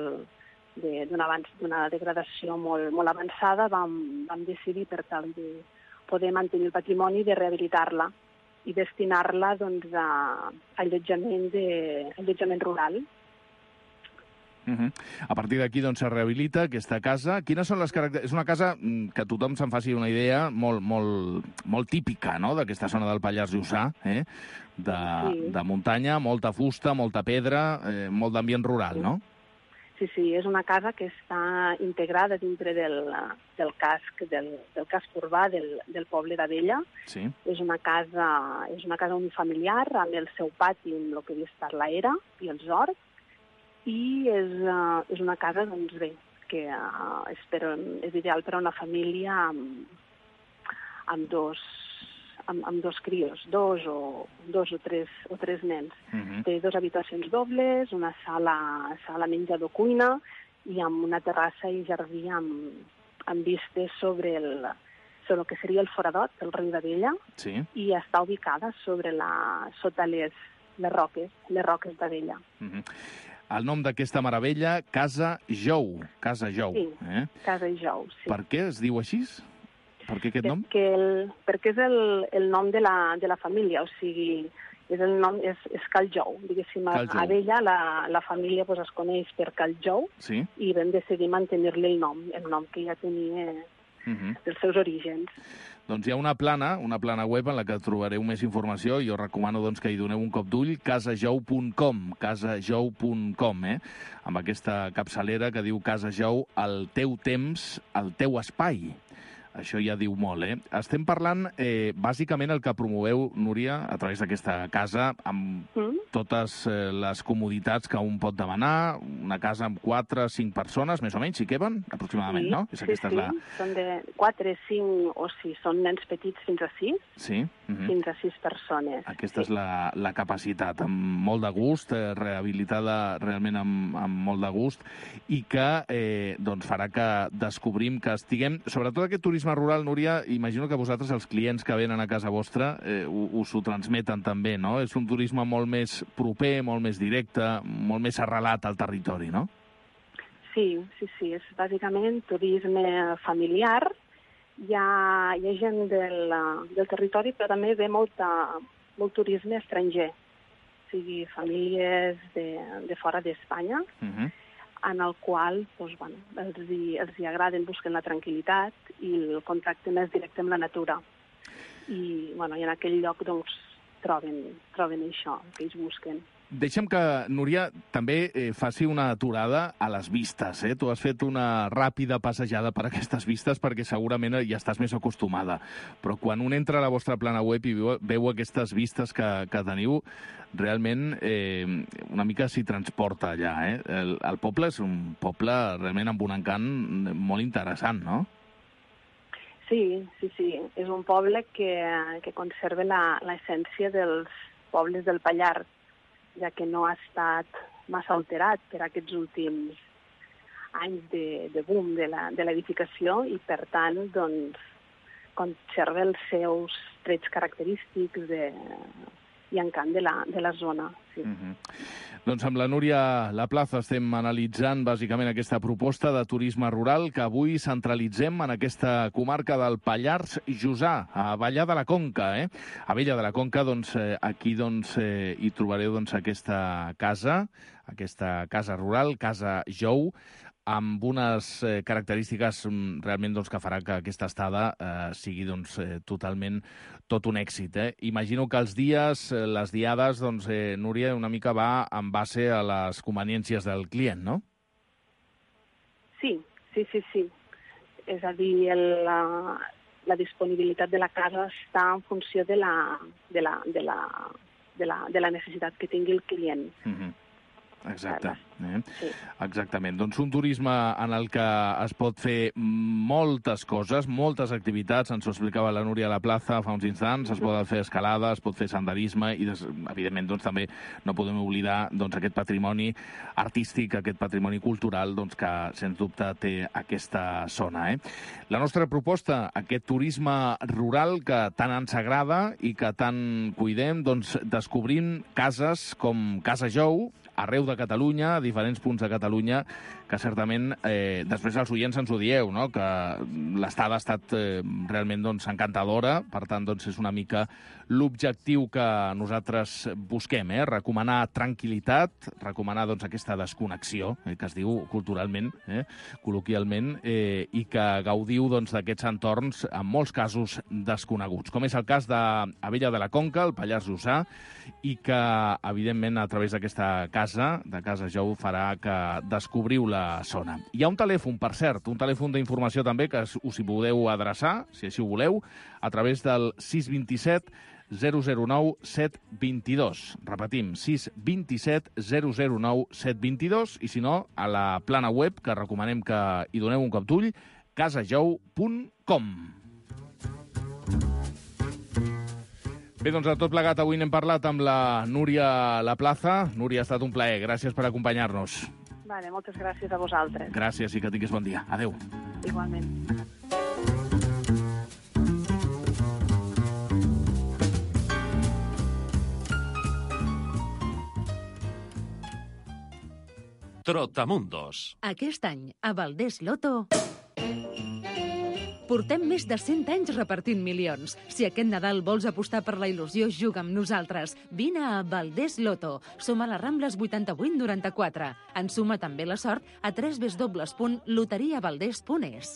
d'una degradació molt avançada, vam decidir, per tal de poder mantenir el patrimoni, de rehabilitar-la i destinar-la a allotjament rural. A partir d'aquí se rehabilita aquesta casa. Quines són les característiques? És una casa que tothom se'n faci una idea molt típica, no?, d'aquesta zona del Pallars Jussà, de muntanya, molta fusta, molta pedra, molt d'ambient rural, no? Sí, és una casa que està integrada dintre del casc urbà del poble d'Abella. Sí. És una casa unifamiliar amb el seu pati, amb el que havia estat l'era i els horts, i és una casa, doncs bé, que és ideal per a una família amb dos crios, dos o tres nens. Té 2 habitacions dobles, una sala menjador-cuina i amb una terrassa i jardí amb vistes sobre el que seria el foradot del riu d'Abella, i està ubicada sota les roques d'Abella. El nom d'aquesta meravella, Casa Jou. Casa Jou. Sí, Casa Jou, sí. Per què es diu així? Per què aquest nom? Perquè és el nom de la família, o sigui, és Cal Jou. Diguéssim, a Abella la família es coneix per Cal Jou, i vam decidir mantenir-li el nom que ja tenia dels seus orígens. Doncs hi ha una plana web en la que trobareu més informació i us recomano doncs, que hi doneu un cop d'ull, casajou.com, amb aquesta capçalera que diu Casa Jou, el teu temps, el teu espai. Això ja diu molt, Estem parlant, bàsicament, el que promoveu, Núria, a través d'aquesta casa, amb totes les comoditats que un pot demanar, una casa amb 4 o 5 persones, més o menys, si queben, aproximadament, no? Són de 4, 5 o 6, són nens petits fins a 6, fins a 6 persones. Aquesta és la capacitat, amb molt de gust, rehabilitada realment amb molt de gust, i que doncs farà que descobrim que estiguem, sobretot aquest turisme rural, Núria, imagino que vosaltres, els clients que venen a casa vostra, us ho transmeten també, no? És un turisme molt més proper, molt més directe, molt més arrelat al territori, no? Sí, és bàsicament turisme familiar. Hi ha gent del territori, però també ve molt turisme estranger, o sigui, famílies de fora d'Espanya, en el qual els hi agraden, busquen la tranquil·litat i el contacte més directe amb la natura. I en aquell lloc troben això que ells busquen. Deixa'm que, Núria, també faci una aturada a les vistes. Tu has fet una ràpida passejada per aquestes vistes perquè segurament ja estàs més acostumada. Però quan un entra a la vostra plana web i veu aquestes vistes que teniu, realment una mica s'hi transporta allà. El poble és un poble realment amb un encant molt interessant, no? Sí. És un poble que conserva l'essència dels pobles del Pallars, ja que no ha estat massa alterat per aquests últims anys de boom de l'edificació i, per tant, conserva els seus trets característics i encant de la zona. Sí. Doncs amb la Núria Laplaza estem analitzant bàsicament aquesta proposta de turisme rural que avui centralitzem en aquesta comarca del Pallars Jussà, a Abella de la Conca. A Abella de la Conca, aquí hi trobareu aquesta casa rural, Casa Jou, amb unes característiques realment que farà que aquesta estada sigui totalment tot un èxit. Imagino que els dies, les diades, Núria, una mica va en base a les conveniències del client, no? Sí. És a dir, la disponibilitat de la casa està en funció de la necessitat que tingui el client. Exacte. Exactament. Doncs un turisme en el que es pot fer moltes coses, moltes activitats, ens ho explicava la Núria Laplaza fa uns instants, es poden fer escalada, es pot fer senderisme i, evidentment, també no podem oblidar aquest patrimoni artístic, aquest patrimoni cultural que, sens dubte, té aquesta zona. La nostra proposta, aquest turisme rural que tant ens agrada i que tant cuidem, descobrim cases com Casa Jou, arreu de Catalunya, a diferents punts de Catalunya, que certament després els oients ens ho dieu, no? Que l'estada ha estat realment encantadora, per tant és una mica l'objectiu que nosaltres busquem, recomanar tranquil·litat, recomanar aquesta desconnexió, que es diu culturalment, col·loquialment, i que gaudiu d'aquests entorns, en molts casos desconeguts, com és el cas d'Abella de la Conca, el Pallars Jussà, i que, evidentment, a través d'aquesta casa, de Casa Jou, farà que descobriu la zona. Hi ha un telèfon, per cert, un telèfon d'informació també, que us hi podeu adreçar, si així ho voleu, a través del 627 009 722. Repetim, 627 009 722, i si no, a la plana web, que recomanem que hi doneu un cop d'ull, casajou.com. Bé, a tot plegat, avui n'hem parlat amb la Núria Laplaza. Núria, ha estat un plaer. Gràcies per acompanyar-nos. Vale, moltes gràcies a vosaltres. Gràcies i que tinguis bon dia. Adéu. Igualment. Trotamundos. Aquest any, a Valdés Loto... Portem més de 100 anys repartint milions. Si aquest Nadal vols apostar per la il·lusió, juga amb nosaltres. Vine a Valdés Loto. Som a les Rambles 8894. Ensuma també la sort a www.loteriavaldés.es.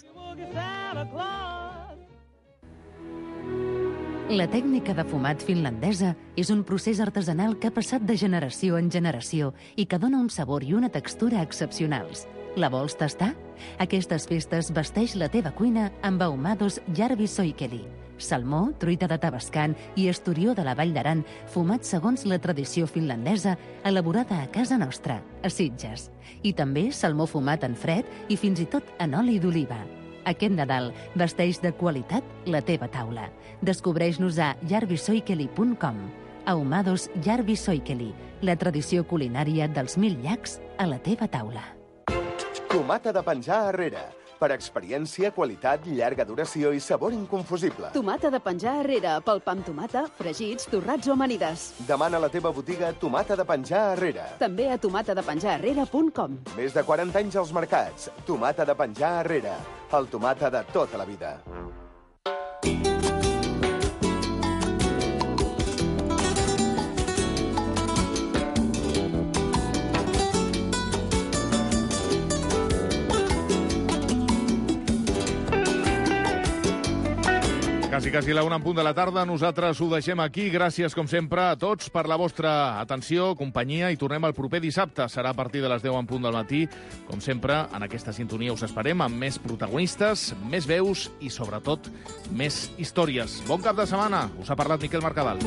La tècnica de fumat finlandesa és un procés artesanal que ha passat de generació en generació i que dona un sabor i una textura excepcionals. La vols tastar? Aquestes festes vesteix la teva cuina amb ahumados Järvi Soikeli. Salmó, truita de Tabascan i esturió de la Vall d'Aran, fumat segons la tradició finlandesa, elaborada a casa nostra, a Sitges. I també salmó fumat en fred i fins i tot en oli d'oliva. Aquest Nadal vesteix de qualitat la teva taula. Descobreix-nos a jarvisoikeli.com. Ahumados Järvi Soikeli, la tradició culinària dels 1000 llacs a la teva taula. Tomata de penjar arrere. Per experiència, qualitat, llarga duració i sabor inconfusible. Tomata de penjar arrere, pel pa amb tomata, fregits, torrats o amanides. Demana a la teva botiga Tomata de penjar arrere. També a tomatadepenjararrere.com. Més de 40 anys als mercats. Tomata de penjar arrere. El tomata de tota la vida. Quasi la 1 en punt de la tarda. Nosaltres ho deixem aquí. Gràcies, com sempre, a tots per la vostra atenció, companyia, i tornem el proper dissabte. Serà a partir de les 10 en punt del matí. Com sempre, en aquesta sintonia us esperem amb més protagonistes, més veus i, sobretot, més històries. Bon cap de setmana. Us ha parlat Miquel Mercadal.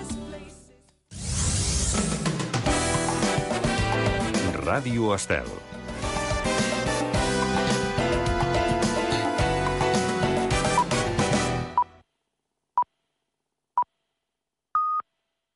Ràdio Estel.